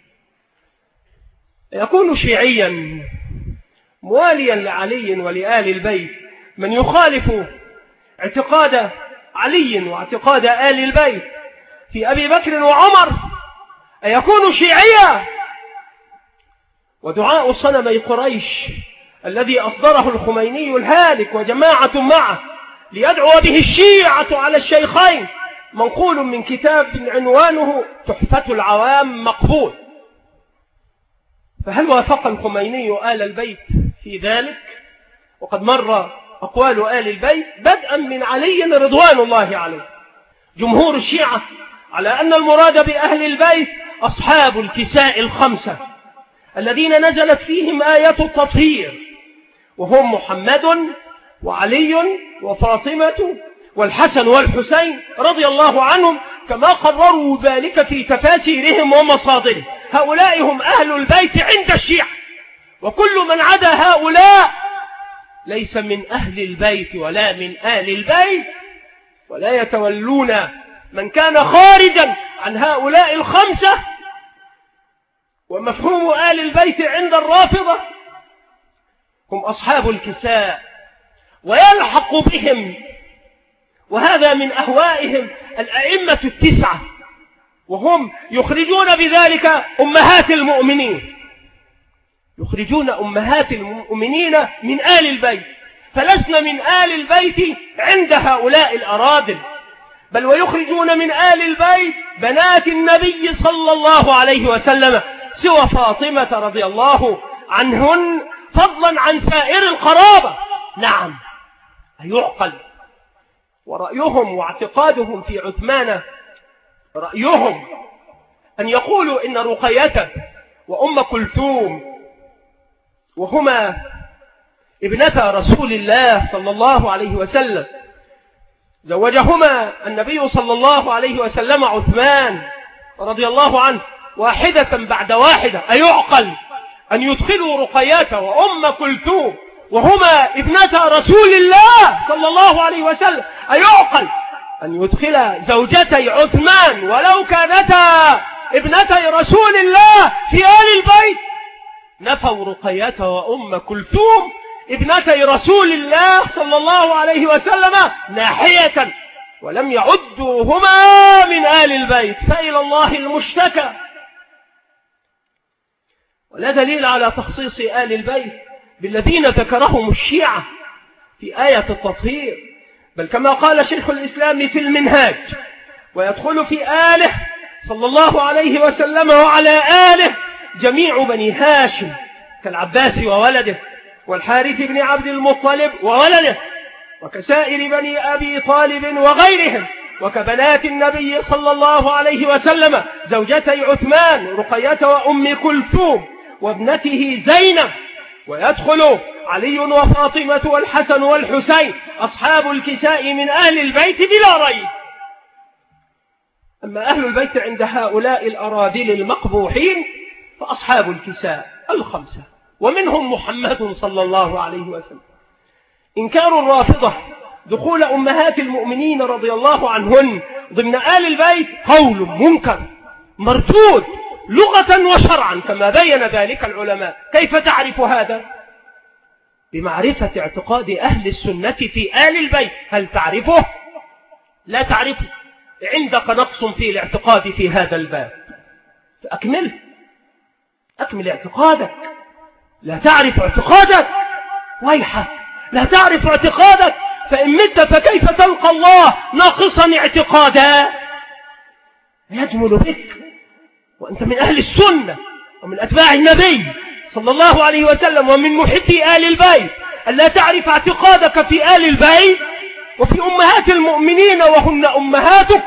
يكون شيعيا مواليا لعلي ولآل البيت، من يخالف اعتقاد علي واعتقاد آل البيت في أبي بكر وعمر أيكون شيعيا. ودعاء صنمي قريش الذي أصدره الخميني الهالك وجماعة معه ليدعو به الشيعة على الشيخين منقول من كتاب عنوانه تحفة العوام مقبول. فهل وافق الخميني آل البيت في ذلك؟ وقد مر أقوال آل البيت بدءا من علي رضوان الله عليه. جمهور الشيعة على أن المراد بأهل البيت أصحاب الكساء الخمسة الذين نزلت فيهم آية التطهير، وهم محمد وعلي وفاطمة والحسن والحسين رضي الله عنهم، كما قرروا ذلك في تفاسيرهم ومصادرهم. هؤلاء هم أهل البيت عند الشيعة، وكل من عدا هؤلاء ليس من أهل البيت ولا من آل البيت، ولا يتولون من كان خارجا عن هؤلاء الخمسة. ومفهوم آل البيت عند الرافضة هم أصحاب الكساء، ويلحق بهم وهذا من أهوائهم الأئمة التسعة، وهم يخرجون بذلك أمهات المؤمنين، يخرجون أمهات المؤمنين من آل البيت، فلسنا من آل البيت عند هؤلاء الأراذل. بل ويخرجون من آل البيت بنات النبي صلى الله عليه وسلم سوى فاطمة رضي الله عنهن فضلا عن سائر القرابة. نعم، يعقل. ورأيهم واعتقادهم في عثمان، رأيهم أن يقولوا إن رقية وأم كلثوم وهما ابنتا رسول الله صلى الله عليه وسلم زوجهما النبي صلى الله عليه وسلم عثمان رضي الله عنه واحدة بعد واحدة. أيعقل أن يدخلوا رقية وأم كلثوم وهما ابنتا رسول الله صلى الله عليه وسلم؟ أيعقل أن يدخل زوجتي عثمان ولو كانتا ابنتي رسول الله في آل البيت؟ نفوا رقية وأم كلثوم ابنتي رسول الله صلى الله عليه وسلم ناحية، ولم يعدوهما من آل البيت، فإلى الله المشتكى. ولا دليل على تخصيص آل البيت بالذين ذكرهم الشيعة في آية التطهير، بل كما قال شيخ الإسلام في المنهاج: ويدخل في آله صلى الله عليه وسلم وعلى آله جميع بني هاشم كالعباس وولده والحارث بن عبد المطلب وولده وكسائر بني أبي طالب وغيرهم، وكبنات النبي صلى الله عليه وسلم زوجتي عثمان رقية وأم كلثوم وابنته زينب. ويدخل علي وفاطمة والحسن والحسين أصحاب الكساء من أهل البيت بلا ريب. أما أهل البيت عند هؤلاء الأراذل المقبوحين فأصحاب الكساء الخمسة، ومنهم محمد صلى الله عليه وسلم. إنكار الرافضة دخول أمهات المؤمنين رضي الله عنهن ضمن آل البيت قول منكر مردود لغة وشرعا كما بين ذلك العلماء. كيف تعرف هذا؟ بمعرفة اعتقاد أهل السنة في آل البيت. هل تعرفه؟ لا تعرفه. عندك نقص في الاعتقاد في هذا الباب، فأكمله، أكمل اعتقادك. لا تعرف اعتقادك ويحك، لا تعرف اعتقادك، فإن مت فكيف تلقى الله ناقصا اعتقادا؟ يجمل بك وأنت من أهل السنة ومن أتباع النبي صلى الله عليه وسلم ومن محبي آل البيت ألا تعرف اعتقادك في آل البيت وفي أمهات المؤمنين وهن أمهاتك.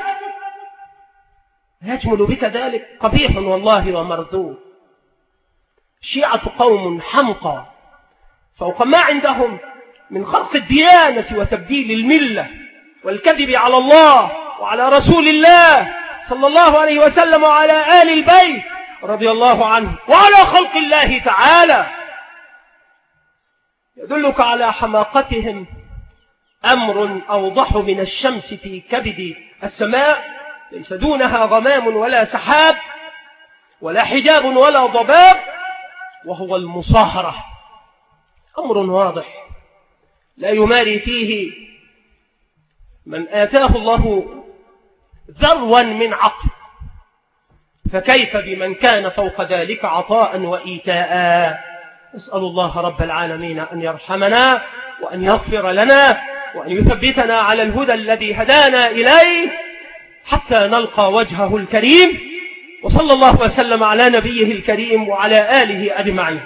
يجمل بك ذلك قبيح والله ومردود. الشيعة قوم حمقى فوق ما عندهم من خرق الديانة وتبديل الملة والكذب على الله وعلى رسول الله صلى الله عليه وسلم وعلى آل البيت رضي الله عنه وعلى خلق الله تعالى. يدلك على حماقتهم أمر أوضح من الشمس في كبد السماء، ليس دونها غمام ولا سحاب ولا حجاب ولا ضباب، وهو المصاهرة. أمر واضح لا يماري فيه من آتاه الله ذروا من عقل، فكيف بمن كان فوق ذلك عطاء وإيتاء. نسأل الله رب العالمين أن يرحمنا وأن يغفر لنا وأن يثبتنا على الهدى الذي هدانا إليه حتى نلقى وجهه الكريم. وصلى الله وسلم على نبيه الكريم وعلى آله أجمعين.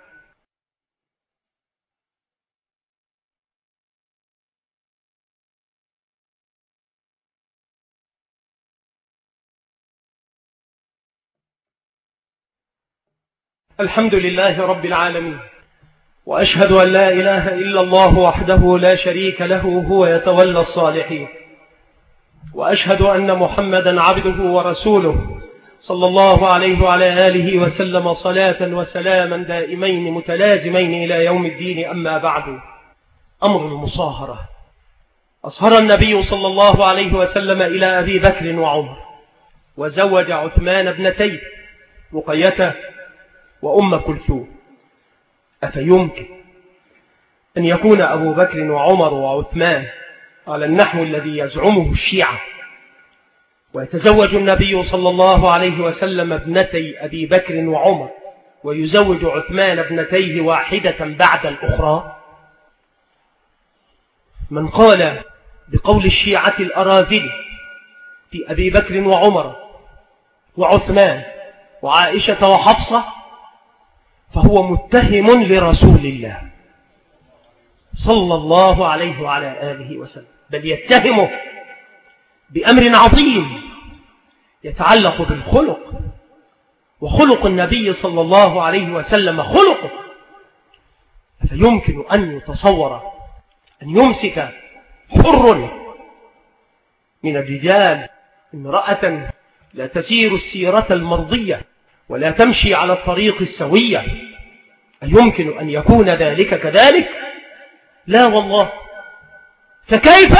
الحمد لله رب العالمين، وأشهد أن لا إله إلا الله وحده لا شريك له هو يتولى الصالحين، وأشهد أن محمدا عبده ورسوله صلى الله عليه وعلى آله وسلم صلاة وسلاما دائمين متلازمين إلى يوم الدين. أما بعد، أمر المصاهرة. أصهر النبي صلى الله عليه وسلم إلى أبي بكر وعمر، وزوج عثمان ابنتيه رقية وأم كلثوم. أفيمكن أن يكون أبو بكر وعمر وعثمان على النحو الذي يزعمه الشيعة، ويتزوج النبي صلى الله عليه وسلم ابنتي أبي بكر وعمر ويزوج عثمان ابنتيه واحدة بعد الأخرى؟ من قال بقول الشيعة الأراذل في أبي بكر وعمر وعثمان وعائشة وحفصة فهو متهم لرسول الله صلى الله عليه وعلى آله وسلم، بل يتهمه بأمر عظيم يتعلق بالخلق، وخلق النبي صلى الله عليه وسلم خلقه. فيمكن أن يتصور أن يمسك حر من الرجال امرأة لا تسير السيرة المرضية ولا تمشي على الطريق السوية، أيمكن أن يكون ذلك كذلك؟ لا والله. فكيف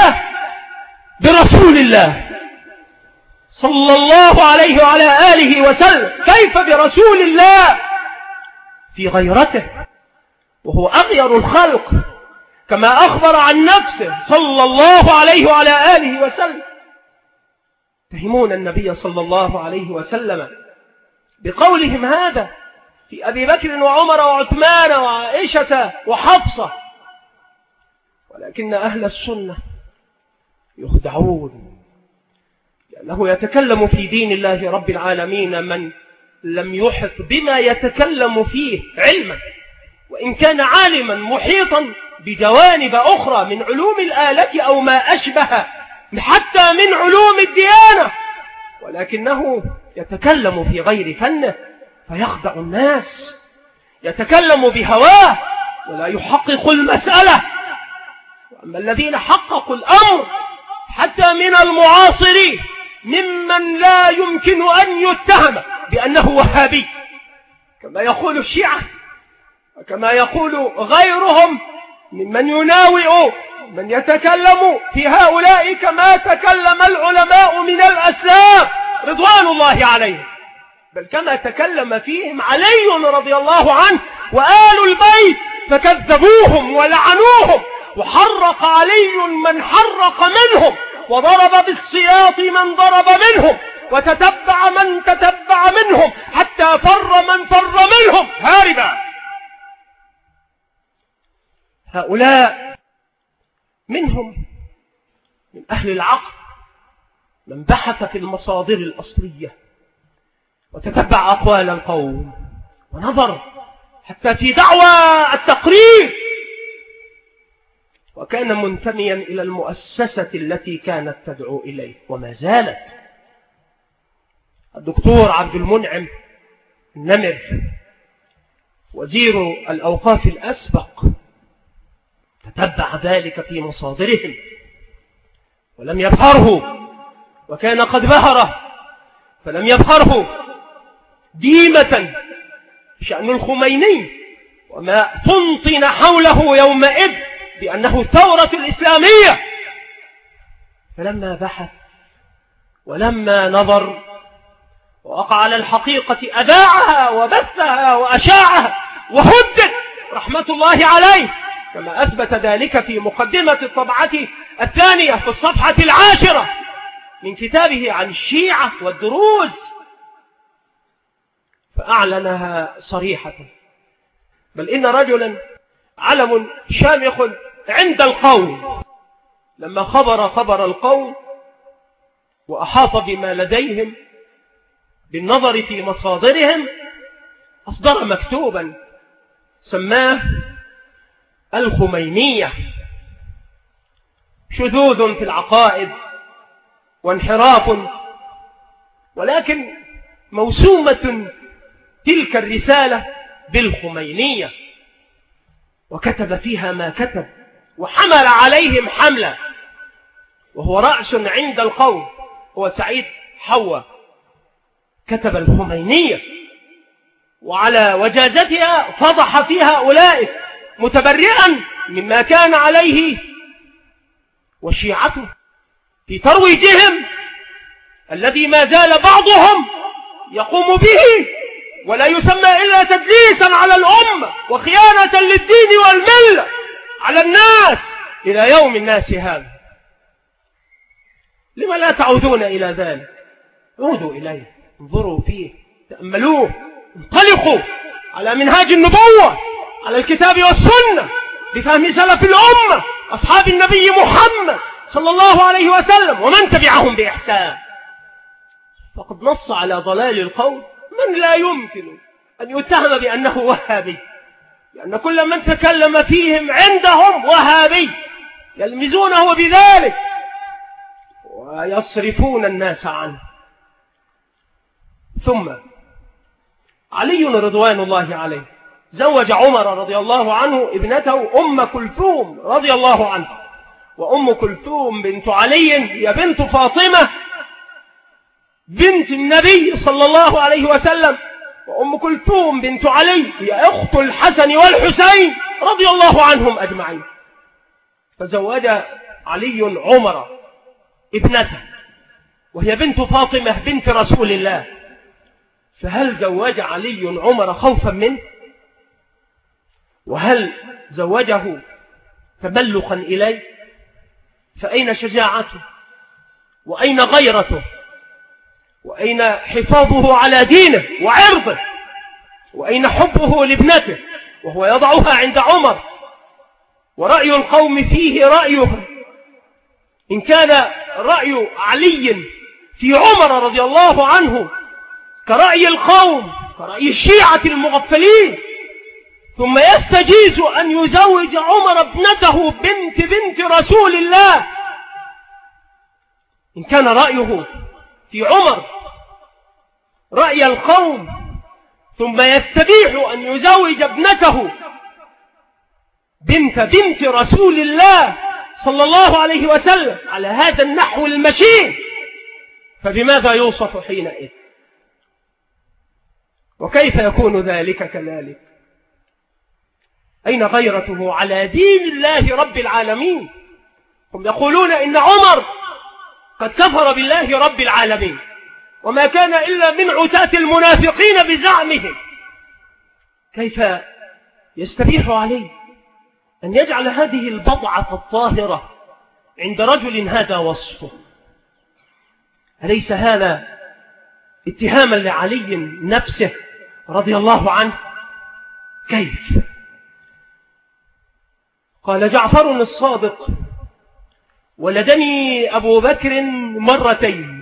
برسول الله صلى الله عليه وعلى آله وسلم؟ كيف برسول الله في غيرته وهو أغير الخلق كما أخبر عن نفسه صلى الله عليه وعلى آله وسلم؟ يتهمون النبي صلى الله عليه وسلم بقولهم هذا في أبي بكر وعمر وعثمان وعائشة وحفصة، ولكن أهل السنة يخدعون، لأنه يتكلم في دين الله رب العالمين من لم يحط بما يتكلم فيه علما، وإن كان عالما محيطا بجوانب أخرى من علوم الآلة أو ما أشبه حتى من علوم الديانة، ولكنه يتكلم في غير فنه فيخدع الناس، يتكلم بهواه ولا يحقق المسألة. وأما الذين حققوا الأمر حتى من المعاصرين ممن لا يمكن أن يتهم بأنه وهابي كما يقول الشيعة وكما يقول غيرهم ممن يناوئ من يتكلم في هؤلاء كما تكلم العلماء من الأسلام رضوان الله عليهم، بل كما تكلم فيهم علي رضي الله عنه وآل البيت فكذبوهم ولعنوهم، وحرق علي من حرق منهم، وضرب بالسياط من ضرب منهم، وتتبع من تتبع منهم، حتى فر من فر منهم هاربا. هؤلاء منهم من أهل العقل من بحث في المصادر الأصلية وتتبع أقوال القوم ونظر حتى في دعوى التقريب، وكان منتميا إلى المؤسسة التي كانت تدعو إليه وما زالت. الدكتور عبد المنعم النمر وزير الأوقاف الأسبق تتبع ذلك في مصادرهم ولم يبهره، وكان قد بهره فلم يبهره ديمة شأن الخميني وما تنطن حوله يومئذ بأنه الثورة الإسلامية. فلما بحث ولما نظر ووقع على الحقيقة أذاعها وبثها وأشاعها وهدت رحمة الله عليه، كما أثبت ذلك في مقدمة الطبعة الثانية في الصفحة العاشرة من كتابه عن الشيعة والدروز، فأعلنها صريحة. بل إن رجلا علم شامخ عند القوم لما خبر خبر القوم وأحاط بما لديهم بالنظر في مصادرهم أصدر مكتوبا سماه الخمينية، شذوذ في العقائد وانحراف، ولكن موسومة تلك الرسالة بالخمينية، وكتب فيها ما كتب وحمل عليهم حملة، وهو رأس عند القوم هو سعيد حوا، كتب الخمينية وعلى وجازتها فضح فيها أولئك متبرئا مما كان عليه وشيعته في ترويجهم الذي ما زال بعضهم يقوم به ولا يسمى إلا تدليسا على الأمة وخيانة للدين والملة على الناس إلى يوم الناس هذا. لما لا تعودون إلى ذلك؟ عودوا إليه، انظروا فيه، تأملوه، انطلقوا على منهاج النبوة، على الكتاب والسنة بفهم سلف الأمة أصحاب النبي محمد صلى الله عليه وسلم ومن تبعهم بإحسان. فقد نص على ضلال القول من لا يمكن أن يتهم بأنه وهابي، لأن كل من تكلم فيهم عندهم وهابي، يلمزونه بذلك ويصرفون الناس عنه. ثم علي رضوان الله عليه زوج عمر رضي الله عنه ابنته أم كلثوم رضي الله عنها، وأم كلثوم بنت علي هي بنت فاطمة بنت النبي صلى الله عليه وسلم، وأم كلثوم بنت علي هي أخت الحسن والحسين رضي الله عنهم أجمعين. فزوج علي عمر ابنته وهي بنت فاطمة بنت رسول الله، فهل زوج علي عمر خوفا منه؟ وهل زوجه تملقا إليه؟ فأين شجاعته؟ وأين غيرته؟ وأين حفاظه على دينه وعرضه؟ وأين حبه لابنته وهو يضعها عند عمر؟ ورأي القوم فيه رأيه، إن كان رأي علي في عمر رضي الله عنه كرأي القوم كرأي الشيعة المغفلين، ثم يستجيز أن يزوج عمر ابنته بنت بنت رسول الله، إن كان رأيه في عمر رأي القوم ثم يستبيح أن يزوج ابنته بنت بنت رسول الله صلى الله عليه وسلم على هذا النحو المشين، فبماذا يوصف حينئذ؟ وكيف يكون ذلك كذلك؟ أين غيرته على دين الله رب العالمين؟ هم يقولون إن عمر قد كفر بالله رب العالمين وما كان إلا من عتاة المنافقين بزعمهم. كيف يستبيح عليه أن يجعل هذه البضعة الطاهرة عند رجل هذا وصفه؟ أليس هذا اتهاما لعلي نفسه رضي الله عنه؟ كيف؟ قال جعفر الصادق: ولدني أبو بكر مرتين،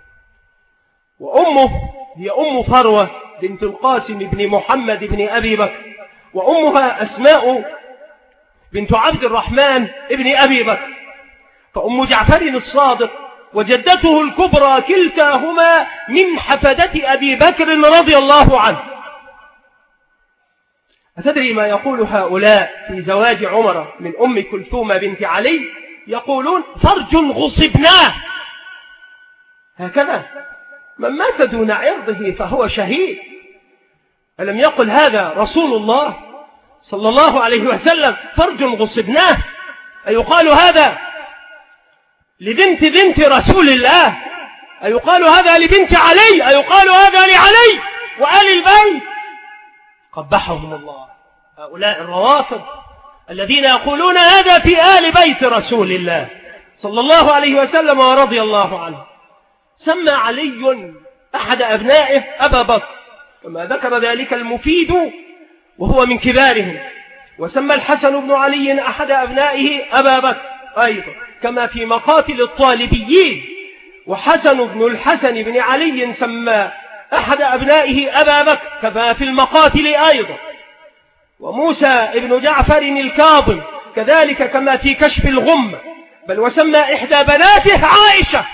وأمه هي أم فروة بنت القاسم بن محمد بن أبي بكر، وأمها أسماء بنت عبد الرحمن بن أبي بكر. فأم جعفر الصادق وجدته الكبرى كلتاهما من حفدة أبي بكر رضي الله عنه. أتدري ما يقول هؤلاء في زواج عمر من أم كلثوم بنت علي؟ يقولون: فرج غصبناه. هكذا من مات دون عرضه فهو شهيد. ألم يقل هذا رسول الله صلى الله عليه وسلم: فرج غصبناه؟ أيقال هذا لبنت بنت رسول الله؟ أيقال هذا لبنت علي؟ أيقال هذا لعلي وآل البيت؟ قبحهم الله هؤلاء الروافض الذين يقولون هذا في آل بيت رسول الله صلى الله عليه وسلم ورضي الله عنه. سمى علي أحد أبنائه أبا بكر كما ذكر ذلك المفيد وهو من كبارهم، وسمى الحسن بن علي أحد أبنائه أبا بكر أيضا كما في مقاتل الطالبيين، وحسن بن الحسن بن علي سمى أحد أبنائه أبا بكر كما في المقاتل أيضا، وموسى بن جعفر الكاظم كذلك كما في كشف الغمة، بل وسمى إحدى بناته عائشة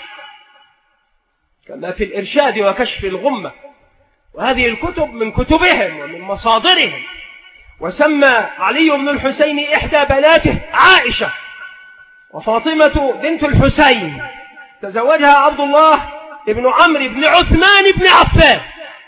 كما في الإرشاد وكشف الغمة، وهذه الكتب من كتبهم ومن مصادرهم. وسمى علي بن الحسين إحدى بناته عائشة، وفاطمة بنت الحسين تزوجها عبد الله بن عمرو بن عثمان بن عفان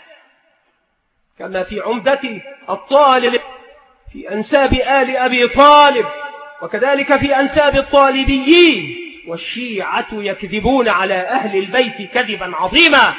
كما في عمدة الطالب في أنساب آل أبي طالب، وكذلك في أنساب الطالبيين. والشيعة يكذبون على أهل البيت كذبا عظيما،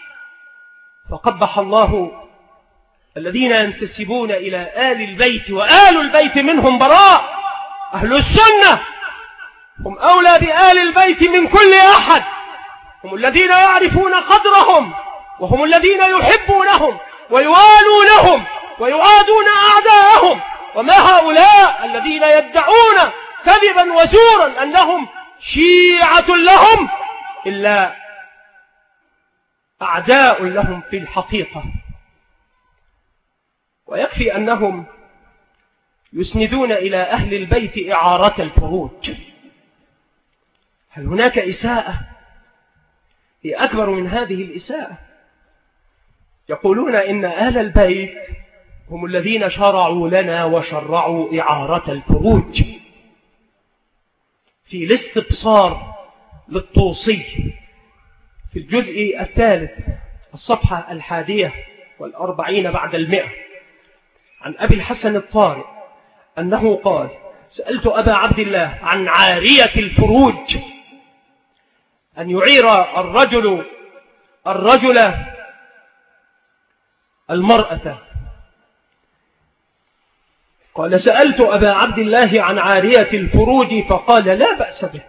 فقبح الله الذين ينتسبون إلى آل البيت وآل البيت منهم براء. أهل السنة هم أولى بآل البيت من كل أحد، هم الذين يعرفون قدرهم، وهم الذين يحبونهم ويوالونهم ويعادون أعداءهم، وما هؤلاء الذين يدعون كذبا وزورا أنهم شيعة لهم إلا أعداء لهم في الحقيقة، ويكفي أنهم يسندون إلى أهل البيت إعارة الفروج. هل هناك إساءة هي أكبر من هذه الإساءة؟ يقولون إن أهل البيت هم الذين شرعوا لنا وشرعوا إعارة الفروج. في الاستبصار للطوسي في الجزء الثالث الصفحة الحادية والأربعين بعد المئة عن أبي الحسن الطارئ أنه قال: سألت أبا عبد الله عن عارية الفروج، أن يعير الرجل الرجل المرأة. قال: سألت أبا عبد الله عن عارية الفروج فقال: لا بأس به.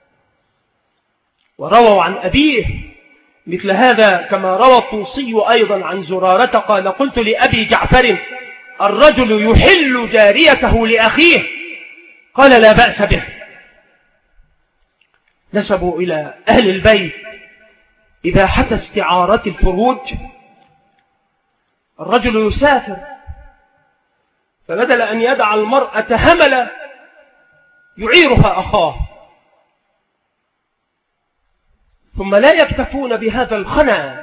ورووا عن أبيه مثل هذا كما روى الطوسي أيضا عن زرارة قال: قلت لأبي جعفر: الرجل يحل جاريته لأخيه؟ قال: لا بأس به. نسبوا إلى أهل البيت إباحة استعارة الفروج. الرجل يسافر، فبدل أن يدع المرأة هملا يعيرها أخاه، ثم لا يكتفون بهذا الخنا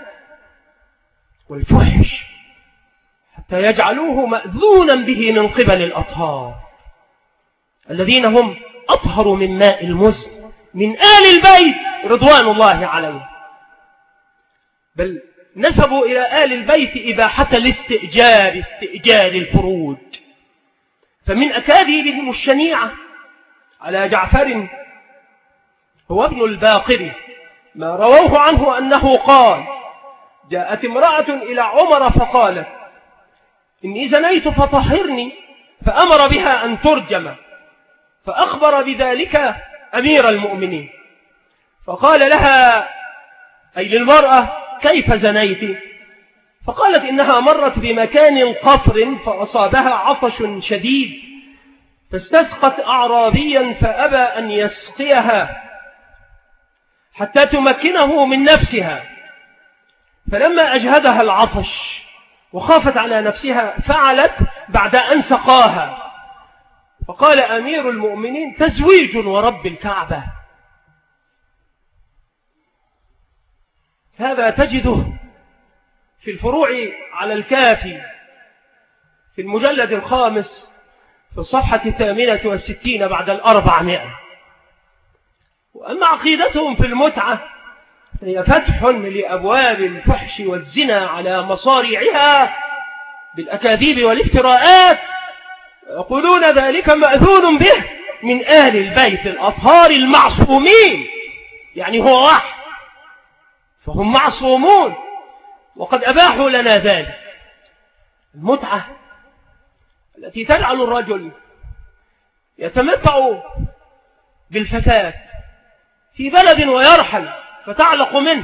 والفحش حتى يجعلوه مأذونا به من قبل الأطهار الذين هم أطهر من ماء المزن من آل البيت رضوان الله عليهم. بل نسبوا إلى آل البيت إباحة الاستئجار، استئجار الفروج. فمن أكاذيبهم الشنيعة على جعفر هو ابن الباقر ما رووه عنه أنه قال: جاءت امرأة إلى عمر فقالت: إني زنيت فطهرني، فأمر بها أن ترجم، فأخبر بذلك أمير المؤمنين، فقال لها أي للمرأة: كيف زنيت؟ فقالت: إنها مرت بمكان قفر فأصابها عطش شديد فاستسقت أعرابيا فأبى أن يسقيها حتى تمكنه من نفسها، فلما أجهدها العطش وخافت على نفسها فعلت بعد أن سقاها. فقال أمير المؤمنين: تزويج ورب الكعبة. هذا تجده في الفروع على الكافي في المجلد الخامس في الصفحة الثامنة والستين بعد الأربعمائة. وأما عقيدتهم في المتعة هي فتح لأبواب الفحش والزنا على مصاريعها بالأكاذيب والافتراءات، يقولون ذلك مأذون به من آل البيت الأطهار المعصومين، يعني هو واحد فهم معصومون وقد أباحوا لنا ذلك. المتعة التي تجعل الرجل يتمتع بالفتاة في بلد ويرحل فتعلق منه،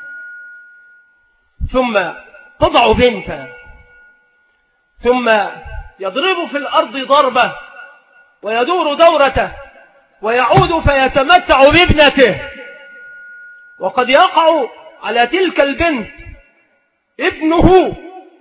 ثم تضع بنتا، ثم يضرب في الأرض ضربة ويدور دورته ويعود فيتمتع بابنته، وقد يقع على تلك البنت ابنه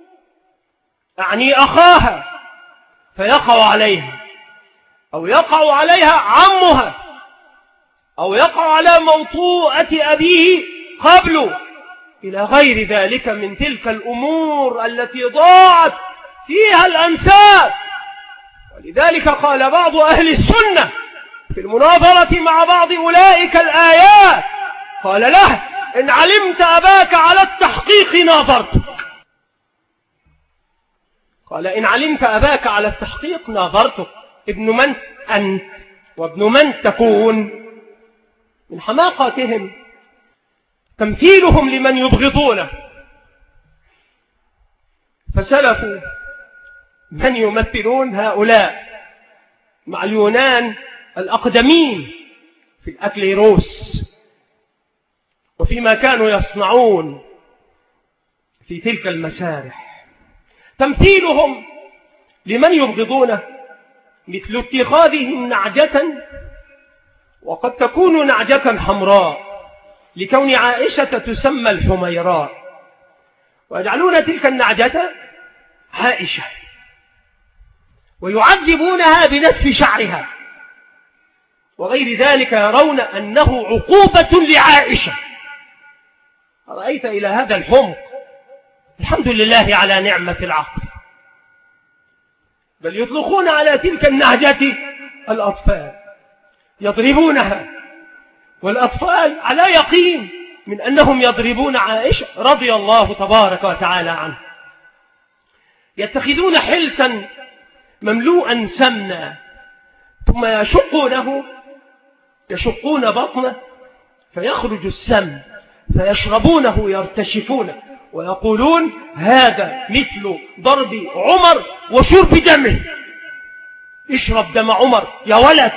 أعني أخاها فيقع عليها، أو يقع عليها عمها، أو يقع على موطوءة أبيه قبله، إلى غير ذلك من تلك الأمور التي ضاعت فيها الأنساب. ولذلك قال بعض أهل السنة في المناظرة مع بعض أولئك الآيات، قال له: إن علمت أباك على التحقيق ناظرتك. قال: إن علمت أباك على التحقيق ناظرتك. ابن من أنت وابن من تكون؟ من حماقاتهم تمثيلهم لمن يبغضونه، فسلفوا من يمثلون هؤلاء مع اليونان الأقدمين في الأكليروس وفيما كانوا يصنعون في تلك المسارح. تمثيلهم لمن يبغضونه مثل اتخاذهم نعجة، وقد تكون نعجة حمراء لكون عائشة تسمى الحميراء، ويجعلون تلك النعجة عائشة ويعذبونها بنتف شعرها وغير ذلك، يرون أنه عقوبة لعائشة. رأيت إلى هذا الحمق. الحمد لله على نعمة العقل. بل يطلقون على تلك النعجة الأطفال، يضربونها، والأطفال على يقين من أنهم يضربون عائشة رضي الله تبارك وتعالى عنها. يتخذون حلسا مملوءا سمنا ثم يشقونه يشقون بطنه فيخرج السم فيشربونه يرتشفونه ويقولون هذا مثل ضرب عمر وشرب دمه. اشرب دم عمر يا ولد،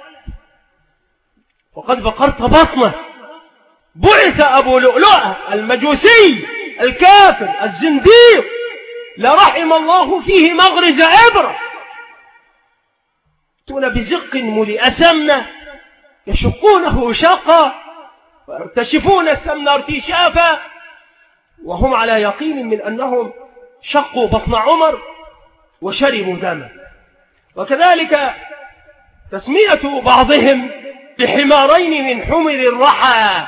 وقد بقرت بطنه. بعث أبو لؤلؤة المجوسي الكافر الزنديق لرحم الله فيه مغرز إبرة، تون بزق ملئ سمنة يشقونه شقا ويرتشفون السمن ارتشافا، وهم على يقين من أنهم شقوا بطن عمر وشربوا دمه. وكذلك تسمية بعضهم بحمارين من حمر الرحى،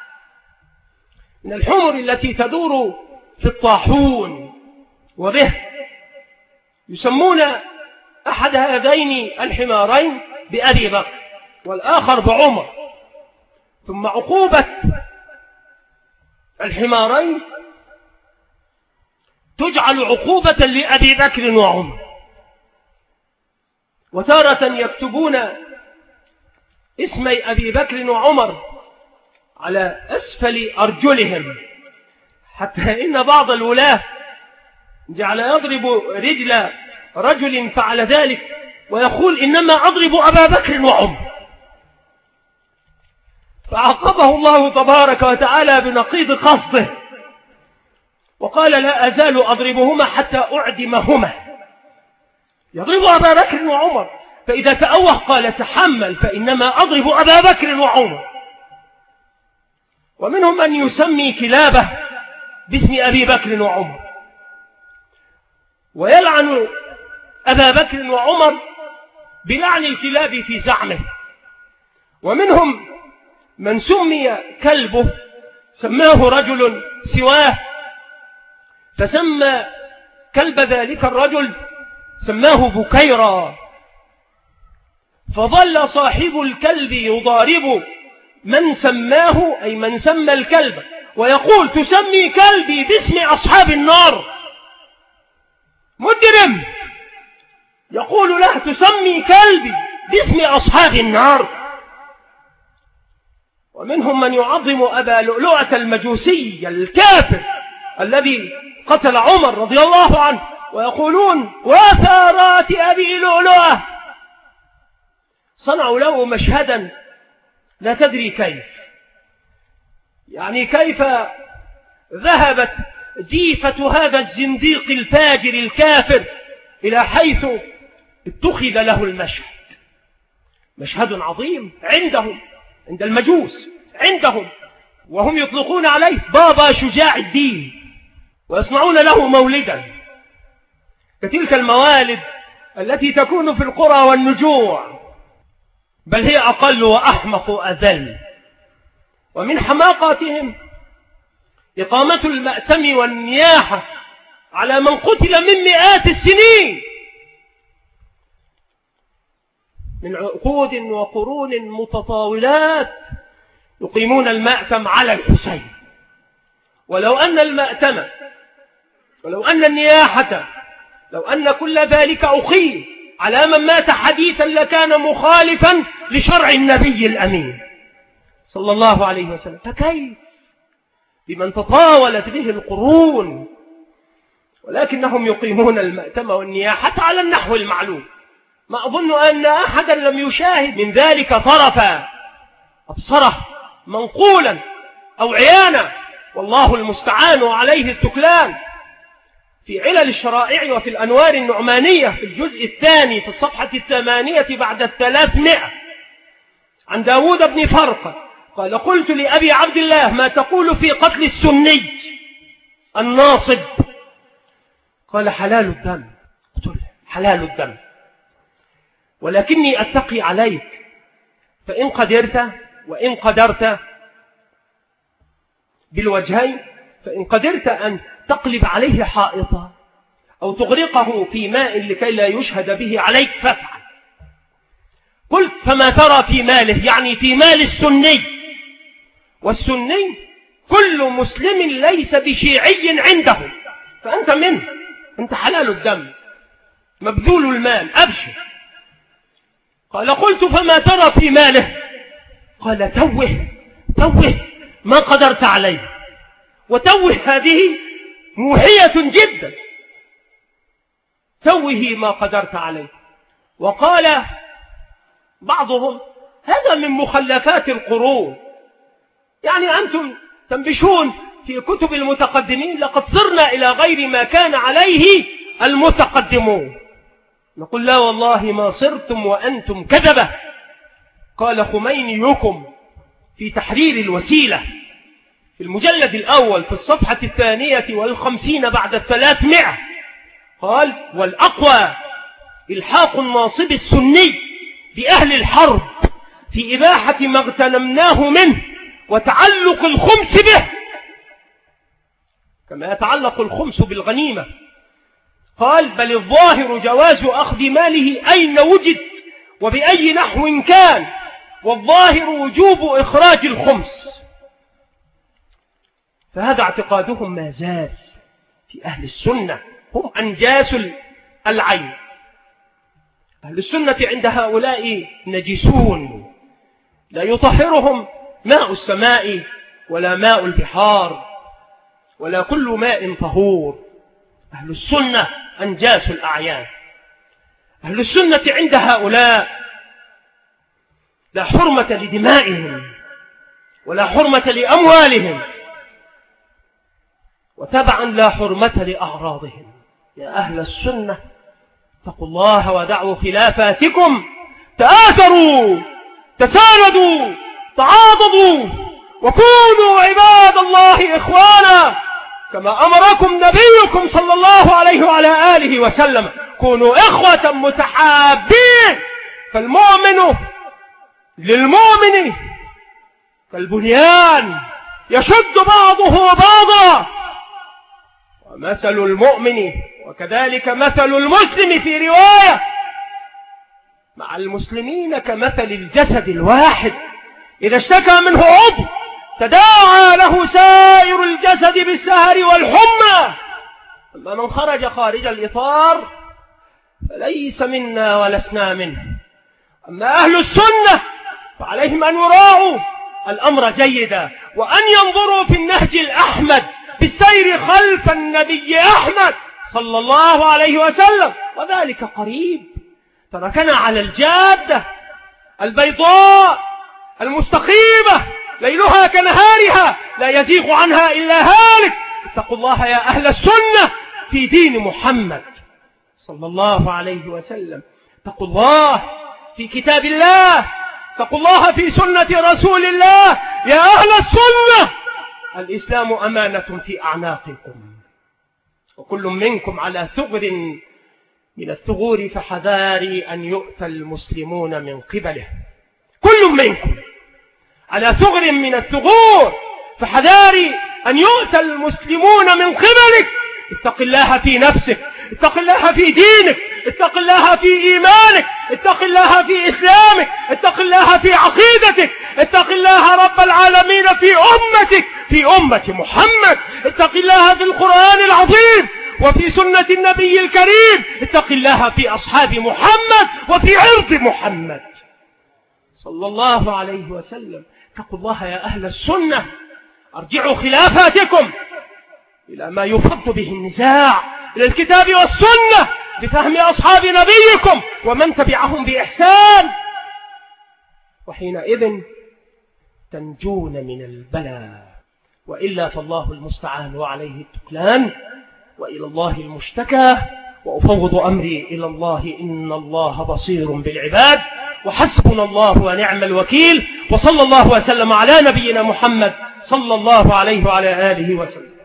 من الحمر التي تدور في الطاحون وبه، يسمون أحد هذين الحمارين بأبي بكر والآخر بعمر. ثم عقوبة الحمارين تجعل عقوبة لأبي بكر وعمر. وتارة يكتبون اسمي أبي بكر وعمر على أسفل أرجلهم، حتى إن بعض الولاة جعل يضرب رجل رجل فعل ذلك ويقول إنما أضرب أبا بكر وعمر، فعاقبه الله تبارك وتعالى بنقيض قصده وقال لا أزال أضربهما حتى أعدمهما. يضرب أبا بكر وعمر، فإذا تأوه قال تحمل فإنما أضرب أبا بكر وعمر. ومنهم من يسمي كلابه باسم أبي بكر وعمر ويلعن أبا بكر وعمر بلعن الكلاب في زعمه. ومنهم من سمي كلبه، سماه رجل سواه فسمى كلب ذلك الرجل سماه بكيرا، فظل صاحب الكلب يضارب من سماه أي من سمى الكلب ويقول تسمي كلبي باسم أصحاب النار. مجرم يقول له تسمي كلبي باسم أصحاب النار. ومنهم من يعظم أبا لؤلؤة المجوسي الكافر الذي قتل عمر رضي الله عنه ويقولون وثارات أبي لؤلؤة. صنعوا له مشهدا لا تدري كيف، يعني كيف ذهبت جيفة هذا الزنديق الفاجر الكافر إلى حيث اتخذ له المشهد. مشهد عظيم عندهم، عند المجوس عندهم، وهم يطلقون عليه بابا شجاع الدين ويصنعون له مولدا كتلك الموالد التي تكون في القرى والنجوع، بل هي أقل وأحمق أذل. ومن حماقاتهم إقامة المأتم والنياحة على من قتل من مئات السنين، من عقود وقرون متطاولات يقيمون المأتم على الحسين. ولو أن المأتم ولو أن النياحة لو أن كل ذلك أقيم على من مات حديثا لكان مخالفا لشرع النبي الأمين صلى الله عليه وسلم، فكيف بمن تطاولت به القرون؟ ولكنهم يقيمون المأتم والنياحة على النحو المعلوم. ما أظن أن أحدا لم يشاهد من ذلك طرفا أبصره منقولا أو عيانا، والله المستعان وعليه التكلان. في علل الشرائع وفي الأنوار النعمانية في الجزء الثاني في الصفحة الثمانية بعد الثلاثمائة عن داود بن فرقة قال قلت لأبي عبد الله ما تقول في قتل السني الناصب؟ قال حلال الدم. قلت له حلال الدم، ولكني أتقي عليك، فإن قدرت وإن قدرت بالوجهين، فإن قدرت أن تقلب عليه حائطا أو تغرقه في ماء لكي لا يشهد به عليك فافعل. قلت فما ترى في ماله؟ يعني في مال السني، والسني كل مسلم ليس بشيعي عنده، فأنت منه، أنت حلال الدم مبذول المال، أبشر. قال قلت فما ترى في ماله؟ قال توه توه ما قدرت عليه، وتوه هذه موحية جدا، توه ما قدرت عليه. وقال بعضهم هذا من مخلفات القرون، يعني أنتم تنبشون في كتب المتقدمين لقد صرنا إلى غير ما كان عليه المتقدمون. نقول لا والله ما صرتم وأنتم كذبة. قال خمينيكم في تحرير الوسيلة في المجلد الأول في الصفحة الثانية والخمسين بعد الثلاثمائة، قال والأقوى إلحاق الناصب السني بأهل الحرب في إباحة ما اغتنمناه منه وتعلق الخمس به كما يتعلق الخمس بالغنيمة. قال بل الظاهر جواز أخذ ماله أين وجد وبأي نحو كان، والظاهر وجوب إخراج الخمس. فهذا اعتقادهم ما زال في أهل السنة، هم أنجاس العين. أهل السنة عند هؤلاء نجسون لا يطهرهم ماء السماء ولا ماء البحار ولا كل ماء طهور. أهل السنة أنجاس الأعيان. أهل السنة عند هؤلاء لا حرمة لدمائهم ولا حرمة لأموالهم، وتبعا لا حرمة لأعراضهم. يا أهل السنة اتقوا الله ودعوا خلافاتكم، تآثروا تساندوا تعاضدوا وكونوا عباد الله إخوانا كما أمركم نبيكم صلى الله عليه وعلى آله وسلم. كونوا إخوة متحابين، فالمؤمن للمؤمن كالبنيان يشد بعضه بعضا، ومثل المؤمن وكذلك مثل المسلم في رواية مع المسلمين كمثل الجسد الواحد إذا اشتكى منه عضو تداعى له سائر الجسد بالسهر والحمى. أما من خرج خارج الإطار فليس منا ولسنا منه. أما أهل السنة فعليهم أن يراعوا الأمر جيدا، وأن ينظروا في النهج الأحمد بالسير خلف النبي أحمد صلى الله عليه وسلم، وذلك قريب. تركنا على الجادة البيضاء المستقيمة ليلها كنهارها لا يزيغ عنها إلا هالك. اتقوا الله يا أهل السنة في دين محمد صلى الله عليه وسلم. اتقوا الله في كتاب الله، اتقوا الله في سنة رسول الله. يا أهل السنة الإسلام أمانة في أعناقكم، وكل منكم على ثغر من الثغور فحذاري أن يؤتى المسلمون من قبله. كل منكم على ثغر من الثغور فحذاري أن يؤتى المسلمون من قبلك. اتق الله في نفسك، اتق الله في دينك، اتق الله في إيمانك، اتق الله في إسلامك، اتق الله في عقيدتك، اتق الله رب العالمين في أمتك، في أمة محمد. اتق الله في القرآن العظيم وفي سنة النبي الكريم. اتق الله في أصحاب محمد وفي عرض محمد صلى الله عليه وسلم. اتقوا الله يا أهل السنة، ارجعوا خلافاتكم إلى ما يفض به النزاع، إلى الكتاب والسنة بفهم أصحاب نبيكم ومن تبعهم بإحسان، وحينئذ تنجون من البلاء. وإلا فالله المستعان وعليه التكلان، وإلى الله المشتكى، وأفوض أمري إلى الله إن الله بصير بالعباد. وحسبنا الله ونعم الوكيل. وصلى الله وسلم على نبينا محمد صلى الله عليه وعلى آله وسلم.